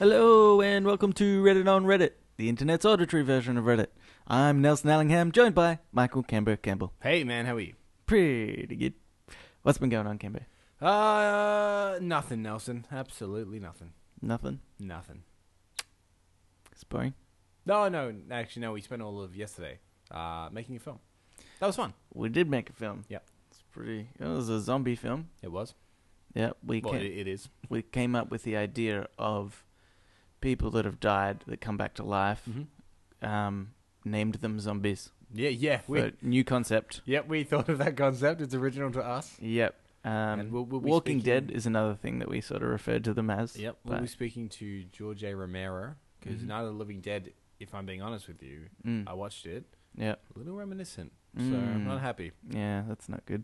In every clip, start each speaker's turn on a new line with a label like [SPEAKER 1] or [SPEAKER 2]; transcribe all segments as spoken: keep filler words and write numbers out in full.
[SPEAKER 1] Hello and welcome to Reddit on Reddit, the internet's auditory version of Reddit. I'm Nelson Allingham, joined by Michael Camber Campbell.
[SPEAKER 2] Hey man, how are you?
[SPEAKER 1] Pretty good. What's been going on, Camber?
[SPEAKER 2] Uh, nothing, Nelson. Absolutely nothing.
[SPEAKER 1] Nothing?
[SPEAKER 2] Nothing.
[SPEAKER 1] It's boring.
[SPEAKER 2] No, no, actually, no. We spent all of yesterday uh, making a film. That was fun.
[SPEAKER 1] We did make a film.
[SPEAKER 2] Yep.
[SPEAKER 1] It's pretty... It was a zombie film.
[SPEAKER 2] It was.
[SPEAKER 1] Yeah, we,
[SPEAKER 2] Well,
[SPEAKER 1] came,
[SPEAKER 2] it, it is.
[SPEAKER 1] we came up with the idea of people that have died that come back to life,
[SPEAKER 2] Mm-hmm.
[SPEAKER 1] um, named them zombies.
[SPEAKER 2] Yeah, yeah. We,
[SPEAKER 1] So, new concept.
[SPEAKER 2] yep, we thought of that concept. It's original to us.
[SPEAKER 1] Yep. Um,
[SPEAKER 2] And we'll- we'll be
[SPEAKER 1] Walking
[SPEAKER 2] speaking-
[SPEAKER 1] Dead is another thing that we sort of referred to them as.
[SPEAKER 2] Yep. We'll
[SPEAKER 1] but-
[SPEAKER 2] be speaking to George A. Romero because
[SPEAKER 1] Mhm.
[SPEAKER 2] Night of the Living Dead, if I'm being honest with you,
[SPEAKER 1] Mm.
[SPEAKER 2] I watched it.
[SPEAKER 1] Yep.
[SPEAKER 2] A little reminiscent. So I'm
[SPEAKER 1] Mm.
[SPEAKER 2] not happy.
[SPEAKER 1] Yeah, that's not good.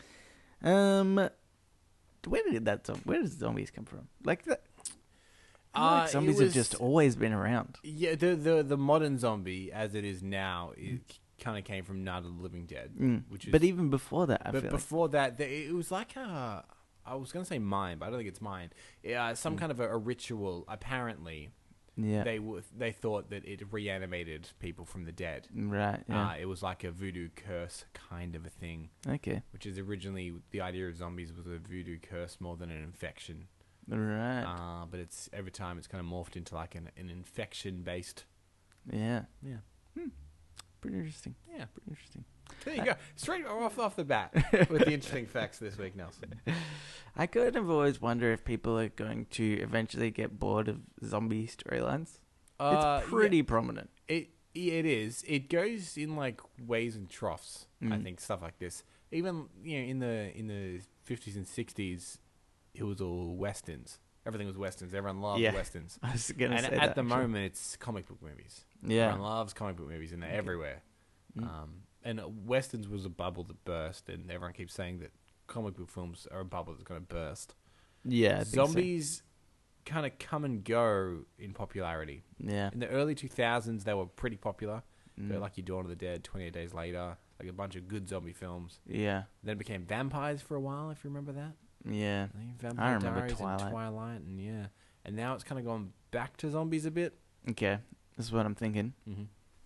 [SPEAKER 1] Um, where did that zom- where does zombies come from? Like that, I feel
[SPEAKER 2] Uh,
[SPEAKER 1] like
[SPEAKER 2] it
[SPEAKER 1] zombies have
[SPEAKER 2] was-
[SPEAKER 1] just always been around.
[SPEAKER 2] Yeah, the the the modern zombie as it is now, it kind of came from Night of the Living Dead,
[SPEAKER 1] Mm.
[SPEAKER 2] which is.
[SPEAKER 1] But even before that, I
[SPEAKER 2] but
[SPEAKER 1] feel
[SPEAKER 2] before that, the- it was like a. I was gonna say mine, but I don't think it's mine. Uh, some
[SPEAKER 1] Mm.
[SPEAKER 2] kind of a, a ritual. Apparently,
[SPEAKER 1] like yeah,
[SPEAKER 2] they w- they thought that it reanimated people from the dead.
[SPEAKER 1] right, yeah,
[SPEAKER 2] Uh, it was like a voodoo curse kind of a thing,
[SPEAKER 1] okay,
[SPEAKER 2] which is originally the idea of zombies was a voodoo curse more than an infection.
[SPEAKER 1] right,
[SPEAKER 2] Uh, but it's every time it's kind of morphed into like an, an infection based.
[SPEAKER 1] yeah,
[SPEAKER 2] Yeah.
[SPEAKER 1] pretty interesting,
[SPEAKER 2] Yeah.
[SPEAKER 1] pretty interesting.
[SPEAKER 2] There you go. Straight off off the bat with the interesting facts this week, Nelson.
[SPEAKER 1] I kind of always wonder if people are going to eventually get bored of zombie storylines.
[SPEAKER 2] Uh,
[SPEAKER 1] It's pretty prominent.
[SPEAKER 2] yeah, it yeah, it is. It goes in like waves and troughs. I
[SPEAKER 1] Mm.
[SPEAKER 2] think stuff like this. Even you know in the in the fifties and sixties, it was all westerns. Everything was westerns. Everyone loved
[SPEAKER 1] Yeah.
[SPEAKER 2] westerns.
[SPEAKER 1] I was gonna
[SPEAKER 2] And
[SPEAKER 1] say
[SPEAKER 2] at
[SPEAKER 1] that,
[SPEAKER 2] the
[SPEAKER 1] actually.
[SPEAKER 2] moment, it's comic book movies.
[SPEAKER 1] yeah,
[SPEAKER 2] Everyone loves comic book movies, and they're
[SPEAKER 1] Okay.
[SPEAKER 2] everywhere.
[SPEAKER 1] Mm.
[SPEAKER 2] Um, and uh, westerns was a bubble that burst, and everyone keeps saying that comic book films are a bubble that's going to burst.
[SPEAKER 1] yeah, I think so.
[SPEAKER 2] Zombies kind of come and go in popularity.
[SPEAKER 1] Yeah,
[SPEAKER 2] In the early two thousands, they were pretty popular.
[SPEAKER 1] Mm.
[SPEAKER 2] But like your Dawn of the Dead, twenty-eight Days Later, like a bunch of good zombie films.
[SPEAKER 1] yeah,
[SPEAKER 2] Then it became vampires for a while, if you remember that.
[SPEAKER 1] yeah.
[SPEAKER 2] I think Vampire
[SPEAKER 1] I remember
[SPEAKER 2] Diaries
[SPEAKER 1] Twilight.
[SPEAKER 2] and Twilight, and yeah. And now it's kind of gone back to zombies a bit.
[SPEAKER 1] Okay, this is what I'm thinking.
[SPEAKER 2] Mm-hmm.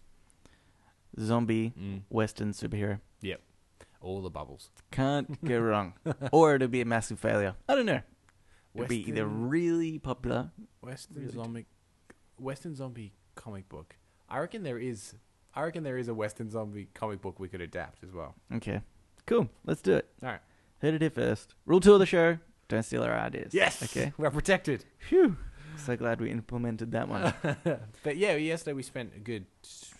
[SPEAKER 1] Zombie
[SPEAKER 2] Mm.
[SPEAKER 1] Western superhero.
[SPEAKER 2] All the bubbles.
[SPEAKER 1] Can't go wrong. Or it'll be a massive failure. I don't know. It'll be either
[SPEAKER 2] Western-
[SPEAKER 1] really popular.
[SPEAKER 2] Western
[SPEAKER 1] Really
[SPEAKER 2] zombie, Western zombie comic book. I reckon there is. I reckon there is a Western zombie comic book we could adapt as well.
[SPEAKER 1] Okay. Cool. Let's do it.
[SPEAKER 2] All right.
[SPEAKER 1] Heard it here first. Rule two of the show. Don't steal our ideas. Okay.
[SPEAKER 2] we're protected.
[SPEAKER 1] Phew. So glad we implemented that one.
[SPEAKER 2] But yeah, yesterday we spent a good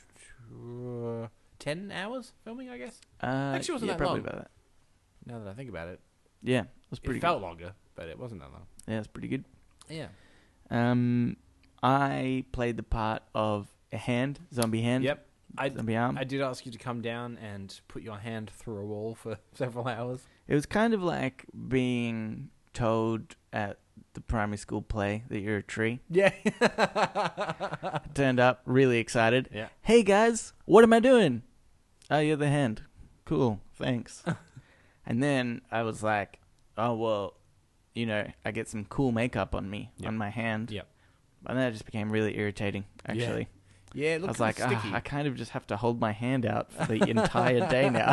[SPEAKER 2] uh, ten hours filming. I guess.
[SPEAKER 1] Uh,
[SPEAKER 2] Actually, it wasn't
[SPEAKER 1] yeah,
[SPEAKER 2] that
[SPEAKER 1] probably
[SPEAKER 2] long.
[SPEAKER 1] about that.
[SPEAKER 2] Now that I think about it,
[SPEAKER 1] Yeah. It was
[SPEAKER 2] it
[SPEAKER 1] pretty
[SPEAKER 2] felt
[SPEAKER 1] good.
[SPEAKER 2] longer, but it wasn't that long.
[SPEAKER 1] Yeah, it's pretty good.
[SPEAKER 2] Yeah.
[SPEAKER 1] Um, I played the part of a hand, zombie hand.
[SPEAKER 2] Yep. I,
[SPEAKER 1] Zombie arm.
[SPEAKER 2] I did ask you to come down and put your hand through a wall for several hours.
[SPEAKER 1] It was kind of like being told at the primary school play that you're a tree.
[SPEAKER 2] Yeah.
[SPEAKER 1] I turned up really excited.
[SPEAKER 2] Yeah.
[SPEAKER 1] Hey guys, what am I doing? Oh, you're the hand. Cool, thanks. And then I was like, oh, well, you know, I get some cool makeup on me,
[SPEAKER 2] Yep.
[SPEAKER 1] on my hand.
[SPEAKER 2] Yep.
[SPEAKER 1] And then it just became really irritating, actually.
[SPEAKER 2] Yeah, it
[SPEAKER 1] I
[SPEAKER 2] looks
[SPEAKER 1] was like,
[SPEAKER 2] sticky.
[SPEAKER 1] ah, I kind of just have to hold my hand out for the entire day now.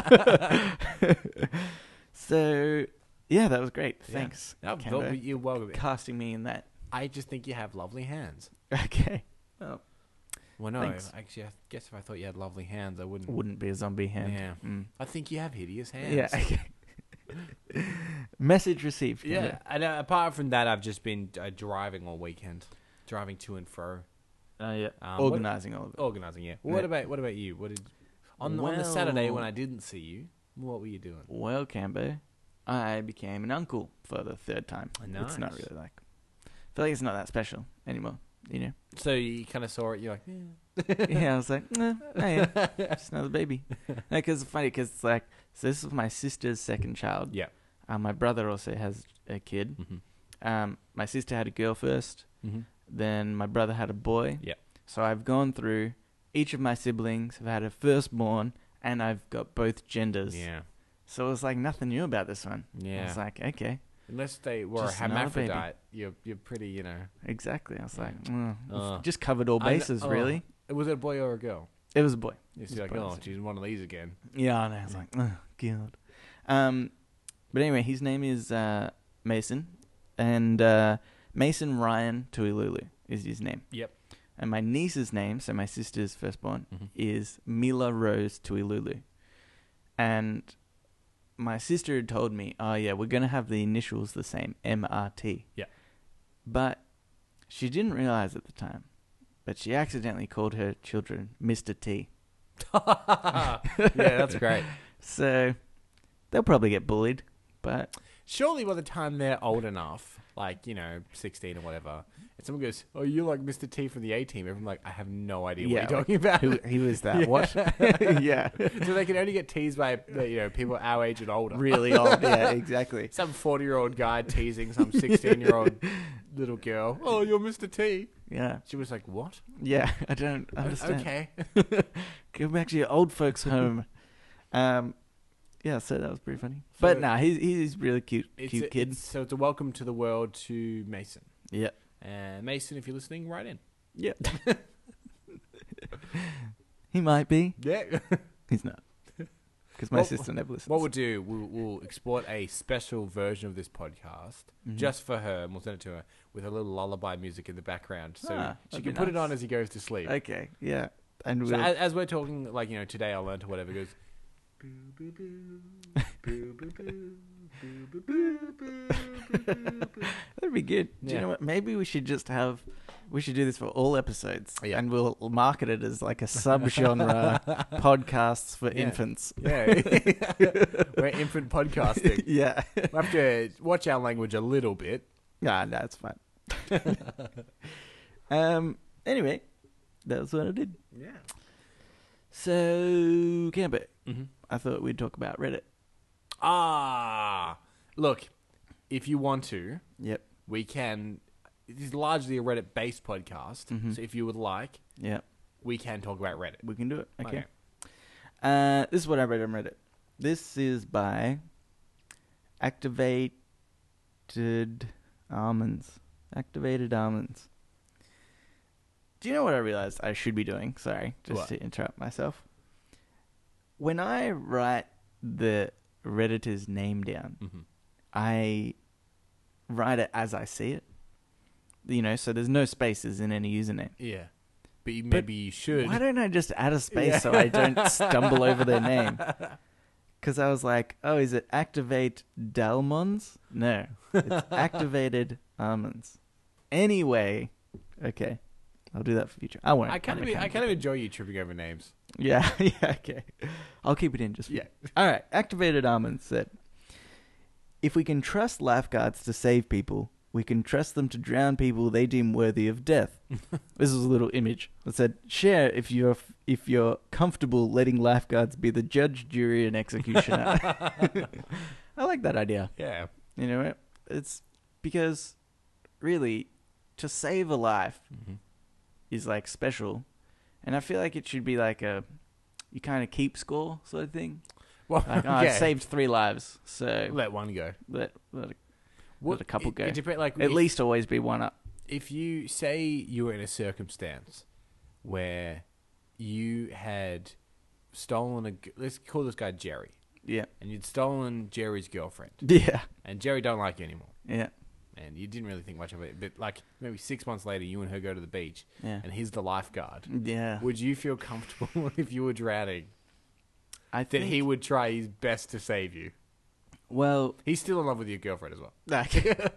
[SPEAKER 1] So, yeah, that was great.
[SPEAKER 2] Yeah.
[SPEAKER 1] Thanks,
[SPEAKER 2] No,
[SPEAKER 1] Cambo,
[SPEAKER 2] well, you're welcome.
[SPEAKER 1] casting me in that.
[SPEAKER 2] I just think you have lovely hands.
[SPEAKER 1] Okay. Well,
[SPEAKER 2] Well, no,
[SPEAKER 1] Thanks.
[SPEAKER 2] actually, I guess if I thought you had lovely hands, I wouldn't.
[SPEAKER 1] wouldn't be a zombie hand.
[SPEAKER 2] Yeah.
[SPEAKER 1] Mm.
[SPEAKER 2] I think you have hideous hands.
[SPEAKER 1] Yeah. Okay. Message received. Cambo.
[SPEAKER 2] Yeah. And uh, apart from that, I've just been uh, driving all weekend, driving to and fro,
[SPEAKER 1] Oh yeah.
[SPEAKER 2] Um,
[SPEAKER 1] Organizing all of it.
[SPEAKER 2] organizing. Yeah.
[SPEAKER 1] Yeah.
[SPEAKER 2] What about what about you? What did on on the Saturday when
[SPEAKER 1] Well-
[SPEAKER 2] I didn't see you? What were you doing?
[SPEAKER 1] Well, Cambo, I became an uncle for the third time. It's not
[SPEAKER 2] Nice.
[SPEAKER 1] really like. I feel like it's not that special anymore. You know.
[SPEAKER 2] So you kind of saw it. You're like, yeah.
[SPEAKER 1] Yeah, I was like, eh, oh yeah, just another baby. Because it's funny, because it's like, so this is my sister's second child.
[SPEAKER 2] Yeah.
[SPEAKER 1] Uh, my brother also has a kid.
[SPEAKER 2] Mm-hmm.
[SPEAKER 1] Um, my sister had a girl first.
[SPEAKER 2] Mm-hmm.
[SPEAKER 1] Then my brother had a boy.
[SPEAKER 2] Yeah.
[SPEAKER 1] So I've gone through. Each of my siblings have had a firstborn, and I've got both genders.
[SPEAKER 2] Yeah.
[SPEAKER 1] So it was like nothing new about this one. I
[SPEAKER 2] Yeah.
[SPEAKER 1] was like, okay.
[SPEAKER 2] Unless they were
[SPEAKER 1] Just
[SPEAKER 2] a
[SPEAKER 1] another baby.
[SPEAKER 2] hermaphrodite, you're you're pretty, you know.
[SPEAKER 1] Exactly. I was like,
[SPEAKER 2] Yeah.
[SPEAKER 1] mm,
[SPEAKER 2] Uh.
[SPEAKER 1] just covered all
[SPEAKER 2] I kn-
[SPEAKER 1] bases,
[SPEAKER 2] oh.
[SPEAKER 1] really.
[SPEAKER 2] Was it a boy or a girl?
[SPEAKER 1] It was a boy.
[SPEAKER 2] You're
[SPEAKER 1] It's
[SPEAKER 2] like, oh,
[SPEAKER 1] both.
[SPEAKER 2] she's one of these again.
[SPEAKER 1] Yeah, I know. I was like, oh, God. Um, but anyway, his name is uh, Mason, and uh, Mason Ryan Tuilulu is his name.
[SPEAKER 2] Yep.
[SPEAKER 1] And my niece's name, so my sister's firstborn,
[SPEAKER 2] Mhm.
[SPEAKER 1] is Mila Rose Tuilulu. And my sister had told me, oh, yeah, we're going to have the initials the same, M R T.
[SPEAKER 2] Yeah.
[SPEAKER 1] But she didn't realize at the time, but she accidentally called her children Mister T.
[SPEAKER 2] Yeah, that's great.
[SPEAKER 1] So they'll probably get bullied, but
[SPEAKER 2] Surely by the time they're old enough, like, you know, sixteen or whatever, and someone goes, oh, you're like Mister T from the A-Team. Everyone's like, I have no idea
[SPEAKER 1] Yeah,
[SPEAKER 2] what you're talking about.
[SPEAKER 1] who, who is that?
[SPEAKER 2] Yeah.
[SPEAKER 1] What? Yeah.
[SPEAKER 2] So they can only get teased by, you know, people our age and older.
[SPEAKER 1] Really old. Yeah, exactly.
[SPEAKER 2] Some forty-year-old guy teasing some sixteen-year-old little girl. Oh, you're Mister T.
[SPEAKER 1] Yeah.
[SPEAKER 2] She was like, what?
[SPEAKER 1] Yeah, I don't understand.
[SPEAKER 2] Okay.
[SPEAKER 1] Go back to your old folks' home. Um, yeah, so that was pretty funny.
[SPEAKER 2] So-
[SPEAKER 1] but nah, he's he's really cute,
[SPEAKER 2] It's
[SPEAKER 1] cute
[SPEAKER 2] a-
[SPEAKER 1] kid.
[SPEAKER 2] it's- so it's a welcome to the world to Mason.
[SPEAKER 1] Yeah,
[SPEAKER 2] And Mason, if you're listening, write in.
[SPEAKER 1] yeah. He might be.
[SPEAKER 2] Yeah.
[SPEAKER 1] He's not, because my
[SPEAKER 2] What-
[SPEAKER 1] sister never listens.
[SPEAKER 2] What we'll do, we'll, we'll export a special version of this podcast
[SPEAKER 1] Mhm.
[SPEAKER 2] just for her, and we'll send it to her with a little lullaby music in the background, so
[SPEAKER 1] Ah,
[SPEAKER 2] she
[SPEAKER 1] that'd
[SPEAKER 2] can
[SPEAKER 1] be
[SPEAKER 2] put it
[SPEAKER 1] nice.
[SPEAKER 2] on as he goes to sleep.
[SPEAKER 1] Okay, yeah, and
[SPEAKER 2] So
[SPEAKER 1] we'll,
[SPEAKER 2] as, as we're talking, like, you know, today I learned or whatever, it goes. Boo, boo, boo, boo, boo, boo, boo, boo, boo, boo, boo.
[SPEAKER 1] that'd be good. Do you
[SPEAKER 2] Yeah.
[SPEAKER 1] know what? Maybe we should just have, we should do this for all episodes,
[SPEAKER 2] Yeah.
[SPEAKER 1] and we'll market it as like a subgenre podcasts for
[SPEAKER 2] Yeah.
[SPEAKER 1] infants.
[SPEAKER 2] Yeah, we're infant podcasting.
[SPEAKER 1] Yeah.
[SPEAKER 2] We have to watch our language a little bit.
[SPEAKER 1] Nah, that's fine. um. Anyway, that was what I did.
[SPEAKER 2] Yeah.
[SPEAKER 1] So, Camper,
[SPEAKER 2] Mm-hmm.
[SPEAKER 1] I thought we'd talk about Reddit.
[SPEAKER 2] Ah, look, if you want to,
[SPEAKER 1] Yep.
[SPEAKER 2] we can. It is largely a Reddit-based podcast,
[SPEAKER 1] Mhm.
[SPEAKER 2] so if you would like,
[SPEAKER 1] Yep.
[SPEAKER 2] we can talk about Reddit.
[SPEAKER 1] We can do it. Okay.
[SPEAKER 2] Okay.
[SPEAKER 1] Uh, this is what I read on Reddit. This is by Activated Almonds. Activated Almonds. Do you know what I realized I should be doing? Sorry, just
[SPEAKER 2] What?
[SPEAKER 1] to interrupt myself. When I write the Redditor's name down,
[SPEAKER 2] Mm-hmm.
[SPEAKER 1] I write it as I see it. You know, so there's no spaces in any username.
[SPEAKER 2] Yeah, but you, maybe you should.
[SPEAKER 1] Why don't I just add a space
[SPEAKER 2] Yeah.
[SPEAKER 1] so I don't stumble over their name? Because I was like, oh, is it Activate Dalmons? No, it's Activated Almonds. Anyway, okay, I'll do that for future. I won't.
[SPEAKER 2] I kind
[SPEAKER 1] I'm
[SPEAKER 2] of,
[SPEAKER 1] gonna
[SPEAKER 2] I
[SPEAKER 1] count
[SPEAKER 2] kind of
[SPEAKER 1] it.
[SPEAKER 2] enjoy you tripping over names.
[SPEAKER 1] Yeah, yeah, okay. I'll keep it in just for
[SPEAKER 2] Yeah.
[SPEAKER 1] All right, Activated Almonds said, if we can trust lifeguards to save people, we can trust them to drown people they deem worthy of death. This was a little image. It said, share if you're f- if you're comfortable letting lifeguards be the judge, jury, and executioner. I like that idea.
[SPEAKER 2] Yeah.
[SPEAKER 1] You know what? It's because really to save a life
[SPEAKER 2] Mm-hmm.
[SPEAKER 1] is like special, and I feel like it should be like a you kind of keep score sort of thing.
[SPEAKER 2] Well,
[SPEAKER 1] Like, oh, I
[SPEAKER 2] yeah.
[SPEAKER 1] saved three lives, so
[SPEAKER 2] Let one go.
[SPEAKER 1] let, let,
[SPEAKER 2] What,
[SPEAKER 1] let a couple
[SPEAKER 2] it,
[SPEAKER 1] go.
[SPEAKER 2] It depend, like,
[SPEAKER 1] at
[SPEAKER 2] if,
[SPEAKER 1] least always be one up.
[SPEAKER 2] if you say you were in a circumstance where you had stolen a, g- let's call this guy Jerry,
[SPEAKER 1] Yeah,
[SPEAKER 2] and you'd stolen Jerry's girlfriend,
[SPEAKER 1] yeah,
[SPEAKER 2] and Jerry don't like you anymore,
[SPEAKER 1] yeah,
[SPEAKER 2] and you didn't really think much of it, but like maybe six months later, you and her go to the beach,
[SPEAKER 1] yeah,
[SPEAKER 2] and he's the lifeguard.
[SPEAKER 1] yeah.
[SPEAKER 2] Would you feel comfortable if you were drowning
[SPEAKER 1] I
[SPEAKER 2] that
[SPEAKER 1] think
[SPEAKER 2] he would try his best to save you?
[SPEAKER 1] well,
[SPEAKER 2] He's still in love with your girlfriend as well.
[SPEAKER 1] like,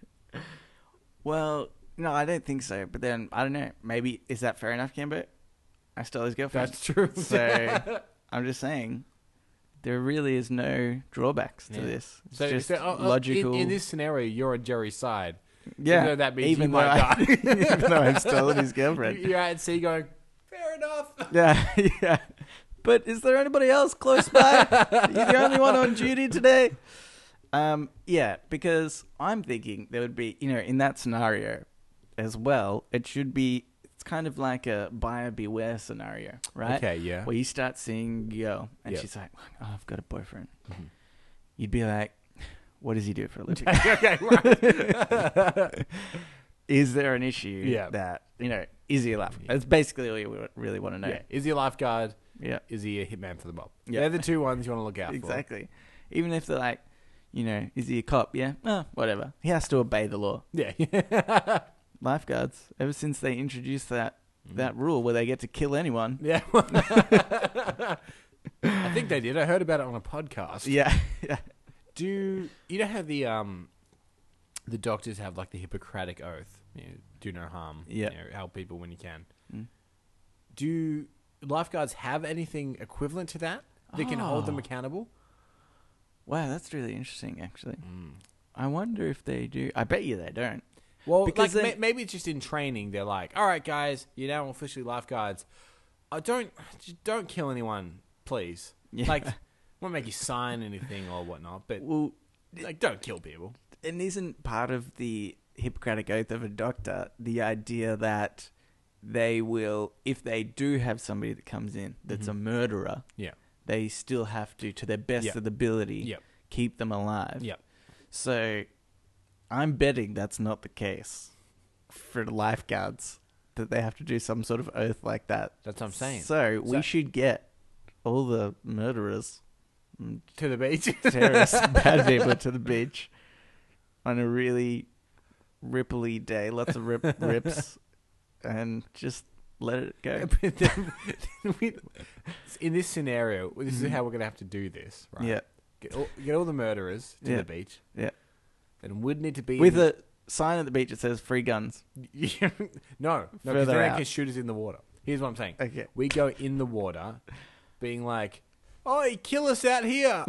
[SPEAKER 1] well, no, I don't think so. But then I don't know. Maybe is that fair enough, Cambo? I stole his girlfriend.
[SPEAKER 2] That's true.
[SPEAKER 1] So I'm just saying, there really is no drawbacks to
[SPEAKER 2] Yeah.
[SPEAKER 1] this. It's
[SPEAKER 2] So,
[SPEAKER 1] just
[SPEAKER 2] so, uh, uh,
[SPEAKER 1] logical.
[SPEAKER 2] In, in this scenario, you're on Jerry's side.
[SPEAKER 1] yeah,
[SPEAKER 2] Even though that means
[SPEAKER 1] even
[SPEAKER 2] you
[SPEAKER 1] though
[SPEAKER 2] might
[SPEAKER 1] I-
[SPEAKER 2] die.
[SPEAKER 1] even though I've stolen his girlfriend.
[SPEAKER 2] You're at sea going, fair enough.
[SPEAKER 1] Yeah, yeah. But is there anybody else close by? You're the only one on duty today. Um, yeah, because I'm thinking there would be, you know, in that scenario as well, it should be, it's kind of like a buyer beware scenario, right?
[SPEAKER 2] Okay, yeah.
[SPEAKER 1] Where you start seeing a girl and
[SPEAKER 2] Yep.
[SPEAKER 1] she's like, oh, I've got a boyfriend.
[SPEAKER 2] Mhm.
[SPEAKER 1] You'd be like, what does he do for a living?
[SPEAKER 2] Okay, right.
[SPEAKER 1] Is there an issue
[SPEAKER 2] Yeah.
[SPEAKER 1] that, you know, is he a lifeguard?
[SPEAKER 2] Yeah.
[SPEAKER 1] That's basically all you really want to know.
[SPEAKER 2] Yeah. Is he a lifeguard?
[SPEAKER 1] Yeah.
[SPEAKER 2] Is he a hitman for the mob?
[SPEAKER 1] Yeah.
[SPEAKER 2] They're the two ones you want to look out for.
[SPEAKER 1] Exactly. Even if they're like, you know, is he a cop? Yeah. Oh, whatever. He has to obey the law.
[SPEAKER 2] Yeah.
[SPEAKER 1] Lifeguards, ever since they introduced that
[SPEAKER 2] Mm.
[SPEAKER 1] that rule where they get to kill anyone.
[SPEAKER 2] Yeah. I think they did. I heard about it on a podcast.
[SPEAKER 1] Yeah. yeah.
[SPEAKER 2] Do you know how the um the doctors have like the Hippocratic oath? You know, do no harm.
[SPEAKER 1] Yeah.
[SPEAKER 2] You know, help people when you can.
[SPEAKER 1] Mm.
[SPEAKER 2] Do lifeguards have anything equivalent to that that can hold them
[SPEAKER 1] Oh.
[SPEAKER 2] accountable?
[SPEAKER 1] Wow, that's really interesting, actually.
[SPEAKER 2] Mm.
[SPEAKER 1] I wonder if they do. I bet you they don't.
[SPEAKER 2] Well,
[SPEAKER 1] Because
[SPEAKER 2] like
[SPEAKER 1] they-
[SPEAKER 2] ma- maybe it's just in training. They're like, "All right, guys, you're now officially lifeguards. Uh, don't just don't kill anyone, please.
[SPEAKER 1] Yeah.
[SPEAKER 2] Like, won't make you sign anything or whatnot, but
[SPEAKER 1] Well,
[SPEAKER 2] like, don't kill people."
[SPEAKER 1] and isn't part of the Hippocratic Oath of a doctor the idea that they will, if they do have somebody that comes in that's
[SPEAKER 2] Mhm.
[SPEAKER 1] a murderer,
[SPEAKER 2] Yeah.
[SPEAKER 1] they still have to, to their best
[SPEAKER 2] Yep.
[SPEAKER 1] of the ability,
[SPEAKER 2] Yep.
[SPEAKER 1] keep them alive.
[SPEAKER 2] Yep.
[SPEAKER 1] So I'm betting that's not the case for the lifeguards, that they have to do some sort of oath like that.
[SPEAKER 2] That's what I'm saying.
[SPEAKER 1] So, we
[SPEAKER 2] So-
[SPEAKER 1] should get all the murderers, and
[SPEAKER 2] To the beach.
[SPEAKER 1] terrorists, bad people to the beach on a really ripply day, lots of rip, rips, and just let it go.
[SPEAKER 2] But then- we- in this scenario, this is
[SPEAKER 1] Mhm.
[SPEAKER 2] how we're gonna have to do this, right?
[SPEAKER 1] Yeah,
[SPEAKER 2] Get all, get all the murderers to
[SPEAKER 1] Yeah.
[SPEAKER 2] the beach.
[SPEAKER 1] yeah.
[SPEAKER 2] Then would need to be
[SPEAKER 1] With
[SPEAKER 2] in
[SPEAKER 1] a sign at the beach that says "free guns."
[SPEAKER 2] the- no, no, because
[SPEAKER 1] Further
[SPEAKER 2] then they
[SPEAKER 1] out.
[SPEAKER 2] can shoot us in the water. Here's what I'm saying:
[SPEAKER 1] Okay.
[SPEAKER 2] we go in the water, being like, "Oh, kill us out here."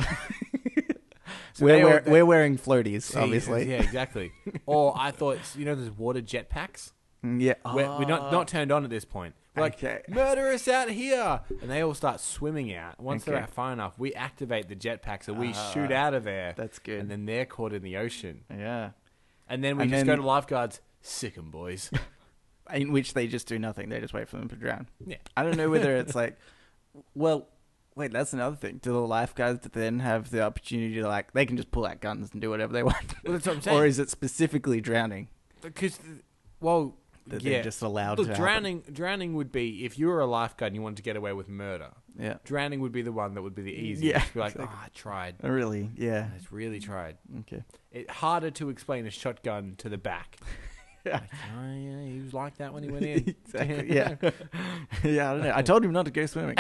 [SPEAKER 2] So
[SPEAKER 1] we're
[SPEAKER 2] they all-
[SPEAKER 1] wear,
[SPEAKER 2] they-
[SPEAKER 1] we're wearing floaties,
[SPEAKER 2] See,
[SPEAKER 1] obviously.
[SPEAKER 2] yeah, exactly. Or I thought, you know, there's water jetpacks.
[SPEAKER 1] Mm, Yeah.
[SPEAKER 2] We're, we're not not turned on at this point. We're like,
[SPEAKER 1] Okay.
[SPEAKER 2] murder us out here, and they all start swimming out. Once they're
[SPEAKER 1] Okay.
[SPEAKER 2] out far enough, we activate the jetpack, so we
[SPEAKER 1] Ah,
[SPEAKER 2] shoot out of there,
[SPEAKER 1] That's good.
[SPEAKER 2] and then they're caught in the ocean.
[SPEAKER 1] yeah.
[SPEAKER 2] And then we
[SPEAKER 1] And
[SPEAKER 2] just
[SPEAKER 1] then-
[SPEAKER 2] go to lifeguards, sick 'em, boys.
[SPEAKER 1] In which they just do nothing. They just wait for them to drown.
[SPEAKER 2] Yeah.
[SPEAKER 1] I don't know whether it's like, well, wait, that's another thing. Do the lifeguards then have the opportunity to, like, they can just pull out guns and do whatever they want?
[SPEAKER 2] Well, that's what I'm saying.
[SPEAKER 1] Or is it specifically drowning
[SPEAKER 2] Because, well,
[SPEAKER 1] that
[SPEAKER 2] yeah.
[SPEAKER 1] they're just allowed
[SPEAKER 2] Look,
[SPEAKER 1] to
[SPEAKER 2] drowning, drowning would be, if you were a lifeguard and you wanted to get away with murder,
[SPEAKER 1] happen? Yeah.
[SPEAKER 2] drowning would be the one that would be the easiest.
[SPEAKER 1] Yeah,
[SPEAKER 2] Be like,
[SPEAKER 1] exactly.
[SPEAKER 2] oh, I tried.
[SPEAKER 1] Oh, really? Yeah.
[SPEAKER 2] I just really tried.
[SPEAKER 1] Okay.
[SPEAKER 2] It harder to explain a shotgun to the back.
[SPEAKER 1] Yeah.
[SPEAKER 2] Like, oh, yeah, he was like that when he went in.
[SPEAKER 1] Exactly. Yeah. Yeah, I don't know. I told him not to go swimming.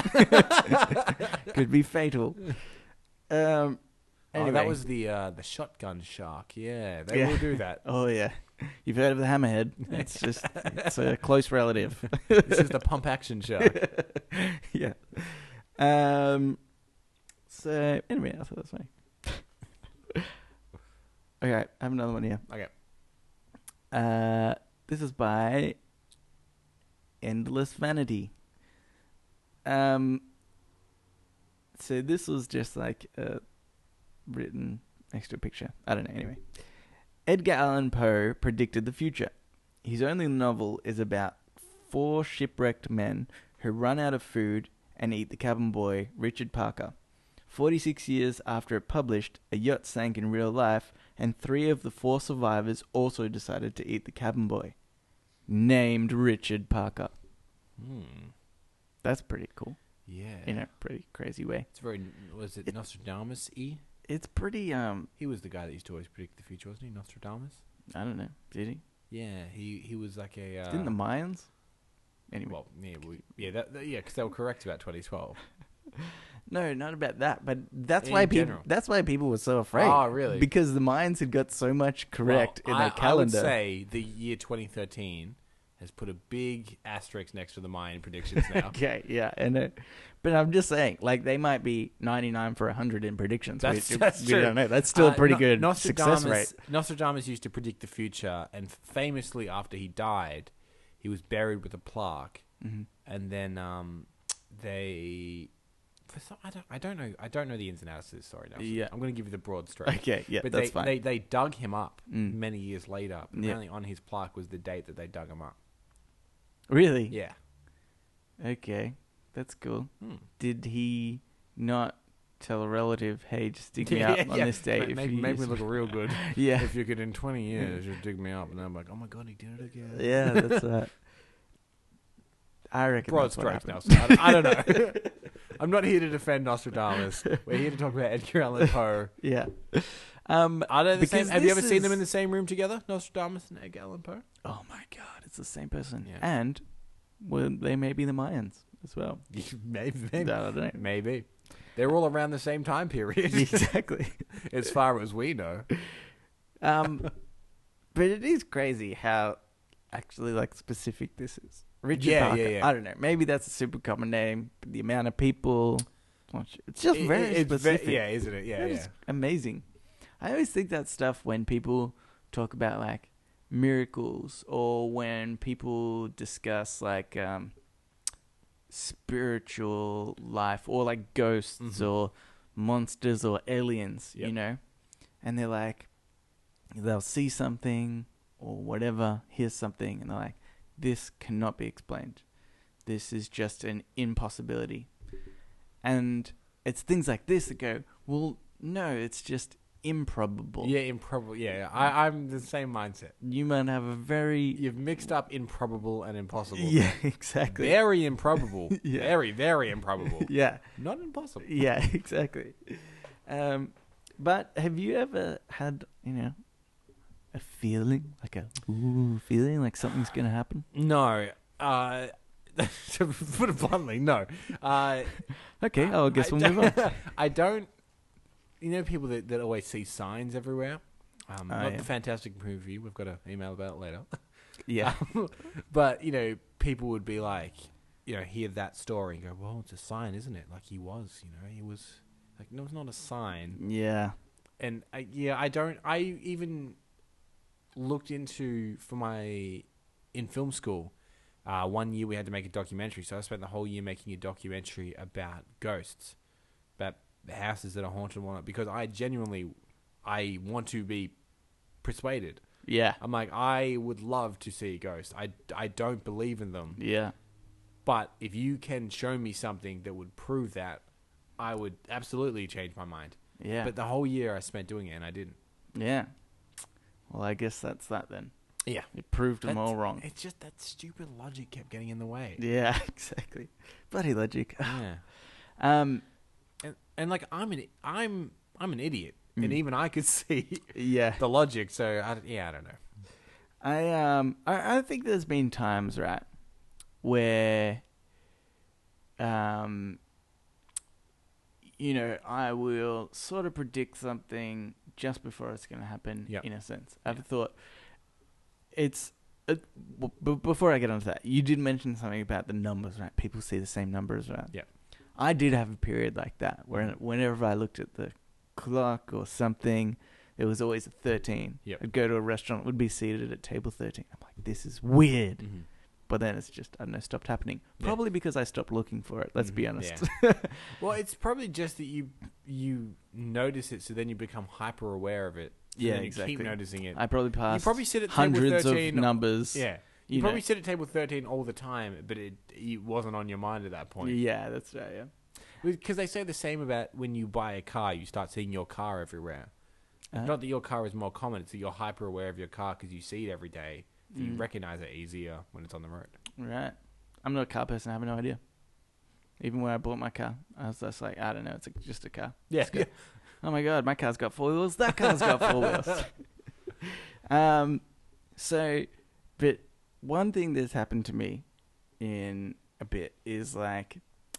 [SPEAKER 1] Could be fatal. Um,
[SPEAKER 2] Oh,
[SPEAKER 1] anyway.
[SPEAKER 2] that was the uh, the shotgun shark. Yeah, they
[SPEAKER 1] Yeah.
[SPEAKER 2] will do that.
[SPEAKER 1] Oh, yeah. You've heard of the hammerhead. It's just, it's a close relative.
[SPEAKER 2] This is the pump action shark.
[SPEAKER 1] Yeah. Um. So, anyway, I thought that was funny. Okay, I have another one here.
[SPEAKER 2] Okay.
[SPEAKER 1] Uh, this is by Endless Vanity. Um, so this was just like uh, written next to a picture. I don't know. Anyway, Edgar Allan Poe predicted the future. His only novel is about four shipwrecked men who run out of food and eat the cabin boy, Richard Parker. Forty-six years after it published, a yacht sank in real life, and three of the four survivors also decided to eat the cabin boy, named Richard Parker.
[SPEAKER 2] Hmm.
[SPEAKER 1] That's pretty cool,
[SPEAKER 2] Yeah.
[SPEAKER 1] in a pretty crazy way.
[SPEAKER 2] It's very. Was it
[SPEAKER 1] It-
[SPEAKER 2] Nostradamus-y?
[SPEAKER 1] It's pretty, um,
[SPEAKER 2] He was the guy that used to always predict the future, wasn't he? Nostradamus.
[SPEAKER 1] I don't know, did he?
[SPEAKER 2] Yeah, he he was like a. Uh,
[SPEAKER 1] Didn't the Mayans? Anyway.
[SPEAKER 2] Well, yeah, we, yeah, that, that- yeah, because they were correct about twenty twelve.
[SPEAKER 1] No, not about that, but that's
[SPEAKER 2] In
[SPEAKER 1] why people,
[SPEAKER 2] general.
[SPEAKER 1] that's why people were so afraid.
[SPEAKER 2] Oh, really?
[SPEAKER 1] Because the Mayans had got so much correct
[SPEAKER 2] Well,
[SPEAKER 1] in
[SPEAKER 2] I,
[SPEAKER 1] their calendar.
[SPEAKER 2] I would say the year twenty thirteen has put a big asterisk next to the Mayan predictions now.
[SPEAKER 1] Okay, yeah, and uh, but I'm just saying, like, they might be ninety-nine for one hundred in predictions.
[SPEAKER 2] That's-
[SPEAKER 1] we,
[SPEAKER 2] that's
[SPEAKER 1] we
[SPEAKER 2] true.
[SPEAKER 1] don't know. That's still a
[SPEAKER 2] Uh,
[SPEAKER 1] pretty
[SPEAKER 2] No-
[SPEAKER 1] good
[SPEAKER 2] Nostradamus,
[SPEAKER 1] success rate.
[SPEAKER 2] Nostradamus used to predict the future, and famously, after he died, he was buried with a plaque,
[SPEAKER 1] hmm
[SPEAKER 2] and then um, they. For some, I don't. I don't know. I don't know the ins and outs of this story now.
[SPEAKER 1] Yeah.
[SPEAKER 2] I'm going to give you the broad stroke.
[SPEAKER 1] Okay, yeah,
[SPEAKER 2] but
[SPEAKER 1] that's
[SPEAKER 2] they,
[SPEAKER 1] fine.
[SPEAKER 2] they they dug him up
[SPEAKER 1] Mm.
[SPEAKER 2] many years later.
[SPEAKER 1] Yeah.
[SPEAKER 2] Apparently, on his plaque was the date that they dug him up.
[SPEAKER 1] Really?
[SPEAKER 2] Yeah.
[SPEAKER 1] Okay, that's cool.
[SPEAKER 2] Hmm.
[SPEAKER 1] Did he not tell a relative, hey, just dig me
[SPEAKER 2] Yeah,
[SPEAKER 1] up
[SPEAKER 2] yeah,
[SPEAKER 1] on
[SPEAKER 2] yeah.
[SPEAKER 1] this day.
[SPEAKER 2] Make,
[SPEAKER 1] if
[SPEAKER 2] make,
[SPEAKER 1] you
[SPEAKER 2] make me
[SPEAKER 1] use-
[SPEAKER 2] look real good.
[SPEAKER 1] Yeah.
[SPEAKER 2] If you could, in twenty years, just dig me up. And I'm like, oh my God, he did it again.
[SPEAKER 1] Yeah, that's right. I reckon
[SPEAKER 2] Broad
[SPEAKER 1] that's what
[SPEAKER 2] strokes,
[SPEAKER 1] happened.
[SPEAKER 2] Nelson. I don't, I don't know. I'm not here to defend Nostradamus. We're here to talk about Edgar Allan Poe.
[SPEAKER 1] Yeah. Um,
[SPEAKER 2] Are they the
[SPEAKER 1] Because
[SPEAKER 2] same? Have you ever
[SPEAKER 1] this
[SPEAKER 2] seen them
[SPEAKER 1] is-
[SPEAKER 2] in the same room together, Nostradamus and Edgar Allan Poe?
[SPEAKER 1] oh my God, it's the same person.
[SPEAKER 2] Yeah.
[SPEAKER 1] And well, they may be the Mayans as well.
[SPEAKER 2] maybe,
[SPEAKER 1] I
[SPEAKER 2] maybe,
[SPEAKER 1] don't know.
[SPEAKER 2] maybe. They're all around the same time period,
[SPEAKER 1] Exactly.
[SPEAKER 2] as far as we know.
[SPEAKER 1] Um, but it is crazy how actually like specific this is. Richard
[SPEAKER 2] Yeah,
[SPEAKER 1] Parker.
[SPEAKER 2] yeah, yeah.
[SPEAKER 1] I don't know. Maybe that's a super common name. But the amount of people. It's just
[SPEAKER 2] It-
[SPEAKER 1] very
[SPEAKER 2] it- it's ve-
[SPEAKER 1] specific.
[SPEAKER 2] yeah, isn't it? Yeah,
[SPEAKER 1] That
[SPEAKER 2] yeah.
[SPEAKER 1] is amazing. I always think that stuff when people talk about like miracles or when people discuss like um, spiritual life or like ghosts
[SPEAKER 2] Mhm.
[SPEAKER 1] or monsters or aliens, you
[SPEAKER 2] Yep.
[SPEAKER 1] know, and they're like, they'll see something or whatever, hear something, and they're like, this cannot be explained. This is just an impossibility. And it's things like this that go, well, no, it's just improbable.
[SPEAKER 2] Yeah, improbable. Yeah, yeah. I, I'm the same mindset.
[SPEAKER 1] You might have a very...
[SPEAKER 2] You've mixed up improbable and impossible.
[SPEAKER 1] Yeah, exactly.
[SPEAKER 2] Very improbable.
[SPEAKER 1] Yeah.
[SPEAKER 2] Very, very improbable.
[SPEAKER 1] Yeah,
[SPEAKER 2] Not impossible.
[SPEAKER 1] yeah, exactly. Um, but have you ever had, you know, a feeling, like a ooh feeling, like something's going to happen?
[SPEAKER 2] No. Uh, to put it bluntly, no. Uh,
[SPEAKER 1] Okay, I guess
[SPEAKER 2] I
[SPEAKER 1] we'll move on.
[SPEAKER 2] I don't. You know, people that, that always see signs everywhere. Um,
[SPEAKER 1] Oh,
[SPEAKER 2] not
[SPEAKER 1] yeah.
[SPEAKER 2] the fantastic movie. We've got an email about it later.
[SPEAKER 1] Yeah.
[SPEAKER 2] But you know, people would be like, you know, hear that story and go, "Well, it's a sign, isn't it? Like he was, you know, he was like, no, it's not a sign."
[SPEAKER 1] Yeah.
[SPEAKER 2] And I, yeah, I don't. I even looked into for my in film school. Uh, one year we had to make a documentary, so I spent the whole year making a documentary about ghosts, about the houses that are haunted and whatnot, because I genuinely, I want to be persuaded.
[SPEAKER 1] Yeah.
[SPEAKER 2] I'm like, I would love to see a ghost. I, I don't believe in them,
[SPEAKER 1] Yeah.
[SPEAKER 2] but if you can show me something that would prove that, I would absolutely change my mind.
[SPEAKER 1] Yeah.
[SPEAKER 2] But the whole year I spent doing it, and I didn't.
[SPEAKER 1] Yeah. Well, I guess that's that then.
[SPEAKER 2] Yeah.
[SPEAKER 1] It proved them
[SPEAKER 2] That's-
[SPEAKER 1] all wrong.
[SPEAKER 2] It's just that stupid logic kept getting in the way.
[SPEAKER 1] Yeah, exactly. Bloody logic.
[SPEAKER 2] Yeah.
[SPEAKER 1] Um,
[SPEAKER 2] And, and like I'm an I'm I'm an idiot, and
[SPEAKER 1] Mm.
[SPEAKER 2] even I could see
[SPEAKER 1] yeah.
[SPEAKER 2] the logic. So I, yeah, I don't know.
[SPEAKER 1] I um I, I think there's been times, right, where um you know, I will sort of predict something just before it's going to happen.
[SPEAKER 2] Yep.
[SPEAKER 1] In a sense, I've thought it's uh, b- b- before I get onto that, you did mention something about the numbers, right? People see the same numbers, right?
[SPEAKER 2] Yep.
[SPEAKER 1] I did have a period like that where whenever I looked at the clock or something, it was always a thirteen.
[SPEAKER 2] Yep.
[SPEAKER 1] I'd go to a restaurant, would be seated at table thirteen. I'm like, this is weird.
[SPEAKER 2] Mm-hmm.
[SPEAKER 1] But then it's just, I don't know, stopped happening.
[SPEAKER 2] Yeah.
[SPEAKER 1] Probably because I stopped looking for it, let's be
[SPEAKER 2] Mhm,
[SPEAKER 1] honest.
[SPEAKER 2] Well, it's probably just that you you notice it, so then you become hyper aware of it. So
[SPEAKER 1] Yeah,
[SPEAKER 2] then you
[SPEAKER 1] exactly.
[SPEAKER 2] Keep noticing it.
[SPEAKER 1] I probably
[SPEAKER 2] You
[SPEAKER 1] passed
[SPEAKER 2] probably sit at table
[SPEAKER 1] hundreds
[SPEAKER 2] thirteen.
[SPEAKER 1] of numbers.
[SPEAKER 2] Yeah. You,
[SPEAKER 1] you
[SPEAKER 2] probably
[SPEAKER 1] know.
[SPEAKER 2] sit at table thirteen all the time, but it, it wasn't on your mind at that point.
[SPEAKER 1] Yeah, that's right, yeah.
[SPEAKER 2] Because they say the same about when you buy a car, you start seeing your car everywhere. It's
[SPEAKER 1] Uh-huh.
[SPEAKER 2] not that your car is more common, it's that you're hyper aware of your car because you see it every day. So you
[SPEAKER 1] Mm.
[SPEAKER 2] recognize it easier when it's on the road.
[SPEAKER 1] Right. I'm not a car person. I have no idea. Even when I bought my car, I was just like, I don't know. It's a, just a car.
[SPEAKER 2] Yeah.
[SPEAKER 1] Let's go. Oh my god, my car's got four wheels. That car's got four wheels. Um, so, but one thing that's happened to me in a bit is like,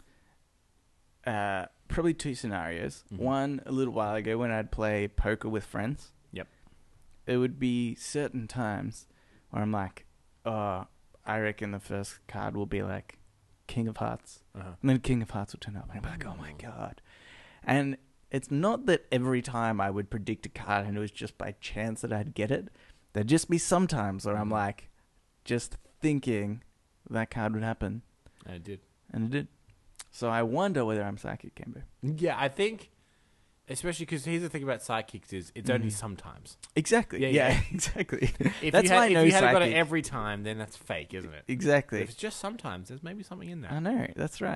[SPEAKER 1] uh, probably two scenarios.
[SPEAKER 2] Mhm.
[SPEAKER 1] One a little while ago when I'd play poker with friends.
[SPEAKER 2] Yep.
[SPEAKER 1] There would be certain times where I'm like, oh, I reckon the first card will be like King of Hearts.
[SPEAKER 2] Uh-huh.
[SPEAKER 1] And then King of Hearts will turn up. And I'm like, oh my god. And it's not that every time I would predict a card and it was just by chance that I'd get it. There'd just be some times where I'm
[SPEAKER 2] Mhm.
[SPEAKER 1] like, just thinking that card would happen.
[SPEAKER 2] And it did.
[SPEAKER 1] And it did. So I wonder whether I'm psychic, Cambo.
[SPEAKER 2] Yeah, I think, especially because here's the thing about sidekicks is it's only
[SPEAKER 1] Mhm.
[SPEAKER 2] sometimes.
[SPEAKER 1] Exactly.
[SPEAKER 2] Yeah,
[SPEAKER 1] Yeah,
[SPEAKER 2] yeah.
[SPEAKER 1] exactly.
[SPEAKER 2] If
[SPEAKER 1] That's
[SPEAKER 2] you had,
[SPEAKER 1] why I
[SPEAKER 2] if
[SPEAKER 1] know
[SPEAKER 2] you had got it
[SPEAKER 1] psychic.
[SPEAKER 2] every time, then that's fake, isn't it?
[SPEAKER 1] Exactly.
[SPEAKER 2] If it's just sometimes, there's maybe something in there.
[SPEAKER 1] I know, that's right.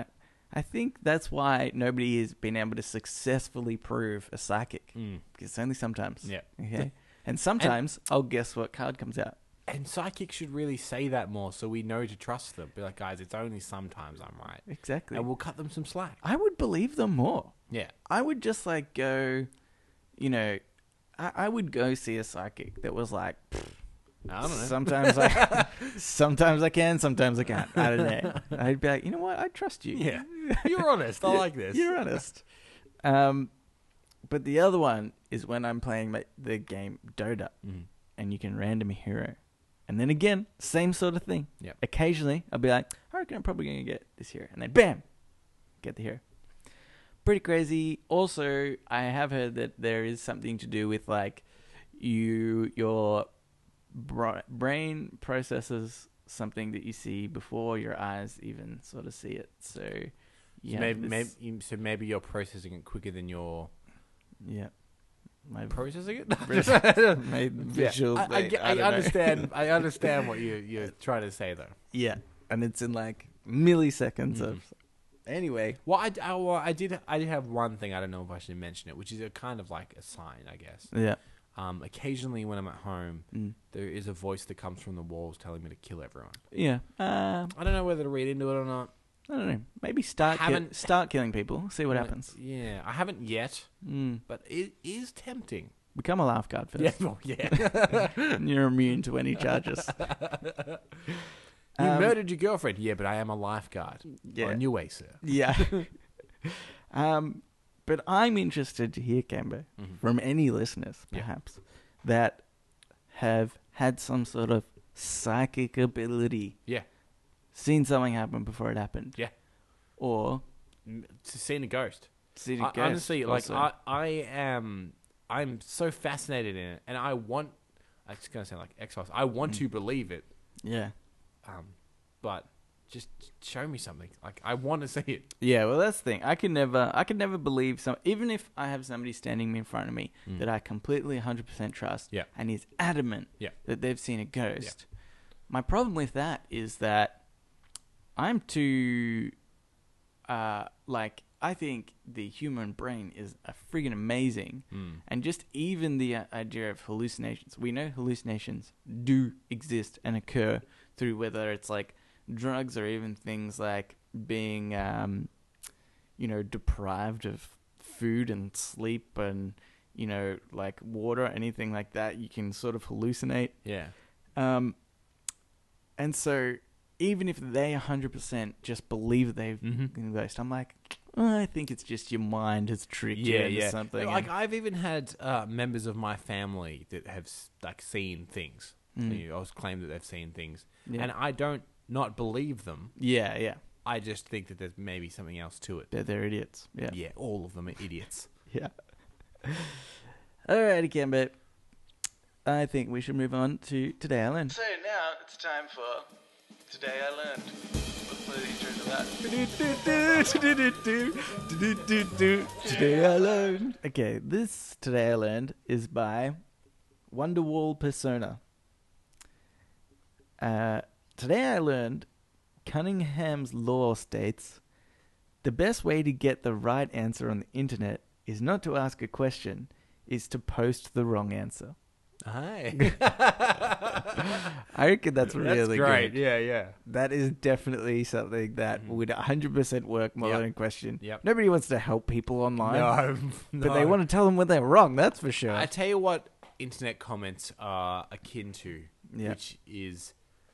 [SPEAKER 1] I think that's why nobody has been able to successfully prove a psychic.
[SPEAKER 2] Mm.
[SPEAKER 1] Because it's only sometimes.
[SPEAKER 2] Yeah.
[SPEAKER 1] Okay. And sometimes I'll guess what card comes out.
[SPEAKER 2] And psychics should really say that more so we know to trust them. Be like, guys, it's only sometimes I'm right.
[SPEAKER 1] Exactly.
[SPEAKER 2] And we'll cut them some slack.
[SPEAKER 1] I would believe them more.
[SPEAKER 2] Yeah.
[SPEAKER 1] I would just like go, you know, I, I would go see a psychic that was like, pfft,
[SPEAKER 2] I don't know.
[SPEAKER 1] sometimes I, sometimes I can, sometimes I can't. I don't know. I'd be like, you know what? I trust you.
[SPEAKER 2] Yeah. You're honest. I like this.
[SPEAKER 1] You're honest. Um, but the other one is when I'm playing my, the game Dota,
[SPEAKER 2] Mm.
[SPEAKER 1] and you can random a hero. And then again, same sort of thing.
[SPEAKER 2] Yep.
[SPEAKER 1] Occasionally, I'll be like, I reckon I'm probably going to get this hero. And then bam, get the hero. Pretty crazy. Also, I have heard that there is something to do with like you, your bra- brain processes something that you see before your eyes even sort of see it. So,
[SPEAKER 2] So
[SPEAKER 1] yeah,
[SPEAKER 2] maybe, maybe, you- so maybe you're processing it quicker than you're
[SPEAKER 1] yeah, my
[SPEAKER 2] processing it.
[SPEAKER 1] my visual.
[SPEAKER 2] I, I,
[SPEAKER 1] I,
[SPEAKER 2] get-
[SPEAKER 1] I
[SPEAKER 2] I
[SPEAKER 1] don't know.
[SPEAKER 2] understand. I understand what you you're trying to say though.
[SPEAKER 1] Yeah, and it's in like milliseconds
[SPEAKER 2] Mhm.
[SPEAKER 1] of. Anyway,
[SPEAKER 2] Well, I, I, well, I did I did have one thing. I don't know if I should mention it, which is a kind of like a sign, I guess.
[SPEAKER 1] yeah.
[SPEAKER 2] Um, occasionally when I'm at home,
[SPEAKER 1] Mm.
[SPEAKER 2] there is a voice that comes from the walls telling me to kill everyone.
[SPEAKER 1] Yeah. Uh,
[SPEAKER 2] I don't know whether to read into it or not.
[SPEAKER 1] I don't know. Maybe start ki-
[SPEAKER 2] Haven't-
[SPEAKER 1] start killing people. See what happens.
[SPEAKER 2] Yeah, I haven't yet,
[SPEAKER 1] Mm.
[SPEAKER 2] but it is tempting.
[SPEAKER 1] Become a laugh guard first.
[SPEAKER 2] Yeah, well, yeah.
[SPEAKER 1] And you're immune to any charges.
[SPEAKER 2] You
[SPEAKER 1] Um,
[SPEAKER 2] murdered your girlfriend. Yeah, but I am a lifeguard.
[SPEAKER 1] Yeah.
[SPEAKER 2] On your way, sir.
[SPEAKER 1] Yeah. um, but I'm interested to hear, Cambo,
[SPEAKER 2] Mhm.
[SPEAKER 1] from any listeners,
[SPEAKER 2] Yeah.
[SPEAKER 1] perhaps, that have had some sort of psychic ability.
[SPEAKER 2] Yeah.
[SPEAKER 1] Seen something happen before it happened.
[SPEAKER 2] Yeah.
[SPEAKER 1] Or
[SPEAKER 2] M- To seeing a ghost.
[SPEAKER 1] seen a
[SPEAKER 2] I,
[SPEAKER 1] ghost.
[SPEAKER 2] honestly, like
[SPEAKER 1] also.
[SPEAKER 2] I, I am, I'm so fascinated in it, and I want. It's gonna sound like X Files. I want
[SPEAKER 1] Mm.
[SPEAKER 2] to believe it,
[SPEAKER 1] Yeah.
[SPEAKER 2] um, but just show me something. Like I want to see it.
[SPEAKER 1] Yeah, well, that's the thing. I can never, I can never believe some. Even if I have somebody standing in front of me
[SPEAKER 2] Mm.
[SPEAKER 1] that I completely one hundred percent trust,
[SPEAKER 2] Yeah.
[SPEAKER 1] and is adamant
[SPEAKER 2] Yeah.
[SPEAKER 1] that they've seen a ghost. My problem with that is that I'm too, uh, like I think the human brain is a friggin' amazing,
[SPEAKER 2] Mm.
[SPEAKER 1] and just even the uh, idea of hallucinations. We know hallucinations do exist and occur through whether it's like drugs or even things like being, um, you know, deprived of food and sleep and, you know, like water, anything like that. You can sort of hallucinate.
[SPEAKER 2] Yeah.
[SPEAKER 1] Um, and so even if they one hundred percent just believe they've
[SPEAKER 2] Mhm.
[SPEAKER 1] seen a ghost, I'm like, oh, I think it's just your mind has tricked you
[SPEAKER 2] Yeah,
[SPEAKER 1] into
[SPEAKER 2] yeah.
[SPEAKER 1] something.
[SPEAKER 2] Like
[SPEAKER 1] and-
[SPEAKER 2] I've even had uh, members of my family that have s- like seen things.
[SPEAKER 1] Mm.
[SPEAKER 2] You know, always claim that they've seen things,
[SPEAKER 1] yeah.
[SPEAKER 2] and I don't not believe them.
[SPEAKER 1] yeah, yeah.
[SPEAKER 2] I just think that there's maybe something else to it.
[SPEAKER 1] They're, they're idiots. Yeah.
[SPEAKER 2] Yeah, all of them are idiots.
[SPEAKER 1] Yeah. Alrighty, Gambit. I think we should move on to Today I Learned. So now it's time for Today I Learned. Let's play the intro to that. Today I Learned. Okay, this Today I Learned is by Wonderwall Persona. Uh, today I learned Cunningham's law states the best way to get the right answer on the internet is not to ask a question, is to post the wrong answer.
[SPEAKER 2] Hi.
[SPEAKER 1] I reckon that's really
[SPEAKER 2] great.
[SPEAKER 1] good.
[SPEAKER 2] Yeah, yeah.
[SPEAKER 1] That is definitely something that
[SPEAKER 2] Mhm.
[SPEAKER 1] would one hundred percent work more
[SPEAKER 2] Yep.
[SPEAKER 1] than a question.
[SPEAKER 2] Yep.
[SPEAKER 1] Nobody wants to help people online,
[SPEAKER 2] No,
[SPEAKER 1] but they want to tell them when they're wrong, that's for sure.
[SPEAKER 2] I tell you what, internet comments are akin to,
[SPEAKER 1] Yeah.
[SPEAKER 2] which is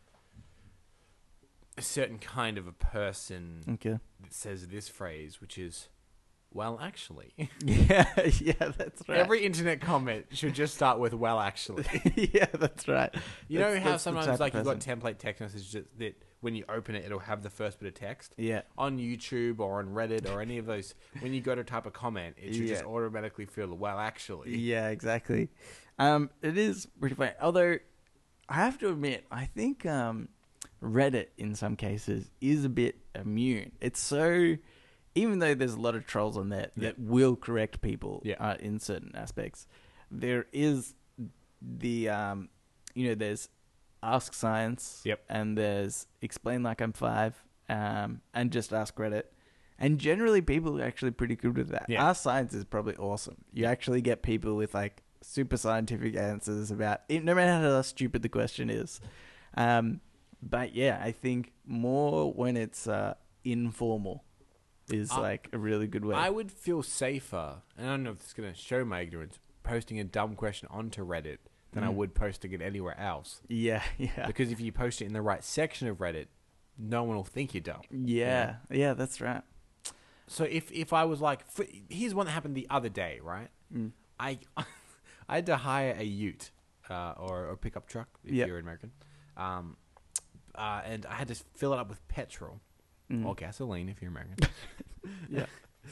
[SPEAKER 2] a certain kind of a person
[SPEAKER 1] Okay.
[SPEAKER 2] that says this phrase, which is, "Well, actually."
[SPEAKER 1] Yeah, yeah, that's right.
[SPEAKER 2] Every internet comment should just start with "Well, actually."
[SPEAKER 1] yeah, that's right.
[SPEAKER 2] You
[SPEAKER 1] That's-
[SPEAKER 2] know how
[SPEAKER 1] that's the type
[SPEAKER 2] sometimes
[SPEAKER 1] of
[SPEAKER 2] like you've got
[SPEAKER 1] person.
[SPEAKER 2] template text messages that, that when you open it, it'll have the first bit of text.
[SPEAKER 1] Yeah.
[SPEAKER 2] On YouTube or on Reddit or any of those, when you go to type a comment, it should just
[SPEAKER 1] Yeah.
[SPEAKER 2] automatically fill, "Well, actually."
[SPEAKER 1] Yeah, exactly. Um, it is pretty funny. Although, I have to admit, I think um, Reddit, in some cases, is a bit immune. It's so... Even though there's a lot of trolls on there that will correct people
[SPEAKER 2] Yeah.
[SPEAKER 1] uh, in certain aspects, there is the, um, you know, there's Ask Science,
[SPEAKER 2] Yep.
[SPEAKER 1] and there's Explain Like I'm Five, um, and Just Ask Reddit. And generally, people are actually pretty good with that.
[SPEAKER 2] Yeah.
[SPEAKER 1] Our science is probably awesome. You actually get people with like super scientific answers about it, no matter how stupid the question is. Um, but yeah, I think more when it's uh, informal is
[SPEAKER 2] I-
[SPEAKER 1] like a really good way.
[SPEAKER 2] I would feel safer, and I don't know if it's going to show my ignorance, posting a dumb question onto Reddit than I
[SPEAKER 1] Mm.
[SPEAKER 2] would posting it anywhere else.
[SPEAKER 1] yeah, yeah,
[SPEAKER 2] Because if you post it in the right section of Reddit, no one will think you're dumb.
[SPEAKER 1] yeah, yeah. That's right.
[SPEAKER 2] So if, if I was like, for, here's one that happened the other day, right?
[SPEAKER 1] Mm.
[SPEAKER 2] I I had to hire a ute uh, or a pickup truck if
[SPEAKER 1] Yep.
[SPEAKER 2] you're American, um, uh, and I had to fill it up with petrol
[SPEAKER 1] Mm.
[SPEAKER 2] or gasoline if you're American.
[SPEAKER 1] Yeah.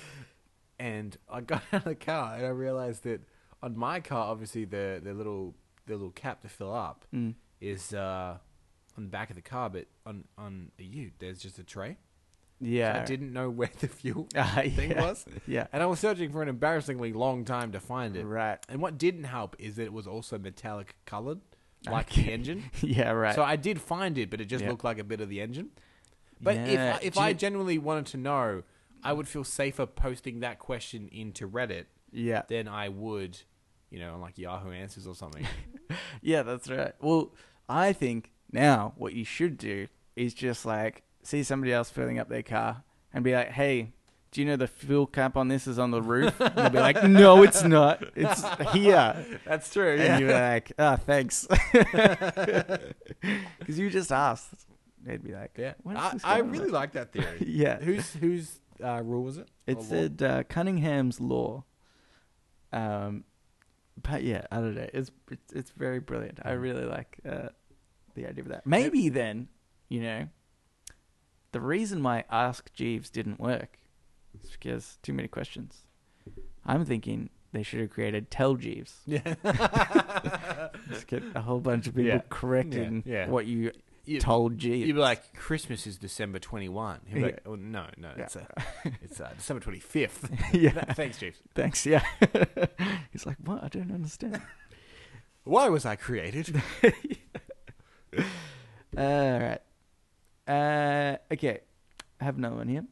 [SPEAKER 2] And I got out of the car and I realized that on my car, obviously the the little the little cap to fill up
[SPEAKER 1] Mm.
[SPEAKER 2] is uh, on the back of the car, but on on a ute there's just a tray.
[SPEAKER 1] Yeah.
[SPEAKER 2] So I didn't know where the fuel
[SPEAKER 1] Uh,
[SPEAKER 2] thing
[SPEAKER 1] yeah.
[SPEAKER 2] was,
[SPEAKER 1] Yeah.
[SPEAKER 2] and I was searching for an embarrassingly long time to find it.
[SPEAKER 1] Right.
[SPEAKER 2] And what didn't help is that it was also metallic colored, like
[SPEAKER 1] Okay.
[SPEAKER 2] the engine.
[SPEAKER 1] Yeah. Right.
[SPEAKER 2] So I did find it, but it just
[SPEAKER 1] Yeah.
[SPEAKER 2] looked like a bit of the engine. But
[SPEAKER 1] Yeah.
[SPEAKER 2] if if
[SPEAKER 1] Do you-
[SPEAKER 2] I genuinely wanted to know, I would feel safer posting that question into Reddit
[SPEAKER 1] yeah.
[SPEAKER 2] than I would, you know, on like Yahoo Answers or something.
[SPEAKER 1] Yeah, that's right. Well, I think now what you should do is just like see somebody else filling up their car and be like, "Hey, do you know the fuel cap on this is on the roof?" And they'll be like, "No, it's not. It's here."
[SPEAKER 2] That's true.
[SPEAKER 1] And you're like, "Oh, thanks," because you just asked. They'd be like,
[SPEAKER 2] Yeah,
[SPEAKER 1] "What is
[SPEAKER 2] I,
[SPEAKER 1] this
[SPEAKER 2] I
[SPEAKER 1] going on
[SPEAKER 2] really
[SPEAKER 1] about?"
[SPEAKER 2] like that theory.
[SPEAKER 1] Yeah.
[SPEAKER 2] Whose whose uh, rule was it?
[SPEAKER 1] It
[SPEAKER 2] Or law?
[SPEAKER 1] said uh, Cunningham's law. Um, but yeah, I don't know. It's it's, it's very brilliant. I
[SPEAKER 2] Mhm.
[SPEAKER 1] really like uh, the idea of that. Maybe then, you know, the reason my Ask Jeeves didn't work is because too many questions. I'm thinking they should have created Tell Jeeves.
[SPEAKER 2] Yeah.
[SPEAKER 1] Just get a whole bunch of people
[SPEAKER 2] Yeah.
[SPEAKER 1] correcting
[SPEAKER 2] Yeah, yeah.
[SPEAKER 1] what you
[SPEAKER 2] You-
[SPEAKER 1] told Jeeves.
[SPEAKER 2] You'd be like, Christmas is December twenty-first. He'd be
[SPEAKER 1] Yeah.
[SPEAKER 2] like, oh, no, no,
[SPEAKER 1] Yeah.
[SPEAKER 2] it's, uh, it's uh, December twenty-fifth.
[SPEAKER 1] Yeah.
[SPEAKER 2] Thanks, Jeeves.
[SPEAKER 1] Thanks. Yeah. He's like, what? I don't understand.
[SPEAKER 2] Why was I created?
[SPEAKER 1] All right. Uh, okay. I have another one here.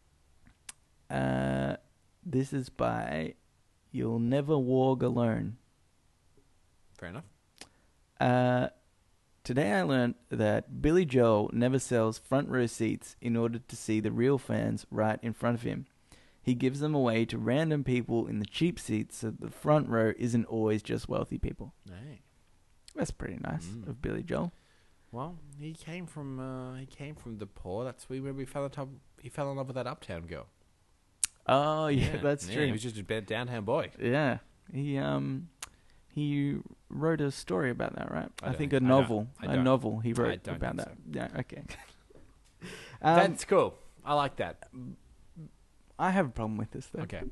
[SPEAKER 1] Uh, this is by You'll Never Walk Alone.
[SPEAKER 2] Fair enough.
[SPEAKER 1] Uh, today I learned that Billy Joel never sells front row seats in order to see the real fans right in front of him. He gives them away to random people in the cheap seats so the front row isn't always just wealthy people.
[SPEAKER 2] Hey.
[SPEAKER 1] That's pretty nice
[SPEAKER 2] Mm.
[SPEAKER 1] of Billy Joel.
[SPEAKER 2] Well, he came from uh, he came from the poor. That's where we fell in love. He fell in love with that uptown girl.
[SPEAKER 1] Oh, yeah, that's
[SPEAKER 2] yeah,
[SPEAKER 1] true.
[SPEAKER 2] He was just a bad downtown boy.
[SPEAKER 1] Yeah, he um he wrote a story about that, right?
[SPEAKER 2] I
[SPEAKER 1] I,
[SPEAKER 2] don't-
[SPEAKER 1] think
[SPEAKER 2] I
[SPEAKER 1] a
[SPEAKER 2] don't-
[SPEAKER 1] novel,
[SPEAKER 2] I
[SPEAKER 1] a
[SPEAKER 2] don't-
[SPEAKER 1] novel he
[SPEAKER 2] I
[SPEAKER 1] wrote
[SPEAKER 2] don't
[SPEAKER 1] about
[SPEAKER 2] think
[SPEAKER 1] that. Yeah, okay. um,
[SPEAKER 2] That's cool. I like that.
[SPEAKER 1] I have a problem with this though.
[SPEAKER 2] Okay.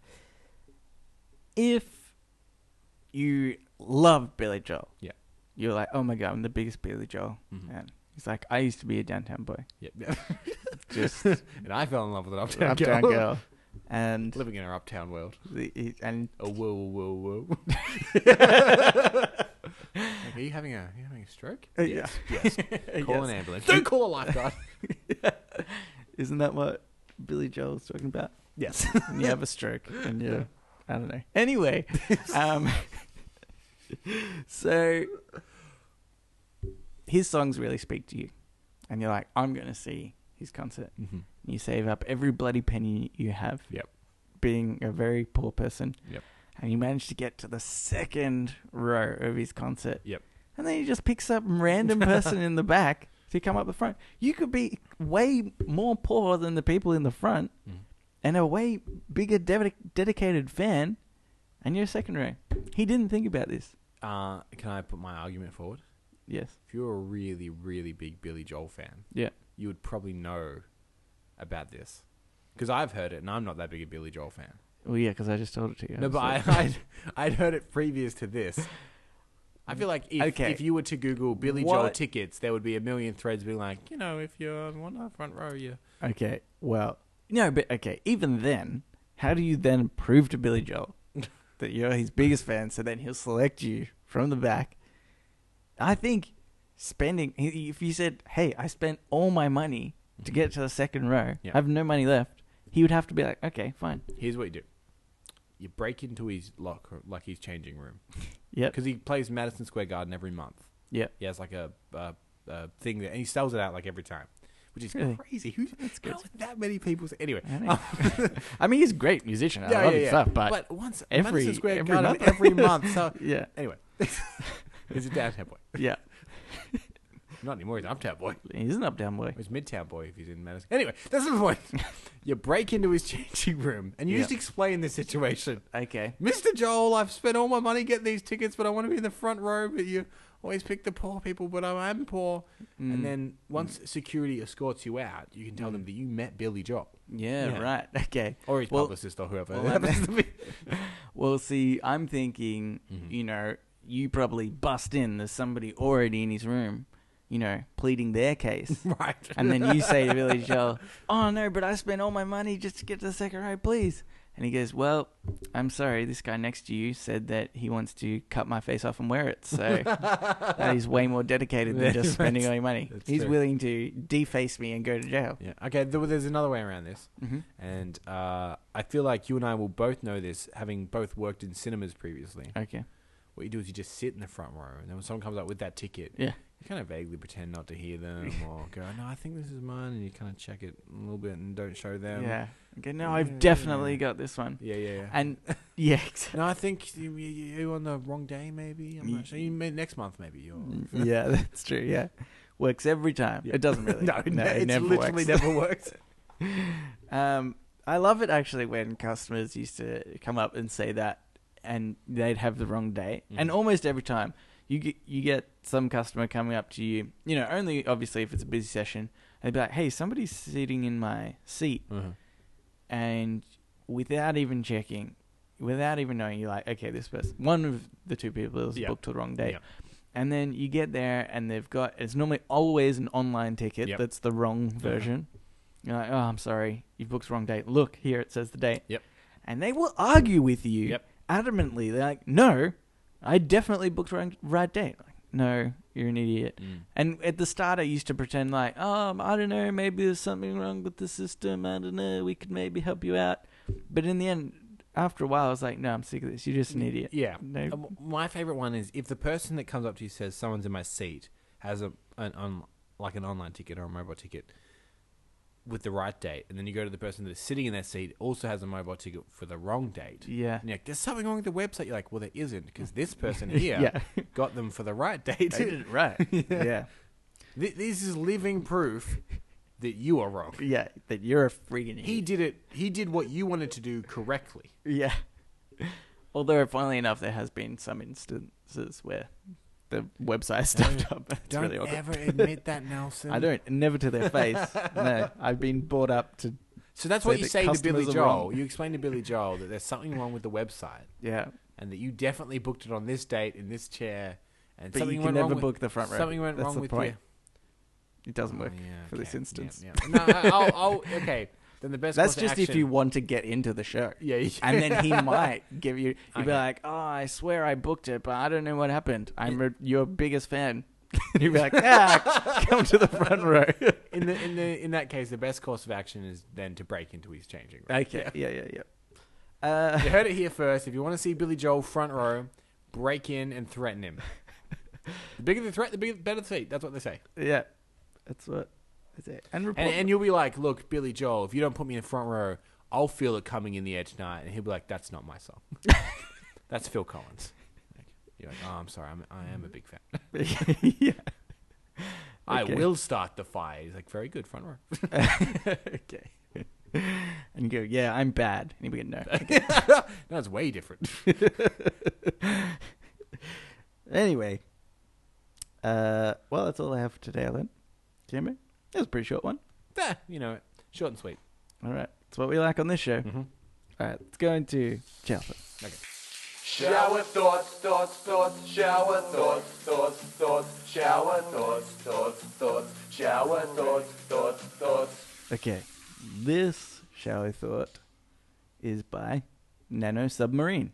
[SPEAKER 1] If you love Billy Joel,
[SPEAKER 2] Yeah.
[SPEAKER 1] you're like, oh my god, I'm the biggest Billy Joel
[SPEAKER 2] Mhm.
[SPEAKER 1] fan. He's like, I used to be a downtown boy,
[SPEAKER 2] Yep. yep.
[SPEAKER 1] just
[SPEAKER 2] and I fell in love with an uptown,
[SPEAKER 1] uptown
[SPEAKER 2] girl.
[SPEAKER 1] girl, and
[SPEAKER 2] Living in our uptown world.
[SPEAKER 1] the, he, and
[SPEAKER 2] Oh whoa whoa whoa. Like, are you having a are you having a stroke?
[SPEAKER 1] Uh,
[SPEAKER 2] yes. Yes. Call
[SPEAKER 1] Yes.
[SPEAKER 2] an ambulance. Don't call a lifeguard.
[SPEAKER 1] Isn't that what Billy Joel was talking about?
[SPEAKER 2] yes.
[SPEAKER 1] And you have a stroke, and you, I don't know. Anyway, um, so his songs really speak to you, and you're like, I'm gonna see his concert.
[SPEAKER 2] Mm-hmm.
[SPEAKER 1] You save up every bloody penny you have.
[SPEAKER 2] Yep.
[SPEAKER 1] Being a very poor person.
[SPEAKER 2] Yep.
[SPEAKER 1] And you manage to get to the second row of his concert.
[SPEAKER 2] Yep.
[SPEAKER 1] And then he just picks up a random person in the back to come up the front. You could be way more poor than the people in the front
[SPEAKER 2] Mhm.
[SPEAKER 1] and a way bigger de- dedicated fan, and you're second row. He didn't think about this.
[SPEAKER 2] Uh, can I put my argument forward?
[SPEAKER 1] Yes.
[SPEAKER 2] If you're a really, really big Billy Joel fan,
[SPEAKER 1] Yeah.
[SPEAKER 2] you would probably know about this. Because I've heard it, and I'm not that big a Billy Joel fan.
[SPEAKER 1] Well, yeah, because I just told it to you.
[SPEAKER 2] No, but I,
[SPEAKER 1] was like-
[SPEAKER 2] I'd, I'd heard it previous to this. I feel like if,
[SPEAKER 1] Okay.
[SPEAKER 2] if you were to Google Billy Joel
[SPEAKER 1] What-
[SPEAKER 2] tickets, there would be a million threads being like, you know, if you're on the front row, you...
[SPEAKER 1] Okay, well, no, but okay, even then, how do you then prove to Billy Joel that you're his biggest fan so then he'll select you from the back? I think spending, if you said, hey, I spent all my money to get to the second row,
[SPEAKER 2] Yeah.
[SPEAKER 1] I have no money left, he would have to be like, okay, fine.
[SPEAKER 2] Here's what you do: you break into his locker, like his changing room.
[SPEAKER 1] Yep.
[SPEAKER 2] Because he plays Madison Square Garden every month.
[SPEAKER 1] Yep.
[SPEAKER 2] He has like a, a, a thing that, and he sells it out like every time, which is
[SPEAKER 1] Really?
[SPEAKER 2] crazy. Who,
[SPEAKER 1] That's good.
[SPEAKER 2] how would that many people? Say, anyway,
[SPEAKER 1] I, know. I mean, he's a great musician. I
[SPEAKER 2] yeah,
[SPEAKER 1] love
[SPEAKER 2] yeah,
[SPEAKER 1] his
[SPEAKER 2] yeah.
[SPEAKER 1] stuff, but,
[SPEAKER 2] But once
[SPEAKER 1] every-
[SPEAKER 2] Madison Square
[SPEAKER 1] every
[SPEAKER 2] Garden
[SPEAKER 1] month?
[SPEAKER 2] every month. So
[SPEAKER 1] yeah,
[SPEAKER 2] anyway, he's a downtown boy.
[SPEAKER 1] yeah.
[SPEAKER 2] Not anymore. He's an uptown boy.
[SPEAKER 1] He's an uptown boy.
[SPEAKER 2] He's midtown boy if he's in Madison. Anyway, that's the point. You break into his changing room and you
[SPEAKER 1] Yep.
[SPEAKER 2] just explain the situation.
[SPEAKER 1] Okay.
[SPEAKER 2] Mister Joel, I've spent all my money getting these tickets, but I want to be in the front row. But you always pick the poor people, but I am poor.
[SPEAKER 1] Mm.
[SPEAKER 2] And then once security escorts you out, you can tell them that you met Billy Joel.
[SPEAKER 1] Yeah,
[SPEAKER 2] Yeah.
[SPEAKER 1] right. Okay.
[SPEAKER 2] Or his
[SPEAKER 1] Well-
[SPEAKER 2] publicist or whoever.
[SPEAKER 1] well,
[SPEAKER 2] it happens to be.
[SPEAKER 1] Well, see, I'm thinking,
[SPEAKER 2] Mhm.
[SPEAKER 1] you know, you probably bust in. There's somebody already in his room, you know, pleading their case.
[SPEAKER 2] Right.
[SPEAKER 1] And then you say to Billy Joel, oh, no, but I spent all my money just to get to the second row, please. And he goes, well, I'm sorry. This guy next to you said that he wants to cut my face off and wear it. So that he's way more dedicated than just spending all your money.
[SPEAKER 2] That's
[SPEAKER 1] He's
[SPEAKER 2] true.
[SPEAKER 1] willing to deface me and go to jail.
[SPEAKER 2] Yeah. Okay, there, there's another way around this.
[SPEAKER 1] Mm-hmm.
[SPEAKER 2] And uh, I feel like you and I will both know this, having both worked in cinemas previously.
[SPEAKER 1] Okay.
[SPEAKER 2] What you do is you just sit in the front row, and then when someone comes up with that ticket,
[SPEAKER 1] Yeah.
[SPEAKER 2] you kind of vaguely pretend not to hear them, or go, "No, I think this is mine," and you kind of check it a little bit and don't show them.
[SPEAKER 1] Yeah. Okay, no,
[SPEAKER 2] Yeah.
[SPEAKER 1] I've definitely got this one.
[SPEAKER 2] yeah, yeah. yeah.
[SPEAKER 1] And, yeah, exactly.
[SPEAKER 2] no, I think you, you, you on the wrong day. Maybe I'm
[SPEAKER 1] Ye-
[SPEAKER 2] not sure. You may, next month, maybe you're.
[SPEAKER 1] Yeah, that's true. Yeah, works every time.
[SPEAKER 2] Yeah.
[SPEAKER 1] It doesn't really.
[SPEAKER 2] no,
[SPEAKER 1] no,
[SPEAKER 2] it
[SPEAKER 1] it never
[SPEAKER 2] literally
[SPEAKER 1] works.
[SPEAKER 2] never works.
[SPEAKER 1] Um, I love it actually when customers used to come up and say that, and they'd have the wrong date.
[SPEAKER 2] Mhm.
[SPEAKER 1] And almost every time you get you get some customer coming up to you, you know, only obviously if it's a busy session, they'd be like, "Hey, somebody's sitting in my seat,"
[SPEAKER 2] Uh-huh.
[SPEAKER 1] and without even checking, without even knowing, you're like, "Okay, this person, one of the two people is
[SPEAKER 2] Yeah.
[SPEAKER 1] booked to the wrong date."
[SPEAKER 2] Yeah.
[SPEAKER 1] And then you get there, and they've got, it's normally always an online ticket
[SPEAKER 2] Yep.
[SPEAKER 1] that's the wrong version. You're like, oh, I'm sorry, you've booked the wrong date. Look, here it says the date.
[SPEAKER 2] Yep.
[SPEAKER 1] And they will argue with you
[SPEAKER 2] Yep.
[SPEAKER 1] adamantly. They're like, no, I definitely booked the wrong, right date. Like, no, you're an idiot.
[SPEAKER 2] Mm.
[SPEAKER 1] And at the start, I used to pretend like, oh, I don't know, maybe there's something wrong with the system. I don't know, we could maybe help you out. But in the end, after a while, I was like, no, I'm sick of this. You're just an idiot.
[SPEAKER 2] Yeah.
[SPEAKER 1] No.
[SPEAKER 2] Uh, w- my favorite one is if the person that comes up to you says someone's in my seat has a an on like an online ticket or a mobile ticket with the right date, and then you go to the person that's sitting in that seat also has a mobile ticket for the wrong date.
[SPEAKER 1] Yeah.
[SPEAKER 2] And you're like, there's something wrong with the website. You're like, well, there isn't, because this person here
[SPEAKER 1] Yeah.
[SPEAKER 2] got them for the right date.
[SPEAKER 1] They did it right. yeah.
[SPEAKER 2] Th- This is living proof that you are wrong.
[SPEAKER 1] Yeah, that you're a freaking idiot.
[SPEAKER 2] He did it. He did what you wanted to do correctly.
[SPEAKER 1] Yeah. Although, funnily enough, there has been some instances where the website stuffed up. It's
[SPEAKER 2] Don't
[SPEAKER 1] really awkward.
[SPEAKER 2] ever admit that, Nelson.
[SPEAKER 1] I don't. Never to their face. No, I've been brought up to.
[SPEAKER 2] So that's
[SPEAKER 1] Say
[SPEAKER 2] what you
[SPEAKER 1] that
[SPEAKER 2] say to Billy
[SPEAKER 1] customers are
[SPEAKER 2] Joel.
[SPEAKER 1] wrong.
[SPEAKER 2] You explain to Billy Joel that there's something wrong with the website,
[SPEAKER 1] Yeah,
[SPEAKER 2] and that you definitely booked it on this date in this chair, and
[SPEAKER 1] but
[SPEAKER 2] something
[SPEAKER 1] you can
[SPEAKER 2] went
[SPEAKER 1] never
[SPEAKER 2] wrong with,
[SPEAKER 1] book the front row.
[SPEAKER 2] something went
[SPEAKER 1] That's
[SPEAKER 2] wrong
[SPEAKER 1] the
[SPEAKER 2] with
[SPEAKER 1] point.
[SPEAKER 2] you.
[SPEAKER 1] It doesn't work
[SPEAKER 2] Oh, yeah,
[SPEAKER 1] for this
[SPEAKER 2] okay.
[SPEAKER 1] instance.
[SPEAKER 2] Yeah, yeah. No, I- I'll, I'll, okay. Then the best.
[SPEAKER 1] That's
[SPEAKER 2] course of
[SPEAKER 1] just if
[SPEAKER 2] action-
[SPEAKER 1] you want to get into the show.
[SPEAKER 2] Yeah, yeah.
[SPEAKER 1] And then he might give you. You'd be
[SPEAKER 2] Okay.
[SPEAKER 1] like, "Oh, I swear I booked it, but I don't know what happened. I'm a, your biggest fan." And you'd be like, "Ah, come to the front row."
[SPEAKER 2] in the in the in that case, the best course of action is then to break into his changing room.
[SPEAKER 1] Okay. Yeah, yeah, yeah. Uh,
[SPEAKER 2] You heard it here first. If you want to see Billy Joel front row, break in and threaten him. The bigger the threat, the bigger, better the seat. That's what they say.
[SPEAKER 1] yeah, that's what. That's it. And report.
[SPEAKER 2] And, and you'll be like, look, Billy Joel, if you don't put me in the front row, I'll feel it coming in the air tonight. And he'll be like, that's not my song. That's Phil Collins. Like, you're like, oh, I'm sorry. I'm, I am a big fan.
[SPEAKER 1] yeah.
[SPEAKER 2] I
[SPEAKER 1] Okay.
[SPEAKER 2] will start the fire. He's like, very good, front row.
[SPEAKER 1] Okay. And you go, yeah, I'm bad. And you go, no. Okay.
[SPEAKER 2] That's way different.
[SPEAKER 1] Anyway. Uh, well, that's all I have for today, Alan. Jimmy? That was a pretty short one.
[SPEAKER 2] Eh, you know, short and sweet.
[SPEAKER 1] All right. That's what we like on this show.
[SPEAKER 2] Mm-hmm.
[SPEAKER 1] All right. Let's go into Chelsea.
[SPEAKER 2] Okay.
[SPEAKER 3] Shower thoughts, thoughts, thoughts, shower thoughts, thoughts, thoughts, shower thoughts, thoughts, thoughts, shower thoughts, thoughts, thoughts.
[SPEAKER 1] Okay. This shower thought is by Nano Submarine.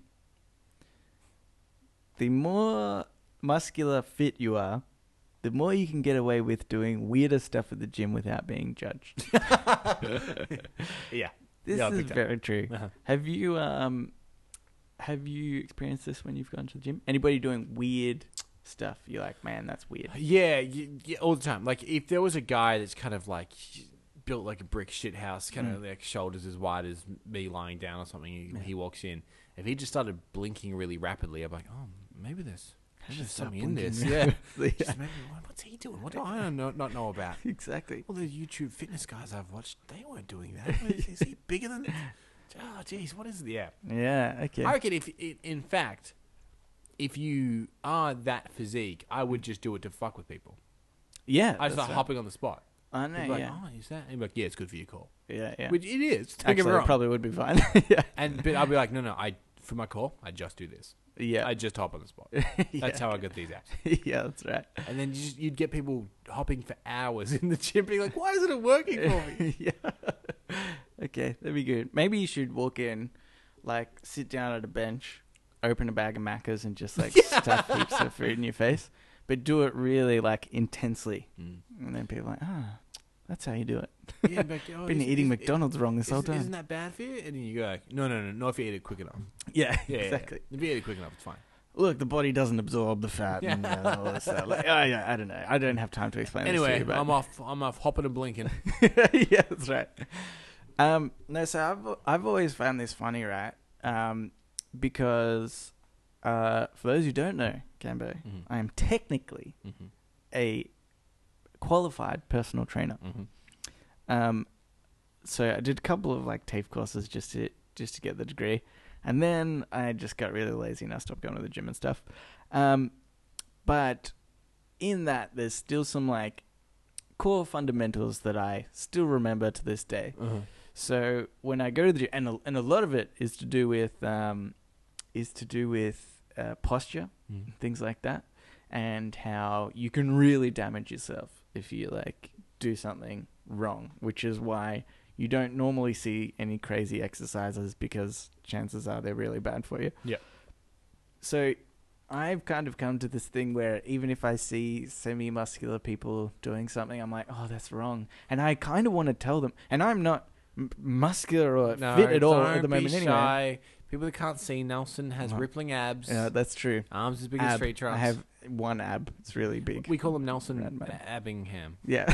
[SPEAKER 1] The more muscular fit you are, the more you can get away with doing weirder stuff at the gym without being judged.
[SPEAKER 2] Yeah.
[SPEAKER 1] This
[SPEAKER 2] Yeah,
[SPEAKER 1] is
[SPEAKER 2] big time.
[SPEAKER 1] very true.
[SPEAKER 2] Uh-huh.
[SPEAKER 1] Have you um, have you experienced this when you've gone to the gym? Anybody doing weird stuff? You're like, man, that's weird.
[SPEAKER 2] Yeah, y- yeah, all the time. Like if there was a guy that's kind of like built like a brick shit house, kind of
[SPEAKER 1] Mm.
[SPEAKER 2] like shoulders as wide as me lying down or something. He,
[SPEAKER 1] Yeah.
[SPEAKER 2] he walks in. If he just started blinking really rapidly, I'm like, oh, maybe there's, maybe there's
[SPEAKER 1] Stop
[SPEAKER 2] something in
[SPEAKER 1] blinking
[SPEAKER 2] this. Yeah.
[SPEAKER 1] rapidly.
[SPEAKER 2] Just maybe, what- what's he doing? What do I know, not know about?
[SPEAKER 1] Exactly.
[SPEAKER 2] All the YouTube fitness guys I've watched, they weren't doing that. Is, is he bigger than? Oh, jeez, what is it? Yeah.
[SPEAKER 1] Yeah. Okay.
[SPEAKER 2] I reckon if, i- in fact, if you are that physique, I would just do it to fuck with people.
[SPEAKER 1] yeah.
[SPEAKER 2] I just
[SPEAKER 1] that's
[SPEAKER 2] start
[SPEAKER 1] right.
[SPEAKER 2] hopping on the spot.
[SPEAKER 1] I
[SPEAKER 2] People
[SPEAKER 1] know.
[SPEAKER 2] be like,
[SPEAKER 1] Yeah.
[SPEAKER 2] oh, is that? And be like, yeah, it's good for your core.
[SPEAKER 1] Yeah. Yeah.
[SPEAKER 2] Which it is. Don't get
[SPEAKER 1] Actually,
[SPEAKER 2] me
[SPEAKER 1] it
[SPEAKER 2] wrong.
[SPEAKER 1] probably would be fine. yeah.
[SPEAKER 2] And but I'll be like, no, no, I for my core, I just do this.
[SPEAKER 1] Yeah.
[SPEAKER 2] I just hop on the spot.
[SPEAKER 1] yeah.
[SPEAKER 2] That's how I get these apps.
[SPEAKER 1] yeah. That's right.
[SPEAKER 2] And then you just, you'd get people hopping for hours in the gym, being like, why isn't it working for me?
[SPEAKER 1] yeah. Okay, that'd be good. Maybe you should walk in, like, sit down at a bench, open a bag of Maccas, and just like stuff heaps of food in your face, but do it really like intensely,
[SPEAKER 2] Mm.
[SPEAKER 1] and then people are like, ah, that's how you do it.
[SPEAKER 2] Yeah, but, oh,
[SPEAKER 1] Been
[SPEAKER 2] is-
[SPEAKER 1] eating
[SPEAKER 2] is-
[SPEAKER 1] McDonald's wrong this
[SPEAKER 2] is-
[SPEAKER 1] whole time.
[SPEAKER 2] Isn't that bad for you? And then you go like, no, no, no, not if you eat it quick enough.
[SPEAKER 1] yeah,
[SPEAKER 2] Yeah,
[SPEAKER 1] exactly.
[SPEAKER 2] Yeah. If you eat it quick enough, it's fine.
[SPEAKER 1] Look, the body doesn't absorb the fat and uh, all this stuff. Like, oh, yeah, I don't know. I don't have time to explain.
[SPEAKER 2] Anyway,
[SPEAKER 1] this to you, but-
[SPEAKER 2] I'm off. I'm off hopping and blinking.
[SPEAKER 1] yeah, that's right. Um, no, so I've I've always found this funny, right? Um, because uh, for those who don't know, Cambo,
[SPEAKER 2] Mhm.
[SPEAKER 1] I am technically
[SPEAKER 2] Mm-hmm.
[SPEAKER 1] a qualified personal trainer.
[SPEAKER 2] Mm-hmm.
[SPEAKER 1] Um, so I did a couple of like TAFE courses just to just to get the degree, and then I just got really lazy and I stopped going to the gym and stuff. Um, but in that, there's still some like core fundamentals that I still remember to this day.
[SPEAKER 2] Uh-huh.
[SPEAKER 1] So when I go to the gym, and a, and a lot of it is to do with um, is to do with uh, posture,
[SPEAKER 2] Mm.
[SPEAKER 1] things like that, and how you can really damage yourself if you like do something wrong, which is why you don't normally see any crazy exercises, because chances are they're really bad for you.
[SPEAKER 2] Yep.
[SPEAKER 1] So I've kind of come to this thing where even if I see semi-muscular people doing something, I'm like, oh, that's wrong. And I kind of want to tell them, and I'm not m- muscular or
[SPEAKER 2] No,
[SPEAKER 1] fit at all
[SPEAKER 2] don't
[SPEAKER 1] at the moment
[SPEAKER 2] be
[SPEAKER 1] anyway.
[SPEAKER 2] shy. People that can't see, Nelson has
[SPEAKER 1] Uh-huh.
[SPEAKER 2] rippling abs.
[SPEAKER 1] Yeah, that's true.
[SPEAKER 2] Arms as big as
[SPEAKER 1] Ab.
[SPEAKER 2] tree trunks.
[SPEAKER 1] I have one ab. It's really big.
[SPEAKER 2] We call him Nelson
[SPEAKER 1] Rat man.
[SPEAKER 2] Abbingham.
[SPEAKER 1] Yeah.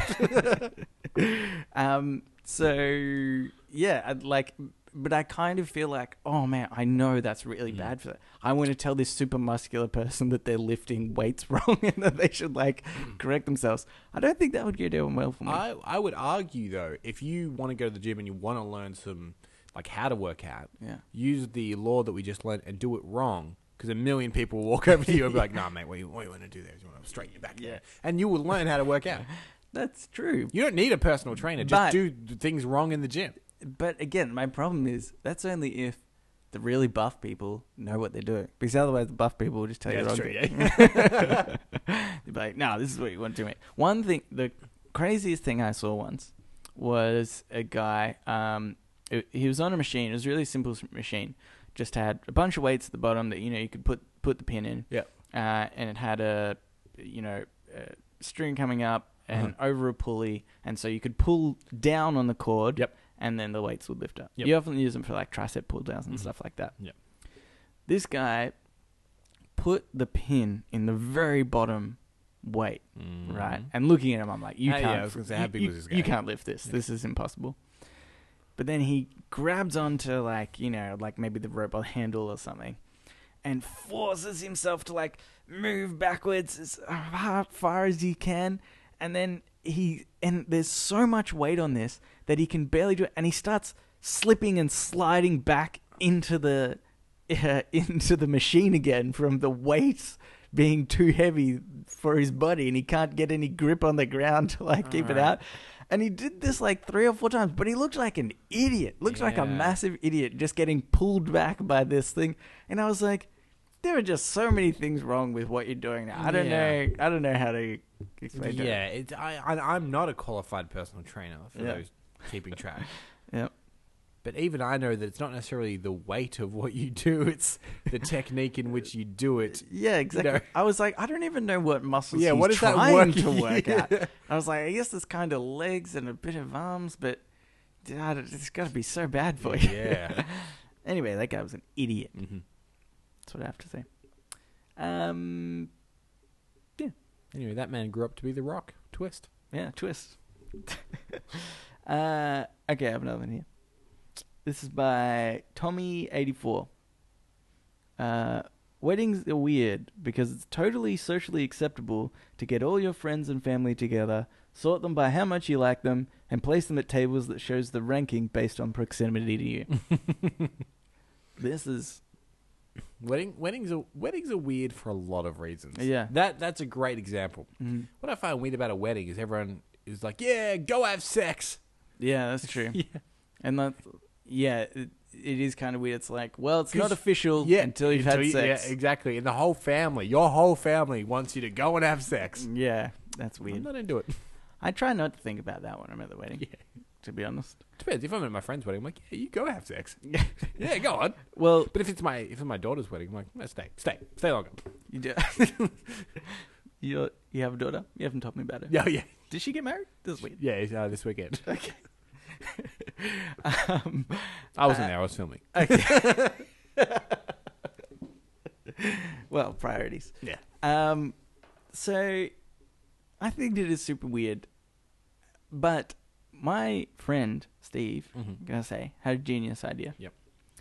[SPEAKER 1] um. So yeah, I'd like, but I kind of feel like, oh man, I know that's really
[SPEAKER 2] Mm.
[SPEAKER 1] bad for them. I want to tell this super muscular person that they're lifting weights wrong and that they should like correct themselves. I don't think that would go down well for me.
[SPEAKER 2] I, I would argue though, if you want to go to the gym and you want to learn some like how to work out,
[SPEAKER 1] yeah.
[SPEAKER 2] use the law that we just learned and do it wrong. Because a million people will walk over to you and be like, "Nah, mate, what you, what you want to do there is you want to straighten your back."
[SPEAKER 1] Yeah.
[SPEAKER 2] there." And you will learn how to work out.
[SPEAKER 1] That's true.
[SPEAKER 2] You don't need a personal trainer. Just
[SPEAKER 1] But-
[SPEAKER 2] do things wrong in the gym.
[SPEAKER 1] But again, my problem is that's only if the really buff people know what they're doing. Because otherwise, the buff people will just tell you
[SPEAKER 2] That's
[SPEAKER 1] the wrong
[SPEAKER 2] true,
[SPEAKER 1] thing. They'd be like, no, this is what you want to do, mate. One thing, the craziest thing I saw once was a guy, um, it- he was on a machine. It was a really simple s- machine. Just had a bunch of weights at the bottom that, you know, you could put, put the pin in.
[SPEAKER 2] Yep.
[SPEAKER 1] Uh, and it had a, you know, a string coming up and over a pulley. And so you could pull down on the cord.
[SPEAKER 2] Yep.
[SPEAKER 1] And then the weights would lift up.
[SPEAKER 2] Yep.
[SPEAKER 1] You often use them for like tricep pull downs and
[SPEAKER 2] Mhm.
[SPEAKER 1] stuff like that.
[SPEAKER 2] Yep.
[SPEAKER 1] This guy put the pin in the very bottom weight, right? And looking at him, I'm like, you
[SPEAKER 2] Ah,
[SPEAKER 1] can't.
[SPEAKER 2] yeah, I was gonna say, how
[SPEAKER 1] you-
[SPEAKER 2] big
[SPEAKER 1] you,
[SPEAKER 2] was this guy?
[SPEAKER 1] You can't lift this. This is impossible. But then he grabs onto like, you know, like maybe the rope or handle or something, and forces himself to like move backwards as far, far as he can, and then he and there's so much weight on this that he can barely do it, and he starts slipping and sliding back into the uh, into the machine again from the weight being too heavy for his body, and he can't get any grip on the ground to like keep it
[SPEAKER 2] Alright.
[SPEAKER 1] out. And he did this like three or four times, but he looked like an idiot. Looks like a
[SPEAKER 2] Yeah.
[SPEAKER 1] massive idiot just getting pulled back by this thing. And I was like, there are just so many things wrong with what you're doing now. I don't
[SPEAKER 2] Yeah.
[SPEAKER 1] know. I don't know how to explain it.
[SPEAKER 2] Yeah, it, I, I, I'm not a qualified personal trainer for
[SPEAKER 1] Yeah.
[SPEAKER 2] those keeping track.
[SPEAKER 1] Yep.
[SPEAKER 2] But even I know that it's not necessarily the weight of what you do; it's the technique in which you do it.
[SPEAKER 1] Yeah, exactly.
[SPEAKER 2] know.
[SPEAKER 1] I was like, I don't even know what muscles
[SPEAKER 2] Yeah,
[SPEAKER 1] he's
[SPEAKER 2] what is that
[SPEAKER 1] trying
[SPEAKER 2] work-
[SPEAKER 1] to work
[SPEAKER 2] Yeah.
[SPEAKER 1] out. I was like, I guess there's kind of legs and a bit of arms, but God, it's got to be so bad for you.
[SPEAKER 2] Yeah.
[SPEAKER 1] Anyway, that guy was an idiot.
[SPEAKER 2] Mm-hmm.
[SPEAKER 1] That's what I have to say. Um,
[SPEAKER 2] Anyway, that man grew up to be The Rock. Twist.
[SPEAKER 1] yeah, twist. uh, okay, I have another one here. This is by Tommy eighty-four. Uh, weddings are weird because it's totally socially acceptable to get all your friends and family together, sort them by how much you like them, and place them at tables that shows the ranking based on proximity to you. This is
[SPEAKER 2] Wedding weddings are weddings are weird for a lot of reasons.
[SPEAKER 1] Yeah.
[SPEAKER 2] That that's a great example.
[SPEAKER 1] mm,
[SPEAKER 2] What I find weird about a wedding is everyone is like, "Yeah, go have sex."
[SPEAKER 1] yeah, that's true.
[SPEAKER 2] Yeah.
[SPEAKER 1] And that, yeah, it, it is kind of weird. It's like, well, it's
[SPEAKER 2] 'Cause-
[SPEAKER 1] not official
[SPEAKER 2] Yeah,
[SPEAKER 1] until you've
[SPEAKER 2] until
[SPEAKER 1] had
[SPEAKER 2] you-
[SPEAKER 1] sex.
[SPEAKER 2] Yeah, exactly. And the whole family, your whole family wants you to go and have sex.
[SPEAKER 1] Yeah, that's
[SPEAKER 2] I'm
[SPEAKER 1] weird.
[SPEAKER 2] not into it.
[SPEAKER 1] I try not to think about that when I'm at the wedding,
[SPEAKER 2] Yeah.
[SPEAKER 1] to be honest.
[SPEAKER 2] Depends. If I'm at my friend's wedding, I'm like, yeah, you go have sex. Yeah, go on.
[SPEAKER 1] Well,
[SPEAKER 2] But if it's my if it's my daughter's wedding, I'm like, no, stay, stay, stay longer.
[SPEAKER 1] you do. you you have a daughter? You haven't told me about her.
[SPEAKER 2] Yeah, yeah,
[SPEAKER 1] Did she get married? This is weird.
[SPEAKER 2] yeah. It's, uh, this weekend.
[SPEAKER 1] Okay. um,
[SPEAKER 2] I wasn't
[SPEAKER 1] Uh,
[SPEAKER 2] there. I was filming.
[SPEAKER 1] okay. Well, priorities.
[SPEAKER 2] Yeah.
[SPEAKER 1] Um, so I think it is super weird, but my friend Steve,
[SPEAKER 2] Mm-hmm.
[SPEAKER 1] I'm gonna say, had a genius idea.
[SPEAKER 2] Yep.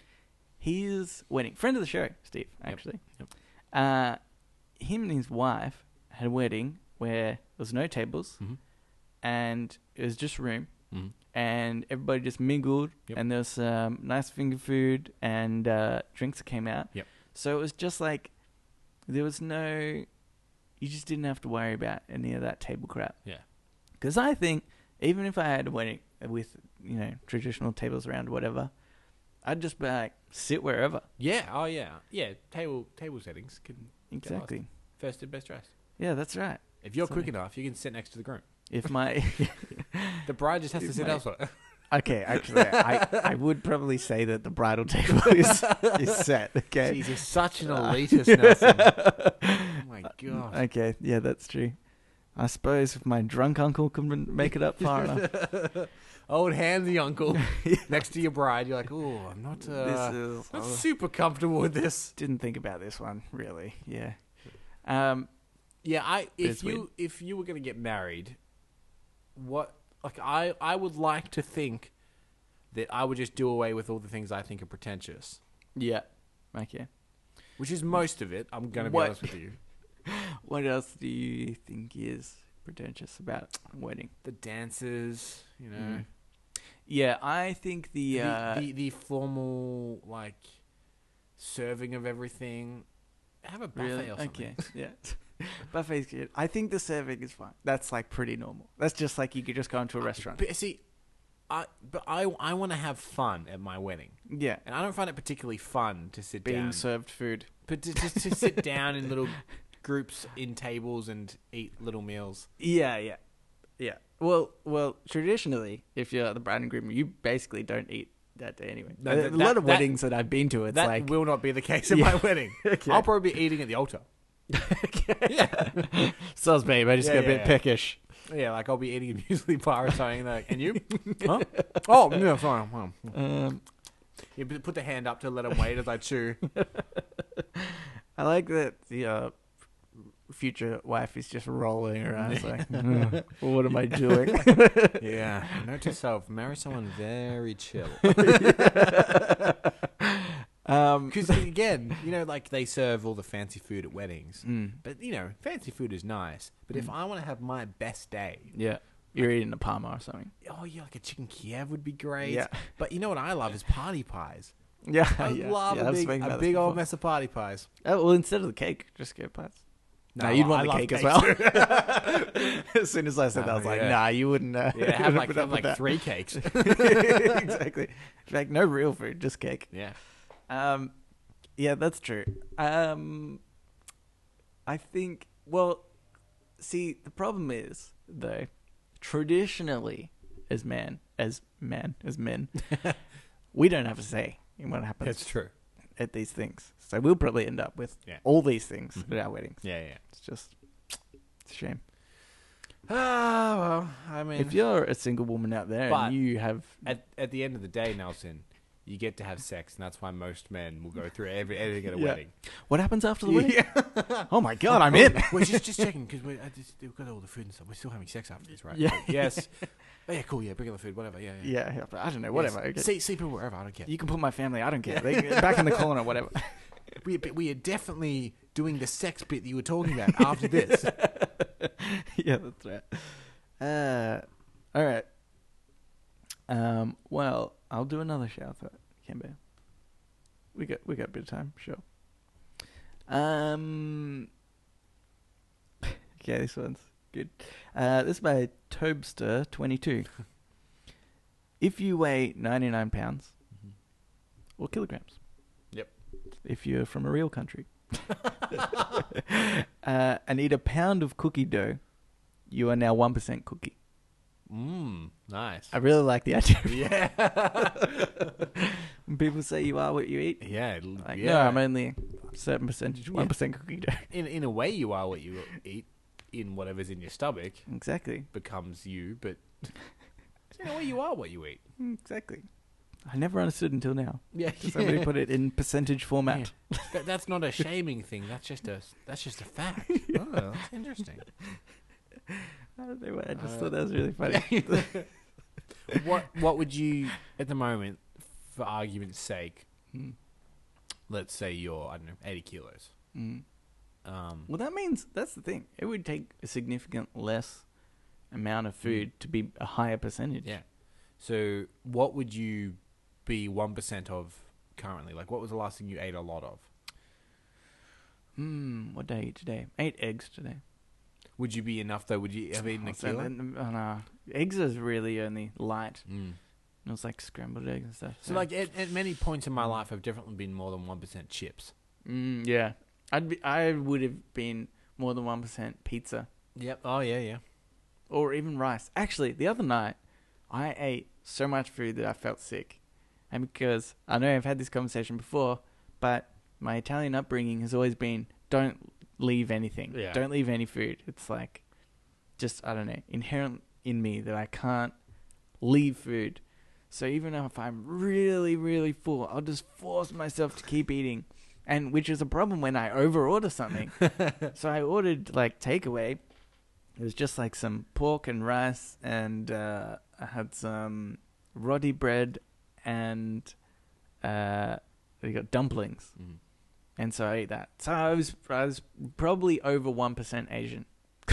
[SPEAKER 1] His wedding, friend of the show, Steve, actually.
[SPEAKER 2] Yep.
[SPEAKER 1] Uh, him and his wife had a wedding where there was no tables,
[SPEAKER 2] Mm-hmm.
[SPEAKER 1] and it was just room,
[SPEAKER 2] Mm-hmm.
[SPEAKER 1] and everybody just mingled,
[SPEAKER 2] Yep.
[SPEAKER 1] and there was some nice finger food and uh, drinks that came out.
[SPEAKER 2] Yep.
[SPEAKER 1] So it was just like there was no, you just didn't have to worry about any of that table crap.
[SPEAKER 2] Yeah.
[SPEAKER 1] Because I think even if I had a wedding with, you know, traditional tables around, whatever, I'd just be like, sit wherever.
[SPEAKER 2] Yeah. Oh yeah. Yeah. Table table settings can get lost.
[SPEAKER 1] Exactly.
[SPEAKER 2] First and best dressed.
[SPEAKER 1] Yeah, that's right.
[SPEAKER 2] If you're quick
[SPEAKER 1] Something.
[SPEAKER 2] enough, you can sit next to the groom.
[SPEAKER 1] If my
[SPEAKER 2] The bride just has to
[SPEAKER 1] If
[SPEAKER 2] sit
[SPEAKER 1] my-
[SPEAKER 2] elsewhere.
[SPEAKER 1] okay, actually, I I would probably say that the bridal table is is set. Okay.
[SPEAKER 2] Jeez, you're such an elitist, Nelson. Oh my god.
[SPEAKER 1] Okay, yeah, that's true. I suppose if my drunk uncle can make it up far enough.
[SPEAKER 2] Old handsy uncle next to your bride. You're like, oh, I'm not, uh,
[SPEAKER 1] this is.
[SPEAKER 2] not
[SPEAKER 1] I
[SPEAKER 2] super comfortable with this.
[SPEAKER 1] didn't think about this one really. Yeah. Um.
[SPEAKER 2] Yeah, I if
[SPEAKER 1] it's
[SPEAKER 2] you
[SPEAKER 1] weird.
[SPEAKER 2] if you were gonna get married, what like I I would like to think that I would just do away with all the things I think are pretentious,
[SPEAKER 1] Yeah. Okay.
[SPEAKER 2] which is most of it. I'm gonna be
[SPEAKER 1] What-
[SPEAKER 2] honest with you.
[SPEAKER 1] What else do you think is pretentious about a wedding?
[SPEAKER 2] The dances, you know,
[SPEAKER 1] Mm. Yeah, I think the,
[SPEAKER 2] the,
[SPEAKER 1] uh,
[SPEAKER 2] the the formal like serving of everything. Have a buffet
[SPEAKER 1] really
[SPEAKER 2] or something.
[SPEAKER 1] okay. Yeah. Buffet's good. I think the serving is fine. That's like pretty normal. That's just like you could just go into a restaurant.
[SPEAKER 2] But see, I but I I want to have fun at my wedding,
[SPEAKER 1] Yeah.
[SPEAKER 2] and I don't find it particularly fun to sit
[SPEAKER 1] Being
[SPEAKER 2] down.
[SPEAKER 1] served food.
[SPEAKER 2] But to, just to sit down in little groups in tables and eat little meals.
[SPEAKER 1] Yeah, yeah, yeah. Well, well, traditionally, if you're the bride and groom, you basically don't eat that day anyway.
[SPEAKER 2] No,
[SPEAKER 1] a,
[SPEAKER 2] that-
[SPEAKER 1] a lot of
[SPEAKER 2] that-
[SPEAKER 1] weddings that I've been to, it's
[SPEAKER 2] that
[SPEAKER 1] like
[SPEAKER 2] will not be the case at
[SPEAKER 1] Yeah.
[SPEAKER 2] my wedding.
[SPEAKER 1] Okay.
[SPEAKER 2] I'll probably be eating at the altar. Yeah,
[SPEAKER 1] soz babe. I just
[SPEAKER 2] Yeah,
[SPEAKER 1] get a bit
[SPEAKER 2] yeah.
[SPEAKER 1] peckish.
[SPEAKER 2] yeah, like I'll be eating a muesli bar or something. Like, and you? Huh? Oh, no, sorry. Oh.
[SPEAKER 1] Um,
[SPEAKER 2] You put the hand up to let him wait as I chew.
[SPEAKER 1] I like that the uh, future wife is just rolling her eyes like, "Ugh, what am I doing?
[SPEAKER 2] Yeah. Note to self: marry someone very chill.
[SPEAKER 1] um,
[SPEAKER 2] Because again, you know, like they serve all the fancy food at weddings.
[SPEAKER 1] mm,
[SPEAKER 2] But you know, fancy food is nice. But if
[SPEAKER 1] Mm.
[SPEAKER 2] I want to have my best day,
[SPEAKER 1] yeah, you're eating a Parma or something.
[SPEAKER 2] oh yeah, like a chicken Kiev would be great.
[SPEAKER 1] Yeah.
[SPEAKER 2] But you know what I love is party pies.
[SPEAKER 1] Yeah,
[SPEAKER 2] I
[SPEAKER 1] yeah,
[SPEAKER 2] love
[SPEAKER 1] yeah,
[SPEAKER 2] a
[SPEAKER 1] I've
[SPEAKER 2] big,
[SPEAKER 1] spoken
[SPEAKER 2] a
[SPEAKER 1] about
[SPEAKER 2] big
[SPEAKER 1] this
[SPEAKER 2] old
[SPEAKER 1] before.
[SPEAKER 2] mess of party pies.
[SPEAKER 1] Oh, well, instead of the cake, just get pies. No,
[SPEAKER 2] No,
[SPEAKER 1] you'd
[SPEAKER 2] I
[SPEAKER 1] want the
[SPEAKER 2] love
[SPEAKER 1] cake as
[SPEAKER 2] cake
[SPEAKER 1] well.
[SPEAKER 2] too.
[SPEAKER 1] As soon as I said that, I was
[SPEAKER 2] Oh,
[SPEAKER 1] like,
[SPEAKER 2] yeah.
[SPEAKER 1] nah, you wouldn't. Uh,
[SPEAKER 2] Yeah, have
[SPEAKER 1] wouldn't
[SPEAKER 2] like,
[SPEAKER 1] put
[SPEAKER 2] have
[SPEAKER 1] up with
[SPEAKER 2] like
[SPEAKER 1] that.
[SPEAKER 2] three cakes.
[SPEAKER 1] Exactly. In fact, no real food, just cake.
[SPEAKER 2] Yeah.
[SPEAKER 1] Um, yeah, that's true. Um, I think. Well, see, the problem is though, traditionally, as man, as man, as men, we don't have a say in what happens
[SPEAKER 2] That's true.
[SPEAKER 1] at these things. So we'll probably end up with
[SPEAKER 2] Yeah.
[SPEAKER 1] all these things
[SPEAKER 2] Mhm.
[SPEAKER 1] at our weddings.
[SPEAKER 2] Yeah, yeah.
[SPEAKER 1] It's just, it's a shame.
[SPEAKER 2] Ah, well, I mean,
[SPEAKER 1] If you're a single woman out there
[SPEAKER 2] But-
[SPEAKER 1] and you have,
[SPEAKER 2] at at the end of the day, Nelson, you get to have sex, and that's why most men will go through every everything at a
[SPEAKER 1] Yeah.
[SPEAKER 2] wedding.
[SPEAKER 1] what happens after the wedding?
[SPEAKER 2] Yeah.
[SPEAKER 1] Oh my god, I'm in.
[SPEAKER 2] We're just just checking because we we've got all the food and stuff. We're still having sex after this, right?
[SPEAKER 1] Yeah.
[SPEAKER 2] Yes. Oh, yeah. Cool. Yeah. Bring all the food. Whatever. Yeah. Yeah.
[SPEAKER 1] Yeah, I don't know, whatever.
[SPEAKER 2] Yes.
[SPEAKER 1] okay.
[SPEAKER 2] See, see people wherever. I don't care.
[SPEAKER 1] You can put my family. I don't care. They, back in the corner, whatever.
[SPEAKER 2] We we are definitely doing the sex bit that you were talking about after this.
[SPEAKER 1] Yeah, that's right. Uh, all right. Um. Well, I'll do another shout out. Can be. We got we got a bit of time. Sure. Um. Okay, this one's good. Uh, this is by Tobster twenty-two. If you weigh ninety-nine pounds or kilograms.
[SPEAKER 2] Yep.
[SPEAKER 1] If you're from a real country. uh, and eat a pound of cookie dough, you are now one percent cookie.
[SPEAKER 2] Mmm. Nice.
[SPEAKER 1] I really like the idea.
[SPEAKER 2] Yeah.
[SPEAKER 1] When people say you are what you eat,
[SPEAKER 2] yeah.
[SPEAKER 1] like,
[SPEAKER 2] yeah.
[SPEAKER 1] no, I'm only a certain percentage,
[SPEAKER 2] Yeah.
[SPEAKER 1] one percent cookie dough.
[SPEAKER 2] in in a way, you are what you eat. In whatever's in your stomach
[SPEAKER 1] Exactly.
[SPEAKER 2] becomes you, but in a way, you are what you eat.
[SPEAKER 1] Exactly. I never understood until now.
[SPEAKER 2] Yeah.
[SPEAKER 1] Somebody put it in percentage format.
[SPEAKER 2] That, that's not a shaming thing. That's just a that's just a fact. Oh, that's interesting.
[SPEAKER 1] I don't know why, I just
[SPEAKER 2] Uh,
[SPEAKER 1] thought that was really funny.
[SPEAKER 2] what what would you at the moment, for argument's sake,
[SPEAKER 1] Mm.
[SPEAKER 2] let's say you're I don't know eighty kilos.
[SPEAKER 1] Mm.
[SPEAKER 2] Um,
[SPEAKER 1] Well, that means, that's the thing. It would take a significant less amount of food to be a higher percentage.
[SPEAKER 2] yeah. So what would you be one percent of currently? Like, what was the last thing you ate a lot of?
[SPEAKER 1] Hmm, what did I eat today? Eight eggs today.
[SPEAKER 2] Would you be enough though? Would you have eaten a
[SPEAKER 1] Oh, so
[SPEAKER 2] kilo?
[SPEAKER 1] then- oh, no. Eggs is really only light.
[SPEAKER 2] Mm.
[SPEAKER 1] It was like scrambled eggs and stuff.
[SPEAKER 2] So like at, at many points in my life, I've definitely been more than one percent chips.
[SPEAKER 1] Mm, yeah. I'd be, I would have been more than one percent pizza
[SPEAKER 2] Yep. Oh yeah, yeah.
[SPEAKER 1] or even rice. Actually, the other night, I ate so much food that I felt sick. And because I know I've had this conversation before, but my Italian upbringing has always been don't leave anything.
[SPEAKER 2] Yeah.
[SPEAKER 1] Don't leave any food. It's like just, I don't know, inherent in me that I can't leave food. So even if I'm really, really full, I'll just force myself to keep eating. And which is a problem when I overorder something. So I ordered like takeaway. It was just like some pork and rice, and uh, I had some roti bread, and uh, we got dumplings.
[SPEAKER 2] Mm.
[SPEAKER 1] And so I ate that. So I was I was probably over one percent Asian.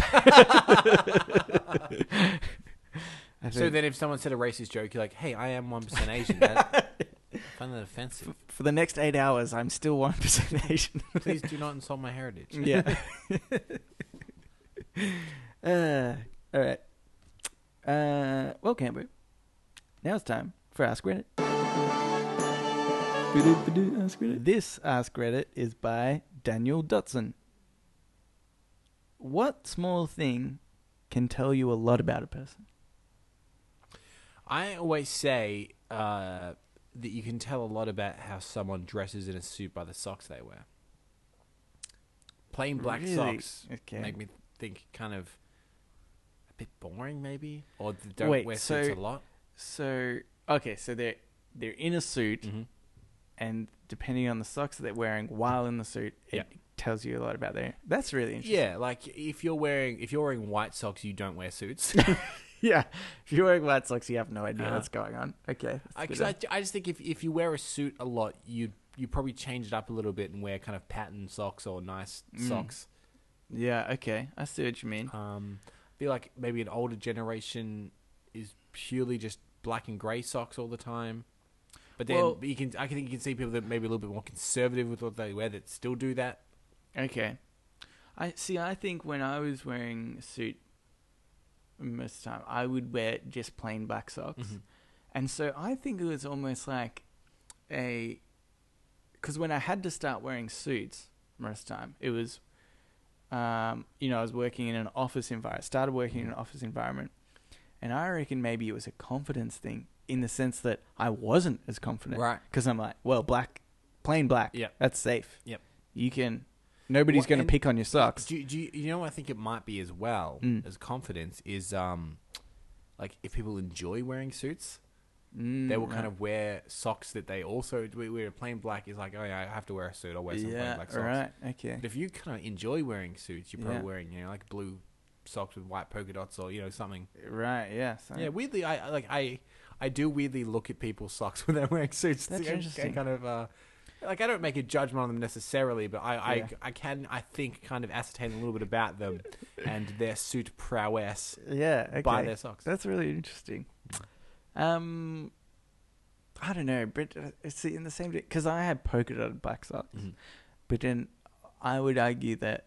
[SPEAKER 1] I
[SPEAKER 2] So
[SPEAKER 1] think
[SPEAKER 2] then, if someone said a racist joke, you're like, "Hey, I am one percent Asian." That, I find that offensive.
[SPEAKER 1] for the next eight hours, I'm still one percent Asian.
[SPEAKER 2] Please do not insult my heritage.
[SPEAKER 1] Yeah. uh, all right. Uh, well, Cambo, now it's time for Ask Reddit. Ask Reddit. This Ask Reddit is by Daniel Dotson. What small thing can tell you a lot about a person?
[SPEAKER 2] I always say uh, that you can tell a lot about how someone dresses in a suit by the socks they wear. Plain black
[SPEAKER 1] Really?
[SPEAKER 2] socks
[SPEAKER 1] Okay.
[SPEAKER 2] make me think kind of a bit boring, maybe, or they don't
[SPEAKER 1] Wait,
[SPEAKER 2] wear
[SPEAKER 1] so-
[SPEAKER 2] suits a lot.
[SPEAKER 1] So, okay, so they're they're in a suit,
[SPEAKER 2] Mm-hmm.
[SPEAKER 1] and depending on the socks that they're wearing while in the suit, it
[SPEAKER 2] Yeah.
[SPEAKER 1] tells you a lot about their. That's really interesting.
[SPEAKER 2] Yeah, like if you're wearing if you're wearing white socks, you don't wear suits.
[SPEAKER 1] Yeah. If you're wearing white socks, you have no idea
[SPEAKER 2] Uh-huh.
[SPEAKER 1] what's going on. Okay.
[SPEAKER 2] I,
[SPEAKER 1] that's
[SPEAKER 2] 'cause
[SPEAKER 1] good.
[SPEAKER 2] I, I just think if if you wear a suit a lot, you you probably change it up a little bit and wear kind of patterned socks or nice
[SPEAKER 1] Mm.
[SPEAKER 2] socks.
[SPEAKER 1] Yeah, okay. I see what you mean.
[SPEAKER 2] Um, I feel like maybe an older generation is purely just black and grey socks all the time. But then
[SPEAKER 1] Well-
[SPEAKER 2] you can I think you can see people that maybe a little bit more conservative with what they wear that still do that.
[SPEAKER 1] Okay. I see, I think when I was wearing a suit most of the time, I would wear just plain black socks.
[SPEAKER 2] Mhm.
[SPEAKER 1] And so I think it was almost like a... Because when I had to start wearing suits most of the time, it was... Um, you know, I was working in an office environment. Started working in an office environment. And I reckon maybe it was a confidence thing in the sense that I wasn't as confident.
[SPEAKER 2] Right.
[SPEAKER 1] Because I'm like, well, black, plain black.
[SPEAKER 2] Yep.
[SPEAKER 1] That's safe.
[SPEAKER 2] Yep.
[SPEAKER 1] You can Nobody's
[SPEAKER 2] Well,
[SPEAKER 1] going to
[SPEAKER 2] and
[SPEAKER 1] pick on your socks.
[SPEAKER 2] Do, you- do you, you know what I think it might be as well
[SPEAKER 1] Mm.
[SPEAKER 2] as confidence is um, like if people enjoy wearing suits,
[SPEAKER 1] Mm,
[SPEAKER 2] they will kind
[SPEAKER 1] right.
[SPEAKER 2] of wear socks that they also we wear. Plain black is like, oh yeah, I have to wear a suit. I'll wear some plain
[SPEAKER 1] Yeah,
[SPEAKER 2] black socks.
[SPEAKER 1] right. Okay.
[SPEAKER 2] But if you kind of enjoy wearing suits, you're probably
[SPEAKER 1] Yeah.
[SPEAKER 2] wearing you know like blue socks with white polka dots or you know something.
[SPEAKER 1] Right. Yeah. So
[SPEAKER 2] Yeah, weirdly, I I- like I I do weirdly look at people's socks when they're wearing suits.
[SPEAKER 1] That's
[SPEAKER 2] I- I
[SPEAKER 1] interesting.
[SPEAKER 2] kind of uh, like I don't make a judgment on them necessarily, but I
[SPEAKER 1] Yeah.
[SPEAKER 2] I, I can I think kind of ascertain a little bit about them and their suit prowess
[SPEAKER 1] Yeah. Okay.
[SPEAKER 2] by their socks.
[SPEAKER 1] That's really interesting. Um, I don't know, but uh, see, in the same because I had polka dotted black socks,
[SPEAKER 2] Mhm.
[SPEAKER 1] but then I would argue that.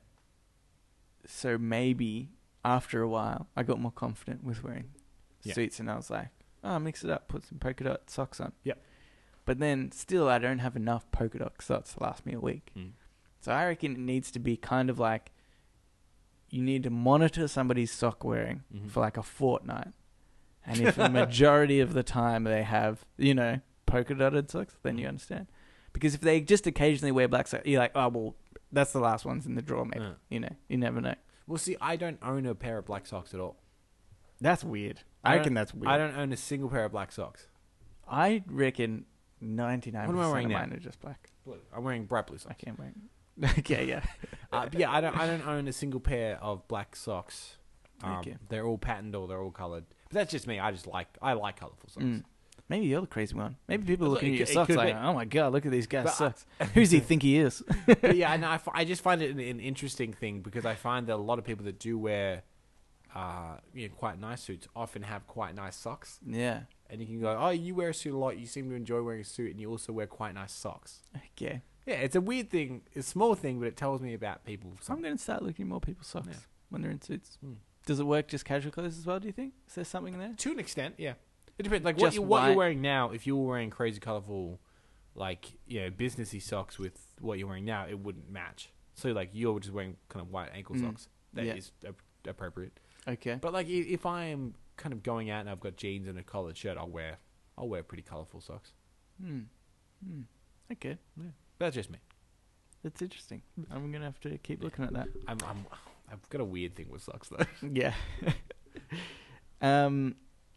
[SPEAKER 1] So maybe after a while, I got more confident with wearing
[SPEAKER 2] Yeah.
[SPEAKER 1] suits, and I was like, "Oh, mix it up, put some polka dot socks on."
[SPEAKER 2] Yep.
[SPEAKER 1] But then still, I don't have enough polka dot socks to last me a week.
[SPEAKER 2] Mm.
[SPEAKER 1] So I reckon it needs to be kind of like you need to monitor somebody's sock wearing
[SPEAKER 2] Mhm.
[SPEAKER 1] for like a fortnight. And if a majority of the time they have, you know, polka dotted socks, then you
[SPEAKER 2] Mhm.
[SPEAKER 1] understand. Because if they just occasionally wear black socks, you're like, oh, well, that's the last ones in the drawer, maybe.
[SPEAKER 2] Yeah.
[SPEAKER 1] You know, you never know.
[SPEAKER 2] Well, see, I don't own a pair of black socks at all.
[SPEAKER 1] That's weird.
[SPEAKER 2] I
[SPEAKER 1] I,
[SPEAKER 2] don't-
[SPEAKER 1] reckon that's weird.
[SPEAKER 2] I don't own a single pair of black socks.
[SPEAKER 1] I reckon ninety-nine
[SPEAKER 2] What am I
[SPEAKER 1] percent
[SPEAKER 2] wearing
[SPEAKER 1] of
[SPEAKER 2] now?
[SPEAKER 1] mine are just black.
[SPEAKER 2] Blue. I'm wearing bright blue
[SPEAKER 1] I
[SPEAKER 2] socks.
[SPEAKER 1] can't wear Okay, yeah.
[SPEAKER 2] Uh, but yeah, I don't. I don't own a single pair of black socks. Um,
[SPEAKER 1] Okay.
[SPEAKER 2] They're all patterned or they're all coloured. But that's just me. I just like. I like colourful socks.
[SPEAKER 1] Mm. Maybe you're the crazy one. Maybe people are
[SPEAKER 2] Look,
[SPEAKER 1] looking
[SPEAKER 2] it
[SPEAKER 1] at your
[SPEAKER 2] could- it
[SPEAKER 1] socks
[SPEAKER 2] could
[SPEAKER 1] like,
[SPEAKER 2] be.
[SPEAKER 1] oh my god, look at these guys'
[SPEAKER 2] But I-
[SPEAKER 1] socks. Who's he think he is?
[SPEAKER 2] But yeah, no, I, f- I just find it an, an interesting thing because I find that a lot of people that do wear, uh, you know, quite nice suits often have quite nice socks.
[SPEAKER 1] Yeah.
[SPEAKER 2] And you can go, oh, you wear a suit a lot. You seem to enjoy wearing a suit, and you also wear quite nice socks.
[SPEAKER 1] Okay.
[SPEAKER 2] Yeah, it's a weird thing. It's a small thing, but it tells me about people.
[SPEAKER 1] I'm
[SPEAKER 2] Something.
[SPEAKER 1] going to start looking at more people's socks
[SPEAKER 2] Yeah.
[SPEAKER 1] when they're in suits.
[SPEAKER 2] Mm.
[SPEAKER 1] Does it work just casual clothes as well, do you think? Is there something there?
[SPEAKER 2] To an extent, yeah. It depends. Like what
[SPEAKER 1] Just
[SPEAKER 2] you what
[SPEAKER 1] white.
[SPEAKER 2] you're wearing now. If you were wearing crazy colorful, like you know, businessy socks with what you're wearing now, it wouldn't match. So like you're just wearing kind of white ankle
[SPEAKER 1] Mm.
[SPEAKER 2] socks. That is
[SPEAKER 1] Yeah.
[SPEAKER 2] ap- appropriate.
[SPEAKER 1] Okay.
[SPEAKER 2] But like i- if I am kind of going out and I've got jeans and a collared shirt, I'll wear I'll wear pretty colorful socks.
[SPEAKER 1] Hmm. Hmm. Okay.
[SPEAKER 2] That's just me.
[SPEAKER 1] That's interesting. I'm going to have to keep looking at that.
[SPEAKER 2] I'm, I'm I've got a weird thing with socks though.
[SPEAKER 1] Yeah. um,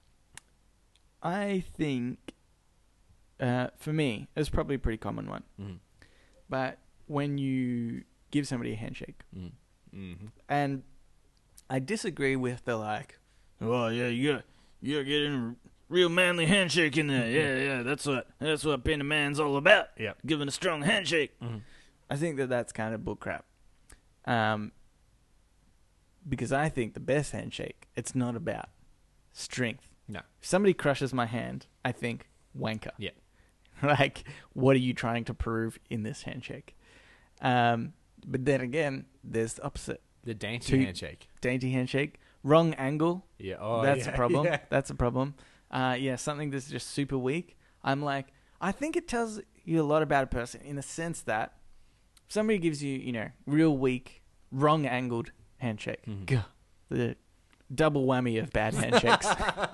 [SPEAKER 1] I think, uh, for me, it's probably a pretty common one.
[SPEAKER 2] Mm-hmm.
[SPEAKER 1] But when you give somebody a handshake,
[SPEAKER 2] Mm-hmm. Mm-hmm.
[SPEAKER 1] and I disagree with the like, oh yeah, you gotta, you gotta get in a real manly handshake in there. Yeah, yeah, that's what that's what being a man's all about.
[SPEAKER 2] Yeah.
[SPEAKER 1] Giving a strong handshake.
[SPEAKER 2] Mm-hmm.
[SPEAKER 1] I think that that's kind of bullcrap. Um, because I think the best handshake, it's not about strength.
[SPEAKER 2] No.
[SPEAKER 1] If somebody crushes my hand, I think wanker.
[SPEAKER 2] Yeah.
[SPEAKER 1] Like, what are you trying to prove in this handshake? Um, but then again, there's the opposite.
[SPEAKER 2] The dainty
[SPEAKER 1] Two-
[SPEAKER 2] handshake.
[SPEAKER 1] Dainty handshake, wrong angle.
[SPEAKER 2] Yeah. Oh,
[SPEAKER 1] that's
[SPEAKER 2] yeah.
[SPEAKER 1] a problem.
[SPEAKER 2] Yeah.
[SPEAKER 1] That's a problem. Uh, yeah, something that's just super weak. I'm like, I think it tells you a lot about a person in the sense that if somebody gives you, you know, real weak, wrong angled handshake.
[SPEAKER 2] Mhm.
[SPEAKER 1] Gah, the double whammy of bad handshakes.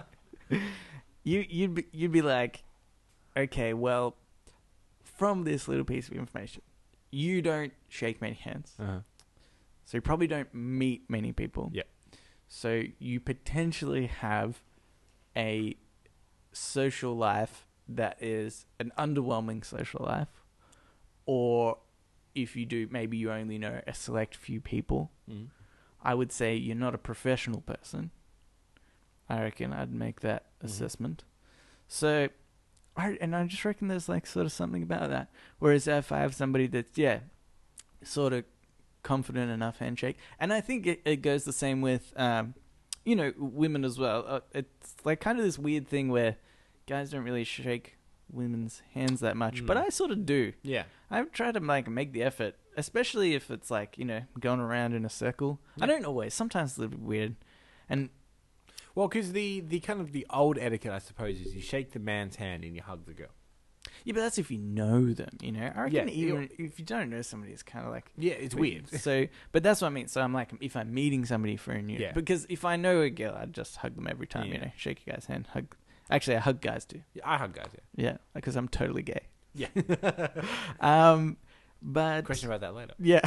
[SPEAKER 1] you you'd be, you'd be like, okay, well, from this little piece of information, you don't shake many hands.
[SPEAKER 2] Uh-huh.
[SPEAKER 1] So you probably don't meet many people.
[SPEAKER 2] Yep.
[SPEAKER 1] So you potentially have a social life that is an underwhelming social life. Or if you do, maybe you only know a select few people.
[SPEAKER 2] Mm.
[SPEAKER 1] I would say you're not a professional person. I reckon I'd make that
[SPEAKER 2] Mhm.
[SPEAKER 1] assessment. So, I and I just reckon there's like sort of something about that. Whereas if I have somebody that's, yeah, sort of confident enough handshake, and I think it, it goes the same with, um, you know, women as well. Uh, it's like kind of this weird thing where guys don't really shake women's hands that much, but
[SPEAKER 2] Mm.
[SPEAKER 1] I sort of do.
[SPEAKER 2] Yeah.
[SPEAKER 1] I've tried to like make the effort, especially if it's like, you know, going around in a circle.
[SPEAKER 2] Yeah.
[SPEAKER 1] I don't always. Sometimes it's a little bit weird. And
[SPEAKER 2] Well, because the, the kind of the old etiquette, I suppose, is you shake the man's hand and you hug the girl.
[SPEAKER 1] yeah, but that's if you know them, you know. I reckon
[SPEAKER 2] Yeah,
[SPEAKER 1] even if you don't know somebody, it's kind of like
[SPEAKER 2] Yeah, it's weird.
[SPEAKER 1] So, but that's what I mean. So I'm like, if I'm meeting somebody for a new,
[SPEAKER 2] Yeah.
[SPEAKER 1] because if I know a girl, I'd just hug them every time. You
[SPEAKER 2] Yeah.
[SPEAKER 1] know, shake a guy's hand, hug. Actually, I hug guys too.
[SPEAKER 2] Yeah, I hug guys, yeah.
[SPEAKER 1] Yeah, because I'm totally gay.
[SPEAKER 2] Yeah.
[SPEAKER 1] Um, But
[SPEAKER 2] Question about that later.
[SPEAKER 1] yeah.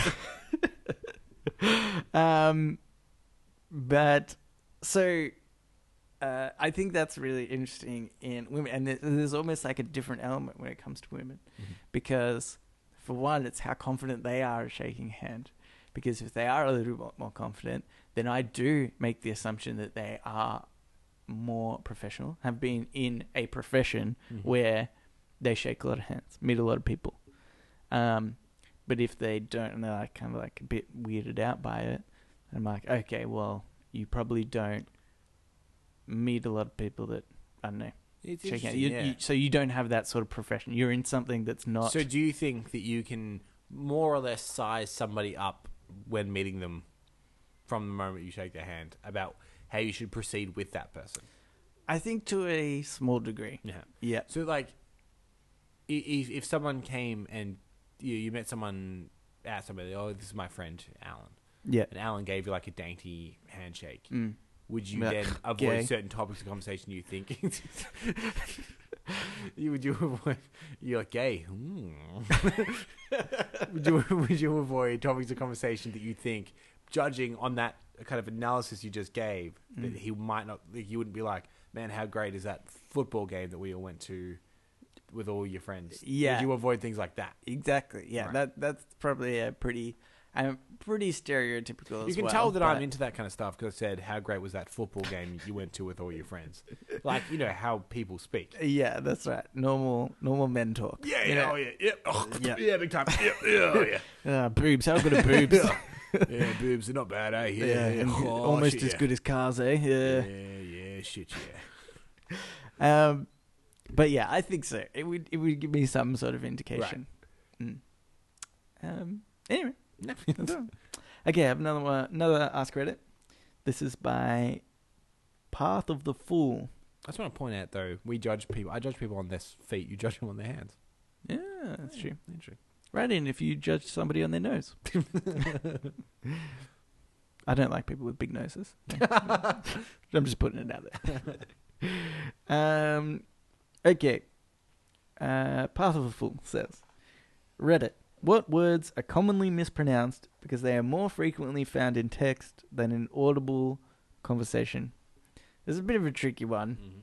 [SPEAKER 1] um, but so uh, I think that's really interesting in women, and there- there's almost like a different element when it comes to women,
[SPEAKER 2] Mhm.
[SPEAKER 1] because for one, it's how confident they are at shaking hand. Because if they are a little bit more confident, then I do make the assumption that they are more professional, have been in a profession
[SPEAKER 2] Mhm.
[SPEAKER 1] where they shake a lot of hands, meet a lot of people. Um, but if they don't, and they're like kind of like a bit weirded out by it, I'm like, okay, well, you probably don't meet a lot of people that, I don't know,
[SPEAKER 2] It's
[SPEAKER 1] shake hands.
[SPEAKER 2] interesting,
[SPEAKER 1] You,
[SPEAKER 2] yeah.
[SPEAKER 1] you, so you don't have that sort of profession. You're in something that's not.
[SPEAKER 2] So do you think that you can more or less size somebody up when meeting them from the moment you shake their hand about how you should proceed with that person?
[SPEAKER 1] I think to a small degree.
[SPEAKER 2] Yeah.
[SPEAKER 1] Yeah.
[SPEAKER 2] So like, i- if if someone came and you you met someone at somebody, oh, this is my friend Alan,
[SPEAKER 1] Yeah.
[SPEAKER 2] and Alan gave you like a dainty handshake,
[SPEAKER 1] Mm.
[SPEAKER 2] would you
[SPEAKER 1] Yeah.
[SPEAKER 2] then avoid
[SPEAKER 1] Gay.
[SPEAKER 2] certain topics of conversation you think you would you avoid? You're like gay. Hmm. would you would you avoid topics of conversation that you think, judging on that kind of analysis you just gave, that
[SPEAKER 1] Mm.
[SPEAKER 2] he might not? Like, you wouldn't be like, man, how great is that football game that we all went to with all your friends?
[SPEAKER 1] Yeah.
[SPEAKER 2] Would you avoid things like that?
[SPEAKER 1] Exactly. Yeah.
[SPEAKER 2] Right.
[SPEAKER 1] That that's probably a pretty, I'm pretty stereotypical as
[SPEAKER 2] You can
[SPEAKER 1] well,
[SPEAKER 2] tell that I'm
[SPEAKER 1] but-
[SPEAKER 2] into that kind of stuff because I said, how great was that football game you went to with all your friends? Like, you know, how people speak.
[SPEAKER 1] Yeah, that's right. Normal, normal men talk.
[SPEAKER 2] Yeah,
[SPEAKER 1] You
[SPEAKER 2] yeah,
[SPEAKER 1] know?
[SPEAKER 2] oh yeah, yeah, oh,
[SPEAKER 1] Yeah.
[SPEAKER 2] yeah, big time. Yeah, yeah, oh, yeah.
[SPEAKER 1] Uh, boobs. How good are boobs?
[SPEAKER 2] Yeah, boobs are not bad, eh? Yeah,
[SPEAKER 1] yeah,
[SPEAKER 2] yeah.
[SPEAKER 1] and
[SPEAKER 2] Oh,
[SPEAKER 1] almost
[SPEAKER 2] shit,
[SPEAKER 1] as
[SPEAKER 2] yeah.
[SPEAKER 1] good as cars, eh?
[SPEAKER 2] Yeah,
[SPEAKER 1] Yeah.
[SPEAKER 2] yeah, shit, yeah.
[SPEAKER 1] Um, but yeah, I think so. It would it would give me some sort of indication. Mm. Um. Anyway, that's all. Okay, I have another one, another Ask Reddit. This is by Path of the Fool.
[SPEAKER 2] I just want to point out, though, we judge people. I judge people on their feet. You judge them on their hands.
[SPEAKER 1] Yeah, that's true.
[SPEAKER 2] Interesting.
[SPEAKER 1] Right in if you judge somebody on their nose. I don't like people with big noses. I'm just putting it out there. um, okay. Uh, Path of a Fool says, Reddit. What words are commonly mispronounced because they are more frequently found in text than in audible conversation? This is a bit of a tricky one,
[SPEAKER 2] Mm-hmm.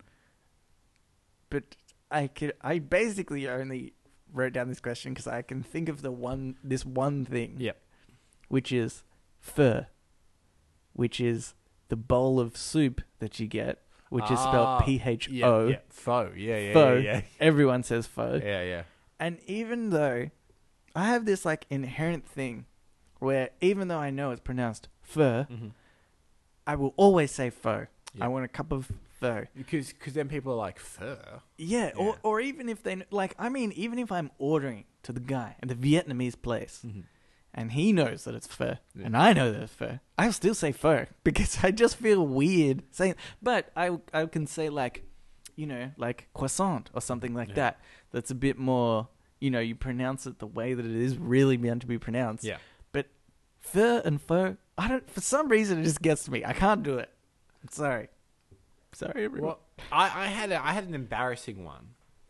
[SPEAKER 1] but I could I basically only wrote down this question because I can think of the one this one thing.
[SPEAKER 2] Yep.
[SPEAKER 1] Which is pho, which is the bowl of soup that you get, which is
[SPEAKER 2] Ah,
[SPEAKER 1] spelled P H O.
[SPEAKER 2] Yeah, yeah. Pho. Yeah, yeah,
[SPEAKER 1] Pho.
[SPEAKER 2] yeah, yeah.
[SPEAKER 1] Everyone says pho.
[SPEAKER 2] Yeah, yeah.
[SPEAKER 1] And even though I have this like inherent thing where even though I know it's pronounced pho,
[SPEAKER 2] Mm-hmm.
[SPEAKER 1] I will always say pho.
[SPEAKER 2] Yeah.
[SPEAKER 1] I want a cup of pho.
[SPEAKER 2] Because cause then people are like, pho?
[SPEAKER 1] Yeah,
[SPEAKER 2] Yeah.
[SPEAKER 1] Or, or even if they, like, I mean, even if I'm ordering to the guy at the Vietnamese place
[SPEAKER 2] Mm-hmm.
[SPEAKER 1] and he knows that it's pho
[SPEAKER 2] Yeah.
[SPEAKER 1] and I know that it's pho, I'll still say pho because I just feel weird saying, but I, I can say like, you know, like croissant or something like
[SPEAKER 2] Yeah.
[SPEAKER 1] that. That's a bit more, you know, you pronounce it the way that it is really meant to be pronounced.
[SPEAKER 2] Yeah.
[SPEAKER 1] But pho and pho, I don't, for some reason it just gets to me. I can't do it. I'm sorry. Sorry, everyone.
[SPEAKER 2] Well, I, I had a, I had an embarrassing one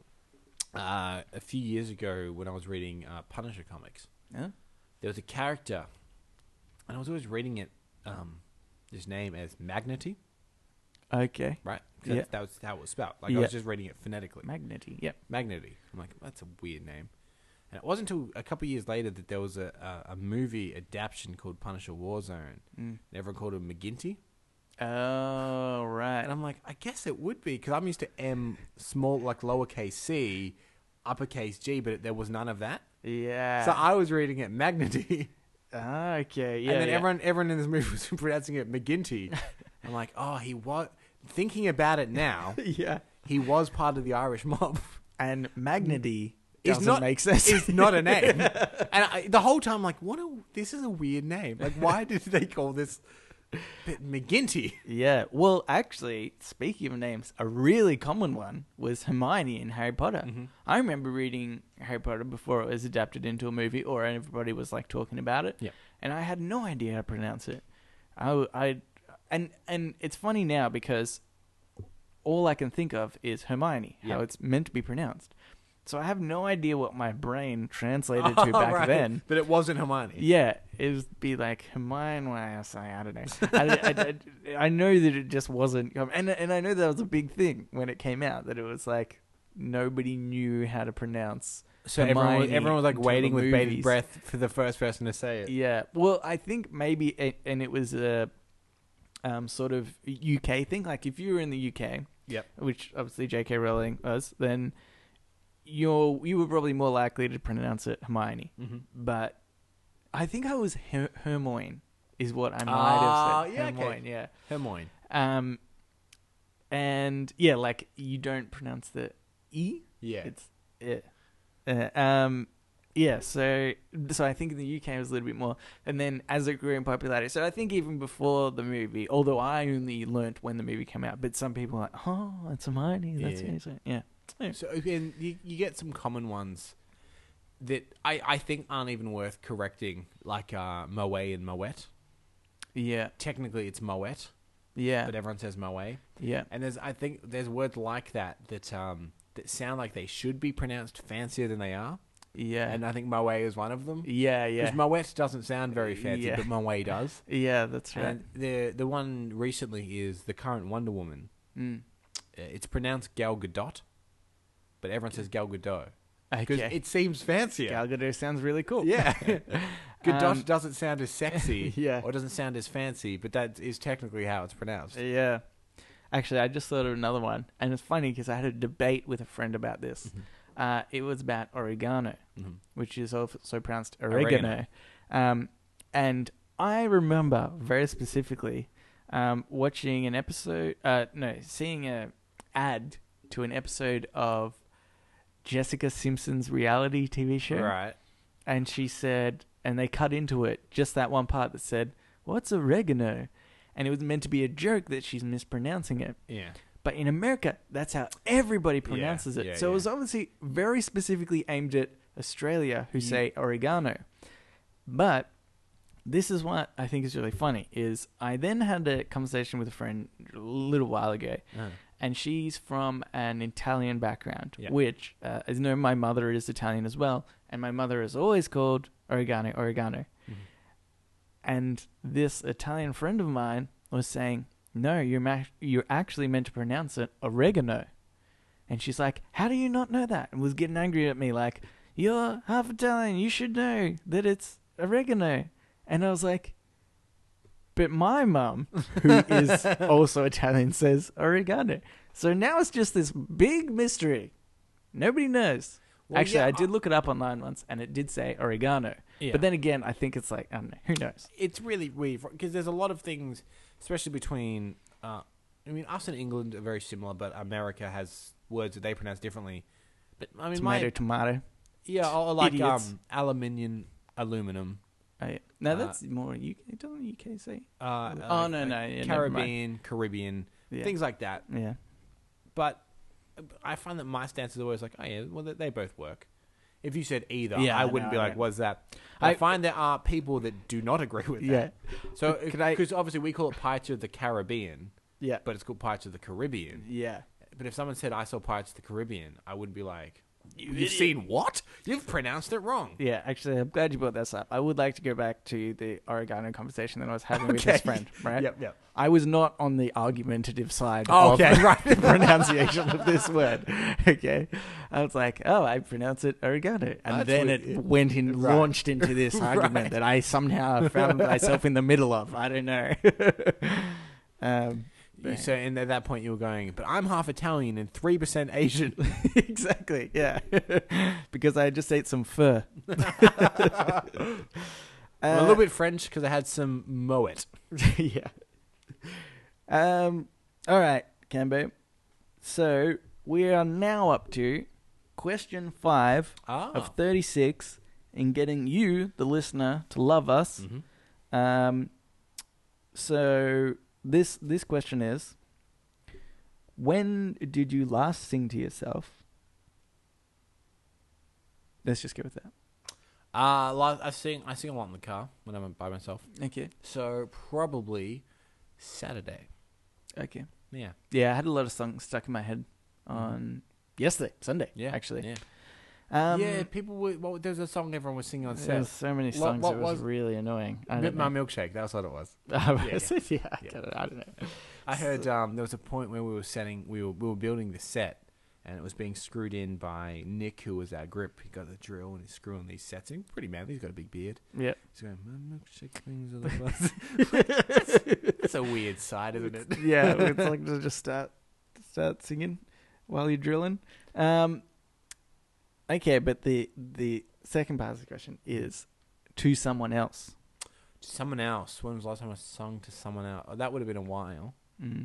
[SPEAKER 2] uh, a few years ago when I was reading uh, Punisher comics.
[SPEAKER 1] Huh?
[SPEAKER 2] There was a character, and I was always reading it, um, his name as Magnety,
[SPEAKER 1] Okay.
[SPEAKER 2] right? 'Cause
[SPEAKER 1] Yeah.
[SPEAKER 2] that's, that was how it was spelled. Like I
[SPEAKER 1] Yeah.
[SPEAKER 2] was just reading it phonetically.
[SPEAKER 1] Magnety. Yep.
[SPEAKER 2] Magnety. I'm like, that's a weird name. And it wasn't until a couple of years later that there was a, a, a movie adaptation called Punisher Warzone.
[SPEAKER 1] Mm.
[SPEAKER 2] And everyone called him McGinty.
[SPEAKER 1] Oh, right.
[SPEAKER 2] And I'm like, I guess it would be because I'm used to M small, like lowercase c, uppercase G, but there was none of that.
[SPEAKER 1] Yeah.
[SPEAKER 2] So I was reading it Magnety.
[SPEAKER 1] Ah, okay. Yeah.
[SPEAKER 2] and then
[SPEAKER 1] yeah.
[SPEAKER 2] everyone everyone in this movie was pronouncing it McGinty. I'm like, oh, he was. Thinking about it now,
[SPEAKER 1] yeah.
[SPEAKER 2] he was part of the Irish mob.
[SPEAKER 1] And Magnety
[SPEAKER 2] It's
[SPEAKER 1] doesn't
[SPEAKER 2] not-
[SPEAKER 1] make sense.
[SPEAKER 2] It's not a name. And I, the whole time, I'm like, what? A, this is a weird name. Like, why did they call this bit McGinty?
[SPEAKER 1] Yeah. Well, actually, speaking of names, a really common one was Hermione in Harry Potter.
[SPEAKER 2] Mhm.
[SPEAKER 1] I remember reading Harry Potter before it was adapted into a movie, or everybody was like talking about it.
[SPEAKER 2] Yeah.
[SPEAKER 1] And I had no idea how to pronounce it. I, I, and and it's funny now because all I can think of is Hermione, how
[SPEAKER 2] Yeah.
[SPEAKER 1] it's meant to be pronounced. So I have no idea what my brain translated to
[SPEAKER 2] Oh,
[SPEAKER 1] back
[SPEAKER 2] right.
[SPEAKER 1] then.
[SPEAKER 2] But it wasn't Hermione.
[SPEAKER 1] Yeah, it would be like Hermione. Well, I say I don't know. I, I, I, I know that it just wasn't, and and I know that was a big thing when it came out. That it was like nobody knew how to pronounce.
[SPEAKER 2] So everyone, was-
[SPEAKER 1] Hermione
[SPEAKER 2] everyone was like
[SPEAKER 1] until
[SPEAKER 2] waiting
[SPEAKER 1] the
[SPEAKER 2] with bated
[SPEAKER 1] movies.
[SPEAKER 2] breath for the first person to say it.
[SPEAKER 1] Yeah, well, I think maybe, it, and it was a um, sort of U K thing. Like if you were in the U K,
[SPEAKER 2] Yep.
[SPEAKER 1] which obviously J K Rowling was, then you're you were probably more likely to pronounce it Hermione.
[SPEAKER 2] Mm-hmm.
[SPEAKER 1] But I think I was Her- Hermione is what I might
[SPEAKER 2] Ah,
[SPEAKER 1] have said.
[SPEAKER 2] yeah, okay.
[SPEAKER 1] Hermione, yeah.
[SPEAKER 2] Hermione.
[SPEAKER 1] Um, and yeah, like you don't pronounce the e.
[SPEAKER 2] Yeah.
[SPEAKER 1] It's yeah. Uh, um, yeah. So so I think in the U K it was a little bit more, and then as it grew in popularity. So I think even before the movie, although I only learnt when the movie came out, but some people are like, oh, it's Hermione. That's
[SPEAKER 2] Yeah.
[SPEAKER 1] what you say. Yeah. Yeah.
[SPEAKER 2] So again, you, you get some common ones that I, I think aren't even worth correcting, like uh, Moe and Moet.
[SPEAKER 1] Yeah.
[SPEAKER 2] Technically, it's Moet,
[SPEAKER 1] Yeah.
[SPEAKER 2] but everyone says Moe.
[SPEAKER 1] Yeah.
[SPEAKER 2] And there's I think there's words like that that um that sound like they should be pronounced fancier than they are.
[SPEAKER 1] Yeah.
[SPEAKER 2] And I think Moe is one of them.
[SPEAKER 1] yeah. Yeah.
[SPEAKER 2] Because Moet doesn't sound very fancy,
[SPEAKER 1] Yeah.
[SPEAKER 2] but Moe does.
[SPEAKER 1] Yeah. That's right.
[SPEAKER 2] And the the one recently is the current Wonder Woman.
[SPEAKER 1] Mm.
[SPEAKER 2] Uh, It's pronounced Gal Gadot, but everyone says Gal Gadot because
[SPEAKER 1] Okay.
[SPEAKER 2] it seems fancier.
[SPEAKER 1] Gal Gadot sounds really cool.
[SPEAKER 2] Yeah. Gadot
[SPEAKER 1] Um,
[SPEAKER 2] doesn't sound as sexy
[SPEAKER 1] Yeah.
[SPEAKER 2] or doesn't sound as fancy, but that is technically how it's pronounced.
[SPEAKER 1] Yeah. Actually, I just thought of another one, and it's funny because I had a debate with a friend about this.
[SPEAKER 2] Mhm.
[SPEAKER 1] Uh, it was about oregano,
[SPEAKER 2] Mhm.
[SPEAKER 1] which is also pronounced oregano.
[SPEAKER 2] Oregano.
[SPEAKER 1] Um, and I remember very specifically um, watching an episode, uh, no, seeing a ad to an episode of Jessica Simpson's reality T V show.
[SPEAKER 2] Right.
[SPEAKER 1] And she said, and they cut into it, just that one part that said, what's oregano? And it was meant to be a joke that she's mispronouncing it.
[SPEAKER 2] Yeah.
[SPEAKER 1] But in America, that's how everybody pronounces it.
[SPEAKER 2] yeah,
[SPEAKER 1] so it
[SPEAKER 2] yeah.
[SPEAKER 1] was obviously very specifically aimed at Australia, who
[SPEAKER 2] Yeah.
[SPEAKER 1] say oregano. But this is what I think is really funny, is I then had a conversation with a friend a little while ago,
[SPEAKER 2] Uh,
[SPEAKER 1] and she's from an Italian background,
[SPEAKER 2] Yeah.
[SPEAKER 1] which, uh, as you know, my mother is Italian as well, and my mother is always called oregano, oregano.
[SPEAKER 2] Mhm.
[SPEAKER 1] And this Italian friend of mine was saying, no, you're ma- you're actually meant to pronounce it oregano. And she's like, how do you not know that? And was getting angry at me like, you're half Italian, you should know that it's oregano. And I was like, but my mum, who is also Italian, says oregano. So now it's just this big mystery. Nobody knows.
[SPEAKER 2] Well,
[SPEAKER 1] Actually,
[SPEAKER 2] yeah,
[SPEAKER 1] I did look it up online once, and it did say oregano.
[SPEAKER 2] yeah.
[SPEAKER 1] But then again, I think it's like, I don't know, who knows?
[SPEAKER 2] it's really weird because there's a lot of things, especially between. Uh, I mean, us and England are very similar, but America has words that they pronounce differently. But I mean,
[SPEAKER 1] Tomato,
[SPEAKER 2] my,
[SPEAKER 1] tomato.
[SPEAKER 2] yeah, or like
[SPEAKER 1] Idiots.
[SPEAKER 2] um, aluminium, aluminum.
[SPEAKER 1] Oh, yeah. No,
[SPEAKER 2] Uh,
[SPEAKER 1] that's more U K. Doesn't U K say?
[SPEAKER 2] Uh,
[SPEAKER 1] Oh,
[SPEAKER 2] uh,
[SPEAKER 1] no,
[SPEAKER 2] like
[SPEAKER 1] no, yeah, never mind.
[SPEAKER 2] Caribbean, Caribbean,
[SPEAKER 1] Yeah.
[SPEAKER 2] things like that.
[SPEAKER 1] Yeah.
[SPEAKER 2] But I find that my stance is always like, oh yeah, well they, they both work. If you said either,
[SPEAKER 1] Yeah,
[SPEAKER 2] I
[SPEAKER 1] I
[SPEAKER 2] wouldn't
[SPEAKER 1] know,
[SPEAKER 2] be
[SPEAKER 1] I
[SPEAKER 2] like,
[SPEAKER 1] know.
[SPEAKER 2] what's that? But I,
[SPEAKER 1] I-
[SPEAKER 2] find there are people that do not agree with
[SPEAKER 1] Yeah.
[SPEAKER 2] that. So,
[SPEAKER 1] Can I-
[SPEAKER 2] because obviously we call it Pirates of the Caribbean,
[SPEAKER 1] Yeah.
[SPEAKER 2] but it's called Pirates of the Caribbean.
[SPEAKER 1] Yeah.
[SPEAKER 2] But if someone said I saw Pirates of the Caribbean, I wouldn't be like,
[SPEAKER 1] You
[SPEAKER 2] you've seen what? You've pronounced it wrong.
[SPEAKER 1] Yeah, actually, I'm glad you brought this up. I would like to go back to the oregano conversation that I was having with
[SPEAKER 2] Okay.
[SPEAKER 1] this friend, right?
[SPEAKER 2] Yep, yep.
[SPEAKER 1] I was not on the argumentative side
[SPEAKER 2] Oh,
[SPEAKER 1] of
[SPEAKER 2] okay, right.
[SPEAKER 1] the pronunciation of this word. Okay. I was like, oh, I pronounce it oregano. And
[SPEAKER 2] That's
[SPEAKER 1] then
[SPEAKER 2] what-
[SPEAKER 1] it went in,
[SPEAKER 2] Right.
[SPEAKER 1] launched into this argument
[SPEAKER 2] Right.
[SPEAKER 1] that I somehow found myself in the middle of. I don't know. um,
[SPEAKER 2] You, so, and at that point you were going, but I'm half Italian and three percent Asian.
[SPEAKER 1] exactly, yeah. Because I just ate some pho.
[SPEAKER 2] I'm a little bit French because I had some Moet.
[SPEAKER 1] yeah. Um. All right, Cambo. So we are now up to question five
[SPEAKER 2] Ah.
[SPEAKER 1] of thirty-six in getting you, the listener, to love us.
[SPEAKER 2] Mhm.
[SPEAKER 1] Um. So this this question is: when did you last sing to yourself? Let's just go with that.
[SPEAKER 2] Uh, li- I sing I sing a lot in the car when I'm by myself.
[SPEAKER 1] Okay.
[SPEAKER 2] So probably Saturday.
[SPEAKER 1] Okay.
[SPEAKER 2] Yeah.
[SPEAKER 1] Yeah, I had a lot of songs stuck in my head on yesterday, Sunday.
[SPEAKER 2] Yeah.
[SPEAKER 1] actually.
[SPEAKER 2] Yeah.
[SPEAKER 1] Um,
[SPEAKER 2] yeah, people were. Well, there was a song everyone was singing on
[SPEAKER 1] There
[SPEAKER 2] set.
[SPEAKER 1] was so many
[SPEAKER 2] What-
[SPEAKER 1] songs.
[SPEAKER 2] what
[SPEAKER 1] it was,
[SPEAKER 2] was-
[SPEAKER 1] really annoying. I
[SPEAKER 2] Bit
[SPEAKER 1] don't
[SPEAKER 2] My
[SPEAKER 1] know.
[SPEAKER 2] Milkshake. That's what it was.
[SPEAKER 1] Oh,
[SPEAKER 2] Yeah,
[SPEAKER 1] was it? Yeah, I,
[SPEAKER 2] Yeah.
[SPEAKER 1] don't know. I don't know.
[SPEAKER 2] I heard um, there was a point where we were setting, we were we were building the set, and it was being screwed in by Nick, who was our grip. He got the drill and he's screwing these sets in. Pretty manly. He's got a big beard.
[SPEAKER 1] Yeah.
[SPEAKER 2] He's going, "My milkshake brings all the buzz." That's a weird side, isn't it?
[SPEAKER 1] Yeah, it's like to just start start singing while you're drilling. Um, okay, but the the second part of the question is to someone else.
[SPEAKER 2] Someone else. When was the last time I sung to someone else? Oh, that would have been a while.
[SPEAKER 1] Mm.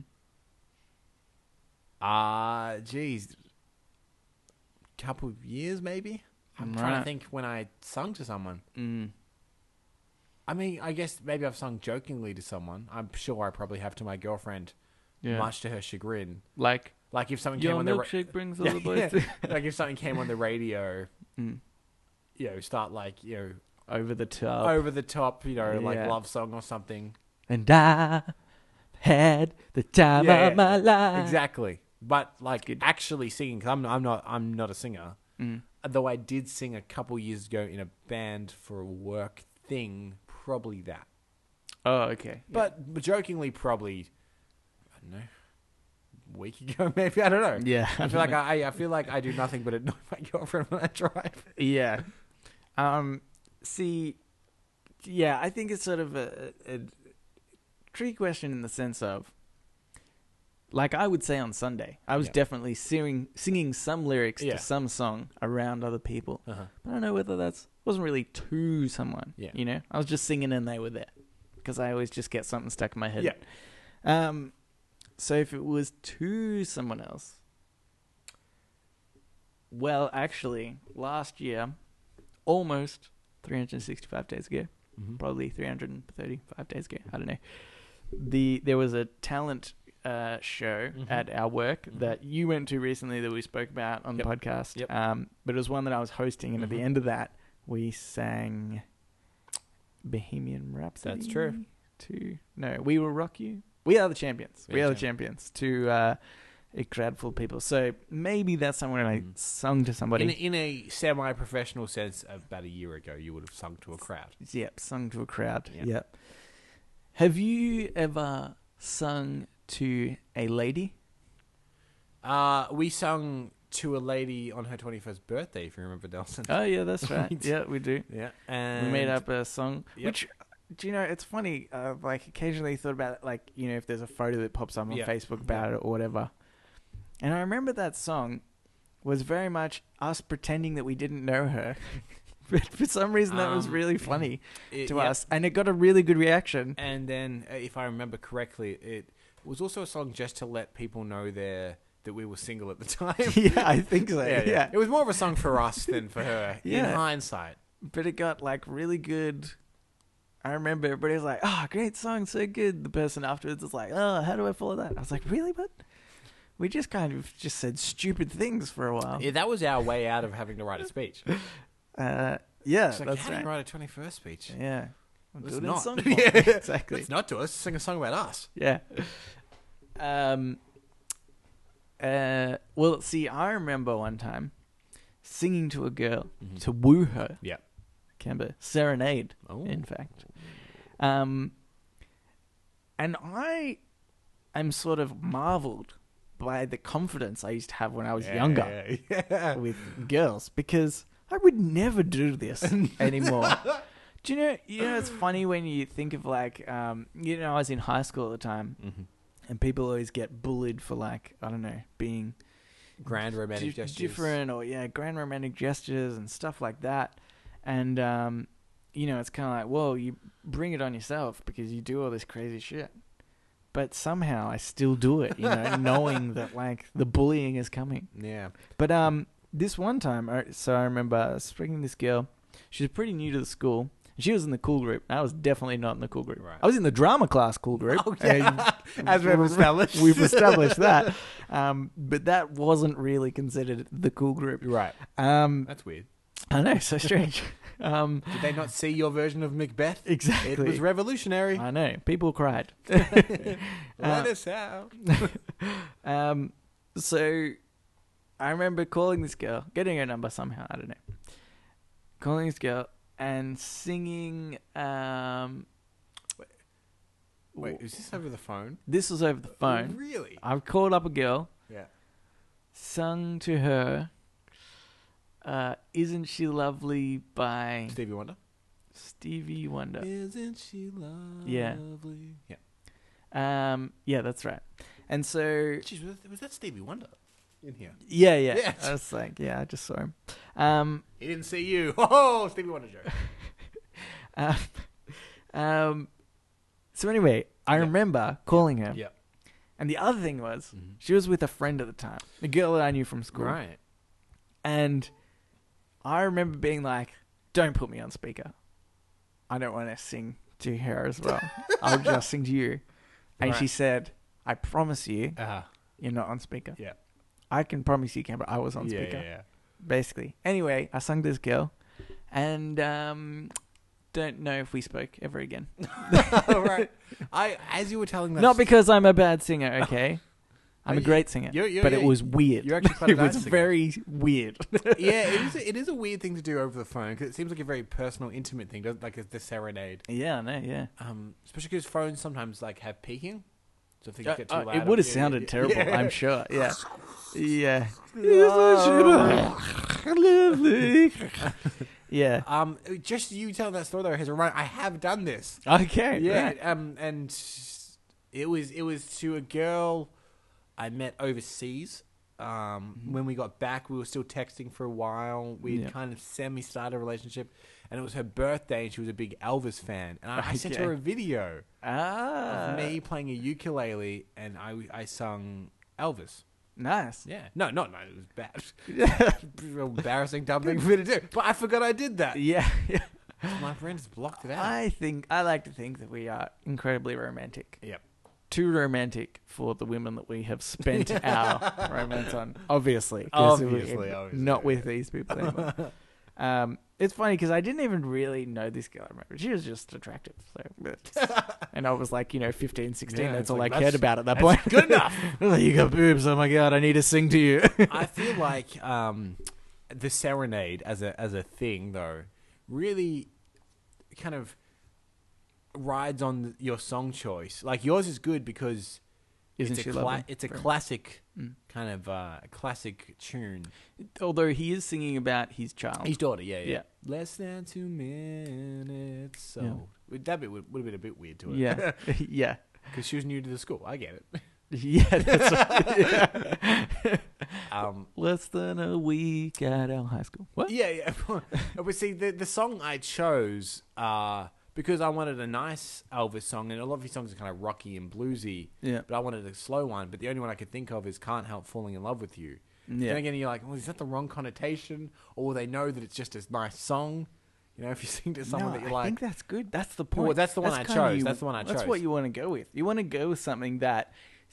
[SPEAKER 2] Ah, uh, geez, couple of years maybe. I'm trying
[SPEAKER 1] Right.
[SPEAKER 2] to think when I sung to someone.
[SPEAKER 1] Mm.
[SPEAKER 2] I mean, I guess maybe I've sung jokingly to someone. I'm sure I probably have to my girlfriend,
[SPEAKER 1] Yeah.
[SPEAKER 2] much to her chagrin.
[SPEAKER 1] Like
[SPEAKER 2] Like if something
[SPEAKER 1] your
[SPEAKER 2] came on the ra-
[SPEAKER 1] milkshake brings all
[SPEAKER 2] Yeah,
[SPEAKER 1] the boys.
[SPEAKER 2] yeah. like if something came on the radio,
[SPEAKER 1] Mm.
[SPEAKER 2] you know, start like you know
[SPEAKER 1] Over the top.
[SPEAKER 2] over the top, you know, like
[SPEAKER 1] Yeah.
[SPEAKER 2] love song or something.
[SPEAKER 1] And I had the time
[SPEAKER 2] Yeah,
[SPEAKER 1] of my life.
[SPEAKER 2] Exactly. But like
[SPEAKER 1] Good.
[SPEAKER 2] actually singing, because I'm I'm not I'm not a singer.
[SPEAKER 1] Mm.
[SPEAKER 2] Though I did sing a couple years ago in a band for a work thing, probably that.
[SPEAKER 1] Oh, okay.
[SPEAKER 2] But, but jokingly, probably I don't know, a week ago maybe. I don't know.
[SPEAKER 1] yeah,
[SPEAKER 2] I feel like I I feel like I do nothing but annoy my girlfriend when I drive.
[SPEAKER 1] yeah. Um. See, yeah, I think it's sort of a, a tricky question in the sense of, like I would say on Sunday, I was
[SPEAKER 2] Yeah.
[SPEAKER 1] definitely singing singing some lyrics
[SPEAKER 2] Yeah.
[SPEAKER 1] to some song around other people.
[SPEAKER 2] Uh-huh.
[SPEAKER 1] But I don't know whether that's wasn't really to someone.
[SPEAKER 2] Yeah.
[SPEAKER 1] You know, I was just singing and they were there because I always just get something stuck in my head.
[SPEAKER 2] Yeah.
[SPEAKER 1] Um. So if it was to someone else, well, actually, last year, almost three hundred sixty-five days ago,
[SPEAKER 2] Mhm.
[SPEAKER 1] probably three hundred thirty-five days ago, I don't know. The there was a talent uh, show
[SPEAKER 2] Mhm.
[SPEAKER 1] at our work
[SPEAKER 2] Mhm.
[SPEAKER 1] that you went to recently that we spoke about on
[SPEAKER 2] Yep.
[SPEAKER 1] the podcast.
[SPEAKER 2] Yep.
[SPEAKER 1] Um, but it was one that I was hosting, and at the
[SPEAKER 2] Mhm.
[SPEAKER 1] end of that, we sang Bohemian Rhapsody.
[SPEAKER 2] That's true.
[SPEAKER 1] To no, We Will Rock You. We Are the Champions. We,
[SPEAKER 2] We
[SPEAKER 1] Are
[SPEAKER 2] are
[SPEAKER 1] the
[SPEAKER 2] the
[SPEAKER 1] Champions. To uh, a crowd full of people. So maybe that's someone I
[SPEAKER 2] Mhm.
[SPEAKER 1] sung to somebody.
[SPEAKER 2] In a, in a semi-professional sense, about a year ago, you would have sung to a crowd.
[SPEAKER 1] Yep, sung to a crowd.
[SPEAKER 2] Yep.
[SPEAKER 1] Yep. Have you ever sung to a lady?
[SPEAKER 2] Uh, we sung to a lady on her twenty-first birthday, if you remember, Delson.
[SPEAKER 1] Oh yeah, that's right.
[SPEAKER 2] Right.
[SPEAKER 1] Yeah, we do.
[SPEAKER 2] Yeah,
[SPEAKER 1] We
[SPEAKER 2] and
[SPEAKER 1] made up a song,
[SPEAKER 2] Yep.
[SPEAKER 1] which, do you know, it's funny. Uh, like occasionally thought about it, like you know, if there's a photo that pops up on
[SPEAKER 2] Yeah.
[SPEAKER 1] Facebook about it or whatever. And I remember that song was very much us pretending that we didn't know her. But for some reason, that was
[SPEAKER 2] Um,
[SPEAKER 1] really funny
[SPEAKER 2] it-
[SPEAKER 1] to
[SPEAKER 2] yeah.
[SPEAKER 1] us, and it got a really good reaction.
[SPEAKER 2] And then, uh, if I remember correctly, it was also a song just to let people know there that we were single at the time.
[SPEAKER 1] Yeah, I think so.
[SPEAKER 2] yeah,
[SPEAKER 1] Yeah,
[SPEAKER 2] yeah. It was more of a song for us than for her. In
[SPEAKER 1] Yeah.
[SPEAKER 2] hindsight,
[SPEAKER 1] But it got like really good. I remember everybody was like, "Oh, great song, so good." The person afterwards was like, "Oh, how do I follow that?" I was like, "Really? But we just kind of just said stupid things for a while."
[SPEAKER 2] yeah, that was our way out of having to write a speech.
[SPEAKER 1] Uh, yeah,
[SPEAKER 2] It's like,
[SPEAKER 1] that's
[SPEAKER 2] how do
[SPEAKER 1] right.
[SPEAKER 2] you write a twenty-first speech?
[SPEAKER 1] Yeah, I'm
[SPEAKER 2] Let's
[SPEAKER 1] doing a
[SPEAKER 2] not.
[SPEAKER 1] song.
[SPEAKER 2] Yeah.
[SPEAKER 1] form. Exactly.
[SPEAKER 2] It's not to us. Sing a song about us.
[SPEAKER 1] Yeah. Um. Uh. Well, see, I remember one time singing to a girl
[SPEAKER 2] Mhm.
[SPEAKER 1] to woo her.
[SPEAKER 2] Yeah.
[SPEAKER 1] Canberra serenade.
[SPEAKER 2] Oh.
[SPEAKER 1] In fact. Um, and I am sort of marveled by the confidence I used to have when I was younger
[SPEAKER 2] Yeah, yeah.
[SPEAKER 1] with girls, because I would never do this anymore. Do you know, you know, it's funny when you think of like, um, you know, I was in high school at the time,
[SPEAKER 2] Mhm.
[SPEAKER 1] and people always get bullied for like, I don't know, being
[SPEAKER 2] Grand romantic
[SPEAKER 1] di-
[SPEAKER 2] gestures.
[SPEAKER 1] different or yeah, grand romantic gestures and stuff like that. And um, you know, it's kind of like, whoa, you bring it on yourself because you do all this crazy shit. But somehow I still do it, you know, knowing that like the bullying is coming.
[SPEAKER 2] Yeah.
[SPEAKER 1] But um, this one time, I- so I remember I was speaking to this girl. She was pretty new to the school. She was in the cool group. I was definitely not in the cool group.
[SPEAKER 2] Right.
[SPEAKER 1] I was in the drama class cool group.
[SPEAKER 2] Oh, yeah.
[SPEAKER 1] and
[SPEAKER 2] As we've established.
[SPEAKER 1] We've established that. Um, but that wasn't really considered the cool group.
[SPEAKER 2] Right.
[SPEAKER 1] Um,
[SPEAKER 2] That's weird.
[SPEAKER 1] I know, so strange. Um,
[SPEAKER 2] Did they not see your version of Macbeth?
[SPEAKER 1] exactly.
[SPEAKER 2] It was revolutionary.
[SPEAKER 1] I know. People cried.
[SPEAKER 2] Let
[SPEAKER 1] Uh,
[SPEAKER 2] us out.
[SPEAKER 1] Um, so I remember calling this girl, getting her number somehow. I don't know. Calling this girl and singing. Um,
[SPEAKER 2] Wait, is this over the phone?
[SPEAKER 1] This was over the phone.
[SPEAKER 2] Really?
[SPEAKER 1] I've called up a girl,
[SPEAKER 2] Yeah.
[SPEAKER 1] sung to her. Uh, Isn't She Lovely by
[SPEAKER 2] Stevie Wonder?
[SPEAKER 1] Stevie Wonder.
[SPEAKER 2] Isn't she lovely?
[SPEAKER 1] Yeah.
[SPEAKER 2] Yeah.
[SPEAKER 1] Um, yeah, that's right. And so,
[SPEAKER 2] Jeez, was that, was that Stevie Wonder in here?
[SPEAKER 1] yeah, yeah.
[SPEAKER 2] Yeah.
[SPEAKER 1] I was like, yeah, I just saw him. Um,
[SPEAKER 2] He didn't see you. Oh, Stevie Wonder joke.
[SPEAKER 1] um, um, so anyway, I
[SPEAKER 2] Yeah.
[SPEAKER 1] remember calling her.
[SPEAKER 2] Yeah.
[SPEAKER 1] And the other thing was,
[SPEAKER 2] Mhm.
[SPEAKER 1] she was with a friend at the time, a girl that I knew from school.
[SPEAKER 2] Right.
[SPEAKER 1] And I remember being like, don't put me on speaker. I don't want to sing to her as well. I'll just sing to you. And
[SPEAKER 2] Right.
[SPEAKER 1] she said, I promise you,
[SPEAKER 2] Uh-huh.
[SPEAKER 1] you're not on speaker.
[SPEAKER 2] Yeah.
[SPEAKER 1] I can promise you can, but I was on
[SPEAKER 2] yeah,
[SPEAKER 1] speaker.
[SPEAKER 2] yeah, yeah.
[SPEAKER 1] Basically. Anyway, I sung this girl. And um, don't know if we spoke ever again.
[SPEAKER 2] All right. I, as you were telling that...
[SPEAKER 1] Not because I'm a bad singer, okay? I'm
[SPEAKER 2] Oh,
[SPEAKER 1] a
[SPEAKER 2] you-
[SPEAKER 1] great singer.
[SPEAKER 2] you're- you're-
[SPEAKER 1] but it
[SPEAKER 2] yeah,
[SPEAKER 1] was weird.
[SPEAKER 2] you're actually quite a
[SPEAKER 1] It was
[SPEAKER 2] nice singer.
[SPEAKER 1] very weird.
[SPEAKER 2] yeah, it is, a, it is a weird thing to do over the phone because it seems like a very personal, intimate thing, doesn't like a, the serenade.
[SPEAKER 1] Yeah, I know, yeah.
[SPEAKER 2] Um, especially because phones sometimes like have peaking, so if things
[SPEAKER 1] Uh,
[SPEAKER 2] get too
[SPEAKER 1] uh,
[SPEAKER 2] loud,
[SPEAKER 1] it would have
[SPEAKER 2] yeah,
[SPEAKER 1] sounded
[SPEAKER 2] yeah,
[SPEAKER 1] terrible,
[SPEAKER 2] yeah.
[SPEAKER 1] I'm sure. Yeah. Yeah. yeah.
[SPEAKER 2] Um, just you telling that story though has reminded I have done this.
[SPEAKER 1] Okay.
[SPEAKER 2] Yeah.
[SPEAKER 1] right.
[SPEAKER 2] Um, and it was it was to a girl I met overseas. Um, when we got back, we were still texting for a while. We
[SPEAKER 1] Yeah.
[SPEAKER 2] kind of semi started a relationship, and it was her birthday, and she was a big Elvis fan. And I, I sent her
[SPEAKER 1] Okay.
[SPEAKER 2] a video
[SPEAKER 1] Ah.
[SPEAKER 2] of me playing a ukulele, and I I sung Elvis.
[SPEAKER 1] Nice.
[SPEAKER 2] Yeah, no, not no, it was bad.
[SPEAKER 1] Yeah.
[SPEAKER 2] Real embarrassing, dumb thing for me to do. But I forgot I did that.
[SPEAKER 1] Yeah.
[SPEAKER 2] My friends blocked it out.
[SPEAKER 1] I think, I like to think that we are incredibly romantic.
[SPEAKER 2] Yep.
[SPEAKER 1] Too romantic for the women that we have spent our romance on. Obviously. 'cause we-
[SPEAKER 2] Obviously, obviously,
[SPEAKER 1] Not
[SPEAKER 2] yeah.
[SPEAKER 1] with these people anymore. Um, it's funny because I didn't even really know this girl. I remember she was just attractive. So, but- and I was like, you know, fifteen, sixteen.
[SPEAKER 2] Yeah,
[SPEAKER 1] that's
[SPEAKER 2] it's
[SPEAKER 1] all
[SPEAKER 2] like,
[SPEAKER 1] I cared
[SPEAKER 2] that's-
[SPEAKER 1] about at that
[SPEAKER 2] that's
[SPEAKER 1] point.
[SPEAKER 2] good enough.
[SPEAKER 1] You got boobs. Oh my god, I need to sing to you.
[SPEAKER 2] I feel like um, the serenade as a as a thing though really kind of rides on your song choice. Like yours is good because
[SPEAKER 1] Isn't
[SPEAKER 2] it's a
[SPEAKER 1] she
[SPEAKER 2] cla-
[SPEAKER 1] lovely?
[SPEAKER 2] it's a
[SPEAKER 1] Right.
[SPEAKER 2] classic
[SPEAKER 1] Mm.
[SPEAKER 2] kind of uh, classic tune.
[SPEAKER 1] Although he is singing about his child.
[SPEAKER 2] His daughter, yeah, yeah.
[SPEAKER 1] Yeah.
[SPEAKER 2] Less than two minutes. So
[SPEAKER 1] Yeah.
[SPEAKER 2] that bit would, would have been a bit weird to her.
[SPEAKER 1] Yeah. yeah.
[SPEAKER 2] because she was new to the school. I get it.
[SPEAKER 1] Yeah, that's right. Yeah.
[SPEAKER 2] Um,
[SPEAKER 1] Less than a week at our high school. What?
[SPEAKER 2] Yeah, yeah. But see, the the song I chose, uh, because I wanted a nice Elvis song, and a lot of his songs are kind of rocky and bluesy,
[SPEAKER 1] Yeah.
[SPEAKER 2] but I wanted a slow one. But the only one I could think of is "Can't Help Falling in Love with You."
[SPEAKER 1] Yeah.
[SPEAKER 2] Then again, you're like, well, is that the wrong connotation, or will they know that it's just a nice song? You know, if you sing to someone
[SPEAKER 1] no,
[SPEAKER 2] that you
[SPEAKER 1] I
[SPEAKER 2] like,
[SPEAKER 1] think that's good. That's the point.
[SPEAKER 2] Well, that's the one I
[SPEAKER 1] kinda
[SPEAKER 2] chose.
[SPEAKER 1] you-
[SPEAKER 2] That's the one I
[SPEAKER 1] That's
[SPEAKER 2] chose.
[SPEAKER 1] what you want to go with. You want to go with something that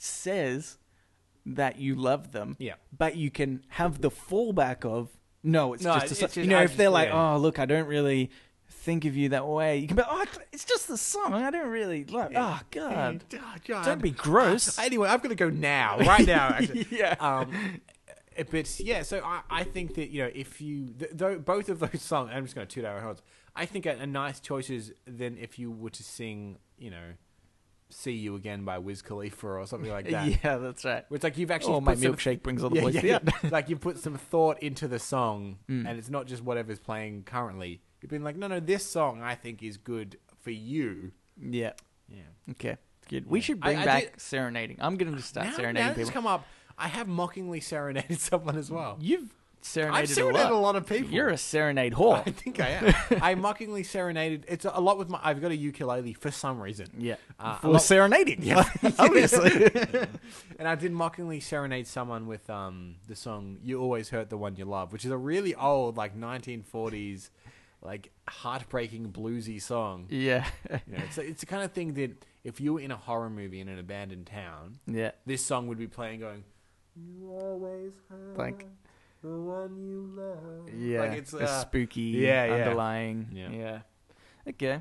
[SPEAKER 1] says that you love them,
[SPEAKER 2] yeah,
[SPEAKER 1] but you can have the fallback of no, it's
[SPEAKER 2] No,
[SPEAKER 1] just a
[SPEAKER 2] it's
[SPEAKER 1] song.
[SPEAKER 2] just-
[SPEAKER 1] You know,
[SPEAKER 2] I
[SPEAKER 1] if they're
[SPEAKER 2] just-
[SPEAKER 1] like,
[SPEAKER 2] yeah.
[SPEAKER 1] oh, look, I don't really think of you that way. You can be, oh, it's just the song. I don't really love.
[SPEAKER 2] Yeah.
[SPEAKER 1] Oh God,
[SPEAKER 2] Oh, God.
[SPEAKER 1] don't be gross.
[SPEAKER 2] Anyway, I've got to go now, right now. Actually.
[SPEAKER 1] yeah.
[SPEAKER 2] Um, but yeah, so I, I think that, you know, if you th- though both of those songs, I'm just going to toot our horns. I think are, are nice choices than if you were to sing, you know, "See You Again" by Wiz Khalifa or something like that.
[SPEAKER 1] Yeah, that's right.
[SPEAKER 2] Where it's like you've actually
[SPEAKER 1] Oh, my
[SPEAKER 2] put some-
[SPEAKER 1] milkshake brings all the
[SPEAKER 2] yeah,
[SPEAKER 1] boys
[SPEAKER 2] yeah,
[SPEAKER 1] out.
[SPEAKER 2] yeah. Like you put some thought into the song,
[SPEAKER 1] Mm.
[SPEAKER 2] and it's not just whatever's playing currently. You've been like, no, no, this song I think is good for you.
[SPEAKER 1] Yeah.
[SPEAKER 2] Yeah.
[SPEAKER 1] Okay. Good. We
[SPEAKER 2] Yeah.
[SPEAKER 1] should
[SPEAKER 2] I-
[SPEAKER 1] bring
[SPEAKER 2] I
[SPEAKER 1] back
[SPEAKER 2] did-
[SPEAKER 1] serenading. I'm going to just start
[SPEAKER 2] Now,
[SPEAKER 1] serenading
[SPEAKER 2] now this has
[SPEAKER 1] people.
[SPEAKER 2] come up. I have mockingly serenaded someone as well.
[SPEAKER 1] You've serenaded,
[SPEAKER 2] I've serenaded
[SPEAKER 1] a
[SPEAKER 2] a
[SPEAKER 1] lot.
[SPEAKER 2] lot of people.
[SPEAKER 1] You're a serenade whore.
[SPEAKER 2] I think I am. I mockingly serenaded. It's a, a lot with my. I've got a ukulele for some reason.
[SPEAKER 1] Yeah.
[SPEAKER 2] Uh, a
[SPEAKER 1] For
[SPEAKER 2] lot-
[SPEAKER 1] serenading. Yeah. Obviously.
[SPEAKER 2] And I did mockingly serenade someone with um the song "You Always Hurt the One You Love," which is a really old, like nineteen forties, like heartbreaking bluesy song.
[SPEAKER 1] yeah.
[SPEAKER 2] You know, it's it's the kind of thing that if you were in a horror movie in an abandoned town,
[SPEAKER 1] Yeah.
[SPEAKER 2] this song would be playing, going, "You always hurt
[SPEAKER 1] Like-
[SPEAKER 2] the one you love."
[SPEAKER 1] Yeah.
[SPEAKER 2] Like it's
[SPEAKER 1] a
[SPEAKER 2] uh,
[SPEAKER 1] spooky
[SPEAKER 2] yeah, yeah.
[SPEAKER 1] underlying.
[SPEAKER 2] Yeah.
[SPEAKER 1] Yeah. Okay.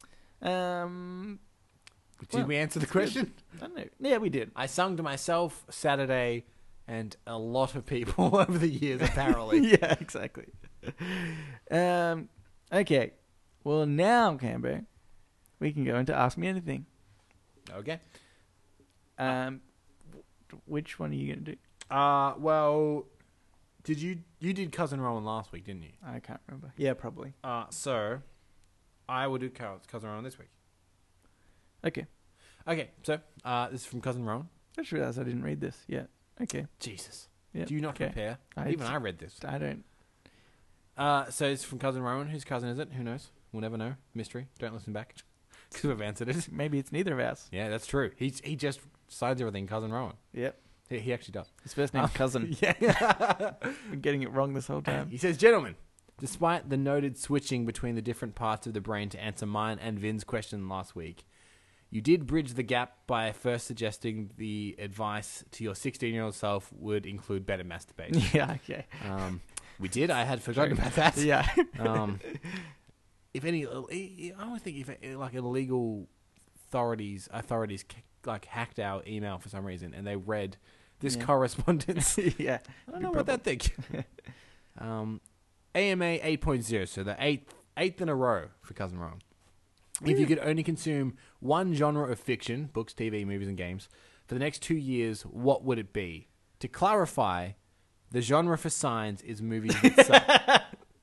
[SPEAKER 1] Um,
[SPEAKER 2] Did
[SPEAKER 1] Well,
[SPEAKER 2] we answer the
[SPEAKER 1] that's good.
[SPEAKER 2] question?
[SPEAKER 1] I don't know. Yeah, we did.
[SPEAKER 2] I sung to myself Saturday, and a lot of people over the years, apparently.
[SPEAKER 1] Yeah, exactly. Um, okay. Well, now, Cambo, we can go into Ask Me Anything.
[SPEAKER 2] Okay.
[SPEAKER 1] Um, which one are you going to do?
[SPEAKER 2] Uh, well, did you you did Cousin Rowan last week, didn't you?
[SPEAKER 1] I can't remember. Yeah, probably.
[SPEAKER 2] Uh, so I will do Cous- Cousin Rowan this week.
[SPEAKER 1] Okay.
[SPEAKER 2] Okay, so uh, this is from Cousin Rowan.
[SPEAKER 1] I just realized I didn't read this yet. Okay.
[SPEAKER 2] Jesus.
[SPEAKER 1] Yeah.
[SPEAKER 2] Do you not
[SPEAKER 1] okay.
[SPEAKER 2] prepare?
[SPEAKER 1] I
[SPEAKER 2] Even
[SPEAKER 1] just-
[SPEAKER 2] I read this.
[SPEAKER 1] I don't.
[SPEAKER 2] Uh, so it's from Cousin Rowan. Whose cousin is it? Who knows? We'll never know. Mystery. Don't listen back. Because we've answered it.
[SPEAKER 1] Maybe it's neither of ours.
[SPEAKER 2] Yeah, that's true. He's, he just signs everything Cousin Rowan.
[SPEAKER 1] Yep.
[SPEAKER 2] He, he actually does.
[SPEAKER 1] His first name's
[SPEAKER 2] Uh,
[SPEAKER 1] Cousin.
[SPEAKER 2] Yeah.
[SPEAKER 1] Been getting it wrong this whole time.
[SPEAKER 2] He says, gentlemen, despite the noted switching between the different parts of the brain to answer mine and Vin's question last week, you did bridge the gap by first suggesting the advice to your sixteen-year-old self would include better masturbation.
[SPEAKER 1] Yeah, okay.
[SPEAKER 2] um, we did. I had forgotten about that.
[SPEAKER 1] Yeah.
[SPEAKER 2] Um, if any, I always think if like illegal authorities authorities like hacked our email for some reason and they read this
[SPEAKER 1] Yeah.
[SPEAKER 2] correspondence.
[SPEAKER 1] Yeah.
[SPEAKER 2] I don't know what that think. um, A M A eight point oh, so the eighth eighth in a row for Cousin Rowan. If you could only consume one genre of fiction, books, T V, movies, and games, for the next two years, what would it be? To clarify, the genre for Signs is movies that suck.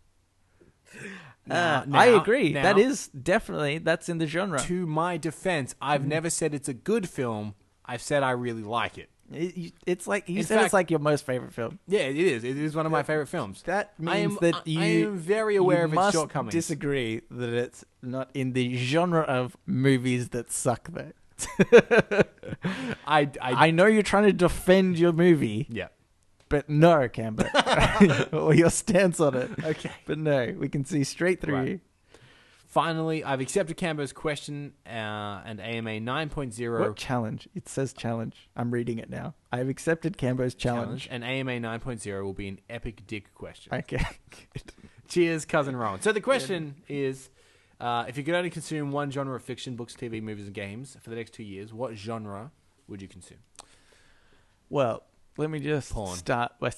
[SPEAKER 2] Now-
[SPEAKER 1] Uh, I
[SPEAKER 2] now-
[SPEAKER 1] agree.
[SPEAKER 2] now,
[SPEAKER 1] that is definitely, that's in the genre.
[SPEAKER 2] to my defense, I've never said it's a good film. I've said I really like it.
[SPEAKER 1] It- you- it's like, you
[SPEAKER 2] In
[SPEAKER 1] said
[SPEAKER 2] fact-
[SPEAKER 1] it's like your most favorite film.
[SPEAKER 2] Yeah, it is. It is one of my favorite films.
[SPEAKER 1] That
[SPEAKER 2] I am,
[SPEAKER 1] means that
[SPEAKER 2] I-
[SPEAKER 1] you,
[SPEAKER 2] I am very aware
[SPEAKER 1] you
[SPEAKER 2] of its
[SPEAKER 1] must
[SPEAKER 2] shortcomings.
[SPEAKER 1] disagree that it's not in the genre of movies that suck, though.
[SPEAKER 2] I, I,
[SPEAKER 1] I know you're trying to defend your movie,
[SPEAKER 2] yeah.
[SPEAKER 1] but no, Camber. Or your stance on it.
[SPEAKER 2] Okay.
[SPEAKER 1] But no, we can see straight through
[SPEAKER 2] Right.
[SPEAKER 1] you.
[SPEAKER 2] Finally, I've accepted Cambo's question uh, and A M A nine point oh
[SPEAKER 1] What challenge? It says challenge. I'm reading it now. I've accepted Cambo's challenge.
[SPEAKER 2] challenge, and A M A nine point oh will be an epic dick question.
[SPEAKER 1] Okay.
[SPEAKER 2] Cheers, Cousin Rowan. So the question is, uh, if you could only consume one genre of fiction, books, T V, movies, and games for the next two years, what genre would you consume?
[SPEAKER 1] Well, let me just
[SPEAKER 2] Porn.
[SPEAKER 1] start by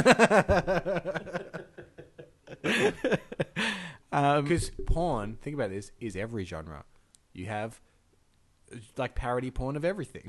[SPEAKER 1] um,
[SPEAKER 2] Because porn, think about this, is every genre. You have uh, like parody porn of everything.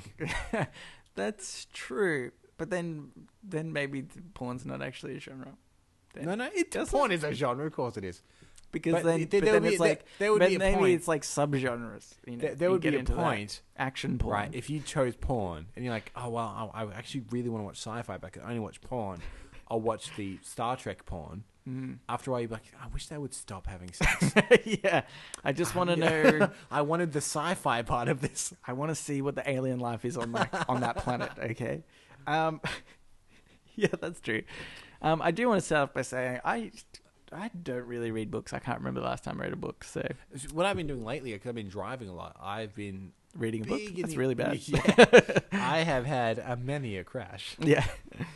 [SPEAKER 1] that's true. But then, then maybe the porn's not actually a genre. Then.
[SPEAKER 2] No, no, it,
[SPEAKER 1] Does
[SPEAKER 2] porn is a genre. Of course it is.
[SPEAKER 1] Because
[SPEAKER 2] But
[SPEAKER 1] then,
[SPEAKER 2] there-
[SPEAKER 1] but
[SPEAKER 2] there
[SPEAKER 1] then
[SPEAKER 2] would be-
[SPEAKER 1] it's like,
[SPEAKER 2] there- there would
[SPEAKER 1] but
[SPEAKER 2] be a
[SPEAKER 1] maybe
[SPEAKER 2] point.
[SPEAKER 1] it's like subgenres. You know,
[SPEAKER 2] There, there
[SPEAKER 1] you
[SPEAKER 2] would
[SPEAKER 1] get
[SPEAKER 2] be a
[SPEAKER 1] into that.
[SPEAKER 2] point,
[SPEAKER 1] Action porn,
[SPEAKER 2] right? If you chose porn and you're like, oh well, I, I actually really want to watch sci-fi, but I can only watch porn. I'll watch the Star Trek porn.
[SPEAKER 1] Mm.
[SPEAKER 2] After a while, you're like, I wish they would stop having sex.
[SPEAKER 1] Yeah, I just want to
[SPEAKER 2] Yeah.
[SPEAKER 1] know.
[SPEAKER 2] I wanted the sci-fi part of this.
[SPEAKER 1] I want to see what the alien life is on that on that planet. Okay, um, yeah, that's true. Um, I do want to start off by saying I I don't really read books. I can't remember the last time I read a book. So
[SPEAKER 2] What I've been doing lately, because I've been driving a lot, I've been
[SPEAKER 1] reading a book,
[SPEAKER 2] big in
[SPEAKER 1] that's
[SPEAKER 2] the-
[SPEAKER 1] really bad.
[SPEAKER 2] Yeah. I have had a many a crash.
[SPEAKER 1] Yeah.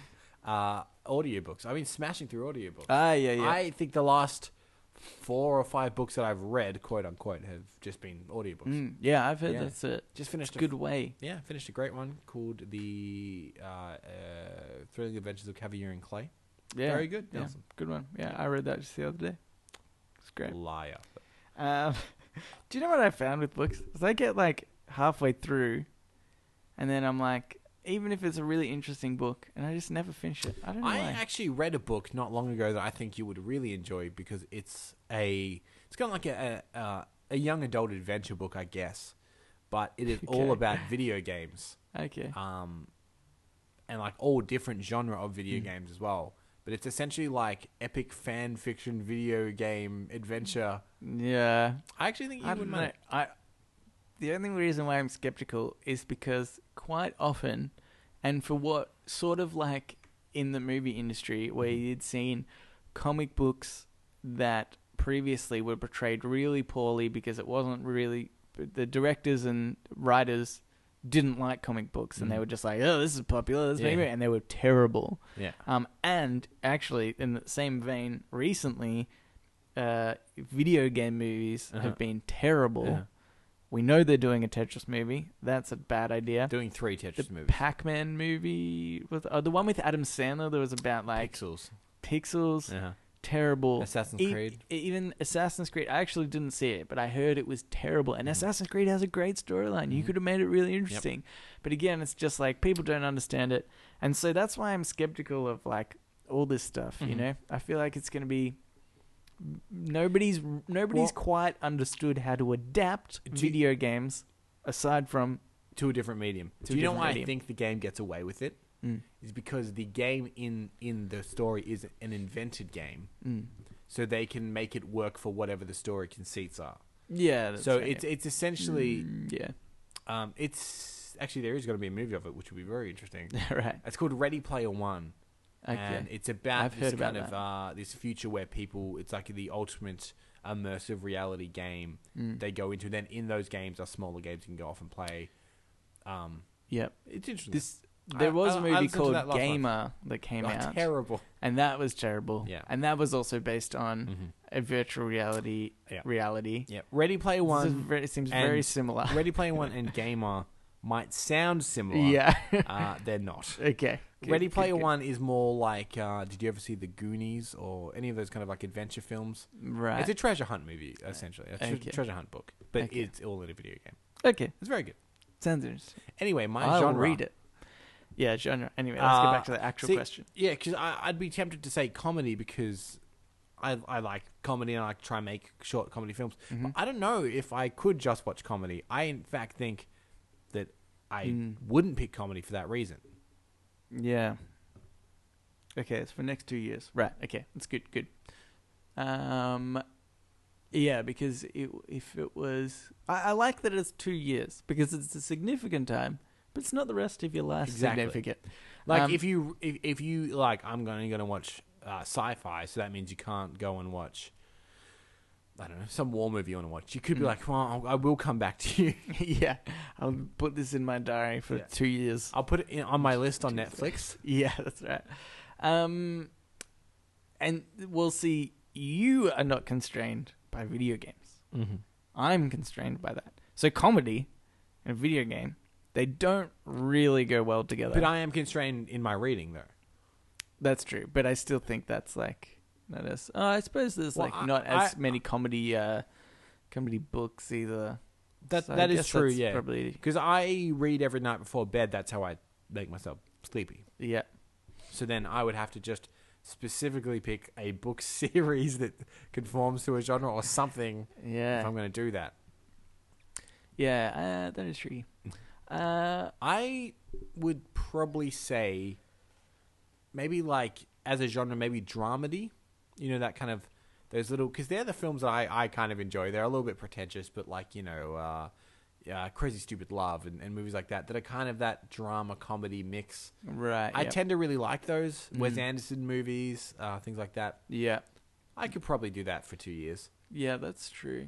[SPEAKER 2] Uh, audiobooks. I've been smashing through audiobooks.
[SPEAKER 1] Ah, yeah, yeah.
[SPEAKER 2] I think the last four or five books that I've read, quote unquote, have just been audiobooks.
[SPEAKER 1] Mm, yeah, I've heard
[SPEAKER 2] Yeah.
[SPEAKER 1] that's a
[SPEAKER 2] Just finished
[SPEAKER 1] good way.
[SPEAKER 2] A, yeah, finished a great one called The uh, uh, Thrilling Adventures of Caviar and Clay.
[SPEAKER 1] Yeah,
[SPEAKER 2] Very good.
[SPEAKER 1] Yeah,
[SPEAKER 2] Nelson.
[SPEAKER 1] good one. Yeah, I read that just the other day. It's great.
[SPEAKER 2] Liar.
[SPEAKER 1] Um, do you know what I found with books? Is I get like halfway through, and then I'm like, even if it's a really interesting book, and I just never finish it. I don't know
[SPEAKER 2] I
[SPEAKER 1] why.
[SPEAKER 2] actually read a book not long ago that I think you would really enjoy because it's a it's kind of like a a, uh, a young adult adventure book, I guess, but it is all
[SPEAKER 1] Okay.
[SPEAKER 2] about video games,
[SPEAKER 1] Okay.
[SPEAKER 2] um, and like all different genre of video
[SPEAKER 1] Mm.
[SPEAKER 2] games as well. But it's essentially like epic fan fiction video game adventure.
[SPEAKER 1] Yeah.
[SPEAKER 2] I actually think you
[SPEAKER 1] I
[SPEAKER 2] would
[SPEAKER 1] don't know.
[SPEAKER 2] like.
[SPEAKER 1] I. The only reason why I'm skeptical is because quite often, and for what sort of like in the movie industry where you'd seen comic books that previously were portrayed really poorly because it wasn't really the directors and writers didn't like comic books and they
[SPEAKER 2] Mhm.
[SPEAKER 1] were just like, oh, this is popular, this is
[SPEAKER 2] Yeah.
[SPEAKER 1] maybe, and they were terrible.
[SPEAKER 2] Yeah.
[SPEAKER 1] Um, and actually, in the same vein, recently, uh, video game movies
[SPEAKER 2] Uh-huh.
[SPEAKER 1] have been terrible.
[SPEAKER 2] Yeah.
[SPEAKER 1] We know they're doing a Tetris movie. That's a bad idea.
[SPEAKER 2] Doing three Tetris
[SPEAKER 1] The
[SPEAKER 2] movies.
[SPEAKER 1] Pac-Man movie was oh, the one with Adam Sandler. That was about like
[SPEAKER 2] Pixels.
[SPEAKER 1] pixels.
[SPEAKER 2] Uh-huh.
[SPEAKER 1] Terrible.
[SPEAKER 2] Assassin's
[SPEAKER 1] E-
[SPEAKER 2] Creed.
[SPEAKER 1] Even Assassin's Creed. I actually didn't see it, but I heard it was terrible. And
[SPEAKER 2] Mhm.
[SPEAKER 1] Assassin's Creed has a great storyline. You
[SPEAKER 2] Mhm.
[SPEAKER 1] could have made it really interesting. But again, it's just like people don't understand it, and so that's why I'm skeptical of like all this stuff. You
[SPEAKER 2] Mhm.
[SPEAKER 1] know, I feel like it's going to be nobody's nobody's
[SPEAKER 2] Well-
[SPEAKER 1] quite understood how to adapt
[SPEAKER 2] Do you-
[SPEAKER 1] video games aside from
[SPEAKER 2] To a different medium.
[SPEAKER 1] To
[SPEAKER 2] Do
[SPEAKER 1] a
[SPEAKER 2] you know
[SPEAKER 1] different
[SPEAKER 2] why
[SPEAKER 1] medium.
[SPEAKER 2] I think the game gets away with it?
[SPEAKER 1] mm,
[SPEAKER 2] Is because the game in in the story is an invented game,
[SPEAKER 1] mm.
[SPEAKER 2] so they can make it work for whatever the story conceits are.
[SPEAKER 1] yeah. That's
[SPEAKER 2] so
[SPEAKER 1] right.
[SPEAKER 2] it's it's essentially
[SPEAKER 1] Mm, yeah.
[SPEAKER 2] um it's actually there is going to be a movie of it, which would be very interesting.
[SPEAKER 1] Right.
[SPEAKER 2] It's called Ready Player One,
[SPEAKER 1] Okay.
[SPEAKER 2] and it's about
[SPEAKER 1] I've
[SPEAKER 2] this
[SPEAKER 1] heard about
[SPEAKER 2] kind of
[SPEAKER 1] that.
[SPEAKER 2] uh, this future where people it's like the ultimate immersive reality game
[SPEAKER 1] Mm.
[SPEAKER 2] they go into. Then in those games are smaller games you can go off and play. Um,
[SPEAKER 1] Yep.
[SPEAKER 2] it's interesting.
[SPEAKER 1] This there
[SPEAKER 2] I-
[SPEAKER 1] was
[SPEAKER 2] I-
[SPEAKER 1] a
[SPEAKER 2] I
[SPEAKER 1] movie
[SPEAKER 2] listened to
[SPEAKER 1] called
[SPEAKER 2] that last month.
[SPEAKER 1] Gamer that came
[SPEAKER 2] Oh,
[SPEAKER 1] out,
[SPEAKER 2] terrible.
[SPEAKER 1] and that was terrible.
[SPEAKER 2] Yeah.
[SPEAKER 1] And that was also based on
[SPEAKER 2] Mhm.
[SPEAKER 1] a virtual reality
[SPEAKER 2] Yeah.
[SPEAKER 1] reality.
[SPEAKER 2] Yeah, Ready Player
[SPEAKER 1] This is
[SPEAKER 2] One.
[SPEAKER 1] very, it seems very
[SPEAKER 2] and
[SPEAKER 1] similar.
[SPEAKER 2] Ready Player One and Gamer might sound similar.
[SPEAKER 1] Yeah.
[SPEAKER 2] uh, they're not.
[SPEAKER 1] Okay. Good,
[SPEAKER 2] Ready
[SPEAKER 1] good,
[SPEAKER 2] Player
[SPEAKER 1] good.
[SPEAKER 2] One is more like. Uh, did you ever see the Goonies or any of those kind of like adventure films?
[SPEAKER 1] Right.
[SPEAKER 2] It's a treasure hunt movie, essentially, a tre-
[SPEAKER 1] Okay.
[SPEAKER 2] treasure hunt book, but
[SPEAKER 1] Okay.
[SPEAKER 2] it's all in a video game.
[SPEAKER 1] Okay.
[SPEAKER 2] It's very good.
[SPEAKER 1] Sounds interesting.
[SPEAKER 2] Anyway, my
[SPEAKER 1] I'll
[SPEAKER 2] genre.
[SPEAKER 1] read it. Yeah, genre. Anyway, let's
[SPEAKER 2] Uh,
[SPEAKER 1] get back to the actual
[SPEAKER 2] see,
[SPEAKER 1] question.
[SPEAKER 2] Yeah, because I'd be tempted to say comedy because I I like comedy and I like to try and make short comedy films.
[SPEAKER 1] Mhm.
[SPEAKER 2] I don't know if I could just watch comedy. I in fact think that I
[SPEAKER 1] Mm.
[SPEAKER 2] wouldn't pick comedy for that reason.
[SPEAKER 1] Yeah. Okay, it's for next two years. Right. Okay, that's good. Good. Um, yeah, because it, if it was, I, I like that it's two years because it's a significant time, but it's not the rest of your life
[SPEAKER 2] Exactly.
[SPEAKER 1] significant.
[SPEAKER 2] Like
[SPEAKER 1] Um,
[SPEAKER 2] if you if, if you like, I'm going to watch uh, sci-fi, so that means you can't go and watch. I don't know, some war movie you want to watch. You could be
[SPEAKER 1] Mm.
[SPEAKER 2] like, well, I'll, I will come back to you.
[SPEAKER 1] yeah, I'll put this in my diary for
[SPEAKER 2] Yeah.
[SPEAKER 1] two years.
[SPEAKER 2] I'll put it in, on my list on Netflix.
[SPEAKER 1] Yeah, that's right. Um, and we'll see. You are not constrained by video games.
[SPEAKER 2] Mm-hmm.
[SPEAKER 1] I'm constrained by that. So comedy and video game, they don't really go well together.
[SPEAKER 2] But I am constrained in my reading, though.
[SPEAKER 1] That's true. But I still think that's like not as. Oh, I suppose there's
[SPEAKER 2] Well,
[SPEAKER 1] like
[SPEAKER 2] I-
[SPEAKER 1] not as
[SPEAKER 2] I-
[SPEAKER 1] many comedy uh, comedy books either.
[SPEAKER 2] That
[SPEAKER 1] So I
[SPEAKER 2] that is
[SPEAKER 1] guess
[SPEAKER 2] true.
[SPEAKER 1] that's
[SPEAKER 2] Yeah,
[SPEAKER 1] probably
[SPEAKER 2] because I read every night before bed. That's how I make myself sleepy.
[SPEAKER 1] yeah.
[SPEAKER 2] So then I would have to just specifically pick a book series that conforms to a genre or something if
[SPEAKER 1] Yeah,
[SPEAKER 2] I'm going to do that.
[SPEAKER 1] yeah, uh, that is tricky. Uh,
[SPEAKER 2] I would probably say maybe like as a genre, maybe dramedy. You know, that kind of those little because they're the films that I, I kind of enjoy. They're a little bit pretentious, but like you know, uh, yeah, Crazy Stupid Love and, and movies like that that are kind of that drama comedy mix.
[SPEAKER 1] right.
[SPEAKER 2] I
[SPEAKER 1] yep.
[SPEAKER 2] tend to really like those Wes
[SPEAKER 1] Mm.
[SPEAKER 2] Anderson movies, uh, things like that.
[SPEAKER 1] Yeah,
[SPEAKER 2] I could probably do that for two years.
[SPEAKER 1] yeah, that's true.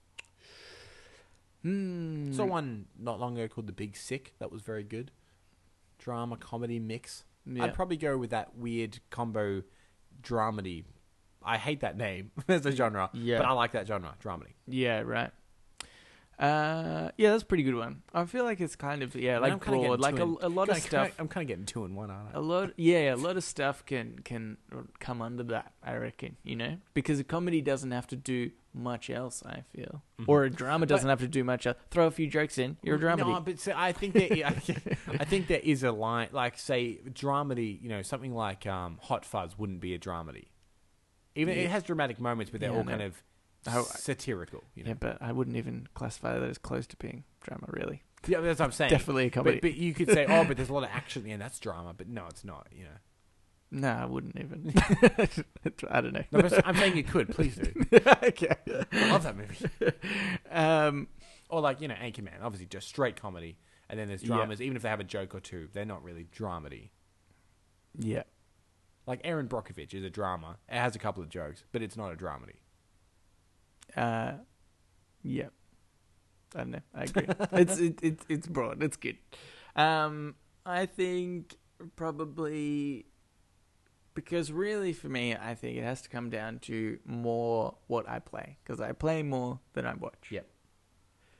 [SPEAKER 1] Hmm.
[SPEAKER 2] Saw one not long ago called The Big Sick. That was very good. Drama comedy mix.
[SPEAKER 1] Yeah.
[SPEAKER 2] I'd probably go with that weird combo dramedy. I hate that name as a genre,
[SPEAKER 1] Yeah.
[SPEAKER 2] but I like that genre, dramedy.
[SPEAKER 1] Yeah, right. Uh, yeah, that's a pretty good one. I feel like it's kind of yeah,
[SPEAKER 2] I mean,
[SPEAKER 1] like
[SPEAKER 2] I'm kinda
[SPEAKER 1] broad, like
[SPEAKER 2] getting
[SPEAKER 1] a,
[SPEAKER 2] two
[SPEAKER 1] a lot of
[SPEAKER 2] Kinda-
[SPEAKER 1] stuff.
[SPEAKER 2] kinda- I'm kind of getting two in one, aren't I?
[SPEAKER 1] A lot, yeah, a lot of stuff can can come under that. I reckon, you know, because a comedy doesn't have to do much else. I feel,
[SPEAKER 2] Mhm.
[SPEAKER 1] or a drama doesn't have to do much else. Throw a few jokes in, you're a dramedy.
[SPEAKER 2] No, but so I think that I think there is a line, like say dramedy. You know, something like um, Hot Fuzz wouldn't be a dramedy. Even
[SPEAKER 1] Yeah.
[SPEAKER 2] it has dramatic moments, but they're
[SPEAKER 1] Yeah,
[SPEAKER 2] all
[SPEAKER 1] I know.
[SPEAKER 2] kind of
[SPEAKER 1] How-
[SPEAKER 2] satirical. You know?
[SPEAKER 1] Yeah, but I wouldn't even classify that as close to being drama. Really,
[SPEAKER 2] Yeah, that's what I'm saying.
[SPEAKER 1] definitely a comedy.
[SPEAKER 2] But, but you could say, oh, but there's a lot of action. Yeah, that's drama. But no, it's not. You know.
[SPEAKER 1] no, I wouldn't even. I don't know.
[SPEAKER 2] No, but I'm saying you could. Please do.
[SPEAKER 1] okay.
[SPEAKER 2] I love that movie.
[SPEAKER 1] Um,
[SPEAKER 2] Or like you know, Anchorman. Obviously, just straight comedy. And then there's
[SPEAKER 1] Yeah.
[SPEAKER 2] dramas. Even if they have a joke or two, they're not really dramedy.
[SPEAKER 1] yeah.
[SPEAKER 2] Like Aaron Brockovich is a drama. It has a couple of jokes, but it's not a dramedy.
[SPEAKER 1] Uh, yeah. I don't know. I agree. it's it, it, it's broad. It's good. Um, I think probably because really for me, I think it has to come down to more what I play because I play more than I watch.
[SPEAKER 2] Yep.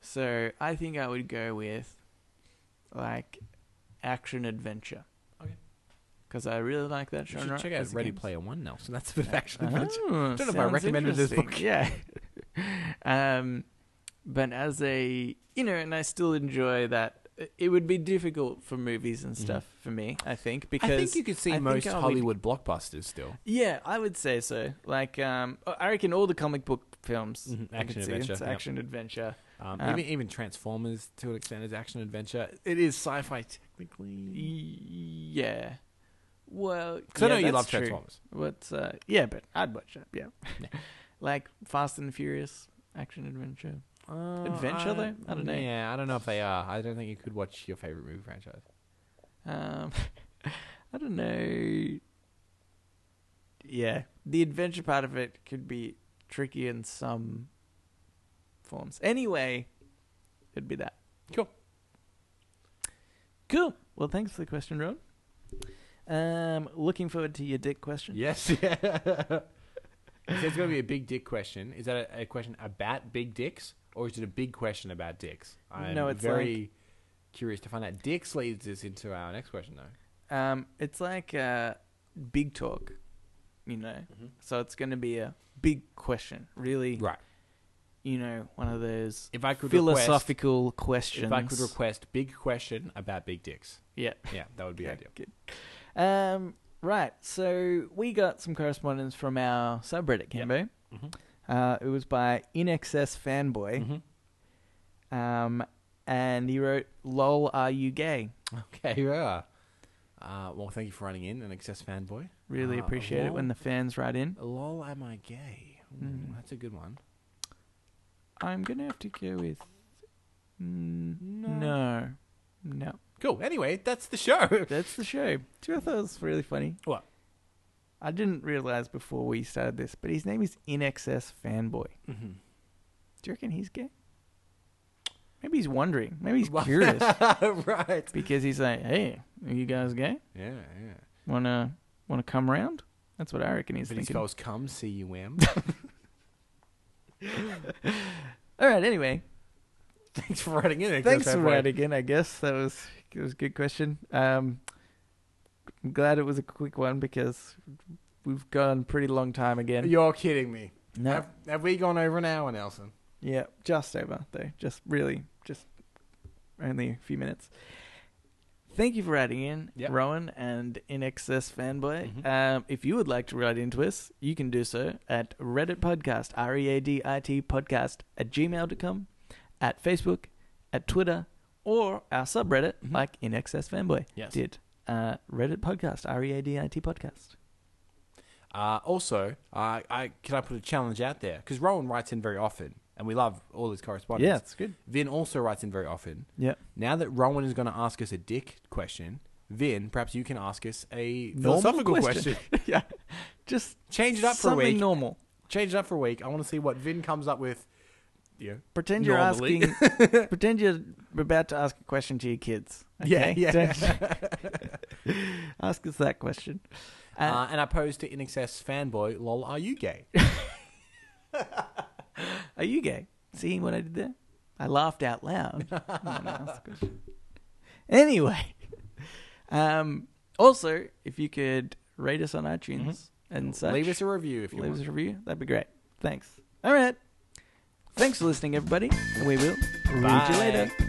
[SPEAKER 1] So I think I would go with like action adventure.
[SPEAKER 2] Okay.
[SPEAKER 1] Because I really like that
[SPEAKER 2] You
[SPEAKER 1] genre.
[SPEAKER 2] should check out
[SPEAKER 1] as a
[SPEAKER 2] Ready
[SPEAKER 1] games.
[SPEAKER 2] Player One, Nelson. That's a bit of action adventure.
[SPEAKER 1] Oh,
[SPEAKER 2] Don't know if I
[SPEAKER 1] sounds
[SPEAKER 2] recommended this
[SPEAKER 1] interesting.
[SPEAKER 2] book.
[SPEAKER 1] Yeah. um, but as a, you know, and I still enjoy that. It would be difficult for movies and stuff for me, I think, because
[SPEAKER 2] I think you could see
[SPEAKER 1] I think
[SPEAKER 2] most
[SPEAKER 1] I would-
[SPEAKER 2] Hollywood blockbusters still.
[SPEAKER 1] Yeah, I would say so. Like, um, I reckon all the comic book films,
[SPEAKER 2] Mhm,
[SPEAKER 1] I
[SPEAKER 2] action
[SPEAKER 1] could see,
[SPEAKER 2] adventure,
[SPEAKER 1] it's
[SPEAKER 2] yep.
[SPEAKER 1] action adventure.
[SPEAKER 2] Um,
[SPEAKER 1] Um,
[SPEAKER 2] even even Transformers to an extent is action adventure. It is sci-fi technically.
[SPEAKER 1] Y- Yeah. Well,
[SPEAKER 2] Because I know
[SPEAKER 1] yeah,
[SPEAKER 2] you
[SPEAKER 1] that's
[SPEAKER 2] love
[SPEAKER 1] true.
[SPEAKER 2] Transformers.
[SPEAKER 1] But uh, yeah, but I'd watch that. Yeah.
[SPEAKER 2] Yeah.
[SPEAKER 1] Like Fast and Furious, action adventure.
[SPEAKER 2] Uh,
[SPEAKER 1] Adventure, though? I don't know.
[SPEAKER 2] Yeah, I don't know if they are. I don't think you could watch your favorite movie franchise.
[SPEAKER 1] Um, I don't know. Yeah, the adventure part of it could be tricky in some forms. Anyway, it'd be that.
[SPEAKER 2] Cool.
[SPEAKER 1] Cool. Well, thanks for the question, Ron. Um, looking forward to your dick question.
[SPEAKER 2] Yes. Yeah. So it's going to be a big dick question. Is that a, a question about big dicks, or is it a big question about dicks? I'm
[SPEAKER 1] No, it's
[SPEAKER 2] very curious to find out. Dicks leads us into our next question, though.
[SPEAKER 1] Um, it's like uh, big talk, you know.
[SPEAKER 2] Mhm.
[SPEAKER 1] So it's going to be a big question, really.
[SPEAKER 2] Right.
[SPEAKER 1] You know, one of those
[SPEAKER 2] If I could
[SPEAKER 1] philosophical
[SPEAKER 2] request,
[SPEAKER 1] questions.
[SPEAKER 2] if I could request big question about big dicks,
[SPEAKER 1] yeah.
[SPEAKER 2] yeah, that would be
[SPEAKER 1] Yeah,
[SPEAKER 2] ideal.
[SPEAKER 1] good. Um, right. So we got some correspondence from our subreddit, Cambo.
[SPEAKER 2] Mhm.
[SPEAKER 1] Uh, it was by In Excess Fanboy.
[SPEAKER 2] Mhm.
[SPEAKER 1] Um, and he wrote, "Lol, are you gay?"
[SPEAKER 2] Okay, yeah. Uh, well, thank you for writing in, an Excess fanboy.
[SPEAKER 1] Really
[SPEAKER 2] Uh,
[SPEAKER 1] appreciate it
[SPEAKER 2] lol.
[SPEAKER 1] when the fans write in.
[SPEAKER 2] Lol, am I gay? Ooh,
[SPEAKER 1] Mm.
[SPEAKER 2] That's a good one.
[SPEAKER 1] I'm gonna have to go with mm,
[SPEAKER 2] No.
[SPEAKER 1] no, no.
[SPEAKER 2] Cool. Anyway, that's the show.
[SPEAKER 1] That's the show. Do you know what I thought was really funny?
[SPEAKER 2] What?
[SPEAKER 1] I didn't realize before we started this, but his name is In Excess Fanboy.
[SPEAKER 2] Mm-hmm.
[SPEAKER 1] Do you reckon he's gay? Maybe he's wondering. Maybe he's
[SPEAKER 2] Well-
[SPEAKER 1] curious
[SPEAKER 2] Right.
[SPEAKER 1] because he's like, "Hey, are you guys gay?
[SPEAKER 2] Yeah, yeah.
[SPEAKER 1] Wanna wanna come around?" That's what I reckon he's
[SPEAKER 2] But he
[SPEAKER 1] thinking.
[SPEAKER 2] spells cum, C U M.
[SPEAKER 1] All right. Anyway,
[SPEAKER 2] Thanks for writing in. Excess
[SPEAKER 1] thanks for
[SPEAKER 2] fanboy.
[SPEAKER 1] writing in. I guess that was it was a good question. Um, I'm glad it was a quick one because we've gone pretty long time again.
[SPEAKER 2] You're kidding me.
[SPEAKER 1] No.
[SPEAKER 2] Have, have we gone over an hour, Nelson?
[SPEAKER 1] Yeah, just over though. Just really, just only a few minutes. Thank you for writing in,
[SPEAKER 2] Yep.
[SPEAKER 1] Rowan and In Excess Fanboy.
[SPEAKER 2] Mhm.
[SPEAKER 1] Um, if you would like to write into us, you can do so at Reddit Podcast, R E A D I T Podcast at gmail dot com, at Facebook, at Twitter, or our subreddit,
[SPEAKER 2] Mhm.
[SPEAKER 1] like In Excess Fanboy
[SPEAKER 2] Yes.
[SPEAKER 1] did. Uh, Reddit Podcast, R E A D I T Podcast.
[SPEAKER 2] Uh, also, uh, I can I put a challenge out there? Because Rowan writes in very often, and we love all his correspondence.
[SPEAKER 1] Yeah, it's good.
[SPEAKER 2] Vin also writes in very often.
[SPEAKER 1] Yeah.
[SPEAKER 2] Now that Rowan is going to ask us a dick question, Vin, perhaps you can ask us a
[SPEAKER 1] Normal
[SPEAKER 2] philosophical
[SPEAKER 1] question.
[SPEAKER 2] question.
[SPEAKER 1] yeah, just
[SPEAKER 2] Change it up for a
[SPEAKER 1] something
[SPEAKER 2] week.
[SPEAKER 1] normal.
[SPEAKER 2] Change it up for a week. I want to see what Vin comes up with. Yeah.
[SPEAKER 1] Pretend you're
[SPEAKER 2] Normally.
[SPEAKER 1] asking. Pretend you're about to ask a question to your kids. Okay?
[SPEAKER 2] Yeah, yeah.
[SPEAKER 1] Don't- ask us that question. Uh,
[SPEAKER 2] Uh, and I posed to In Excess fanboy, lol, are you gay?
[SPEAKER 1] are you gay? Seeing what I did there? I laughed out loud. when I asked the question. Anyway, um, also if you could rate us on iTunes and such,
[SPEAKER 2] Leave us a review if you
[SPEAKER 1] leave
[SPEAKER 2] want.
[SPEAKER 1] us a review. That'd be great. Thanks. All right. Thanks for listening, everybody. And we will read you
[SPEAKER 2] Bye.
[SPEAKER 1] later.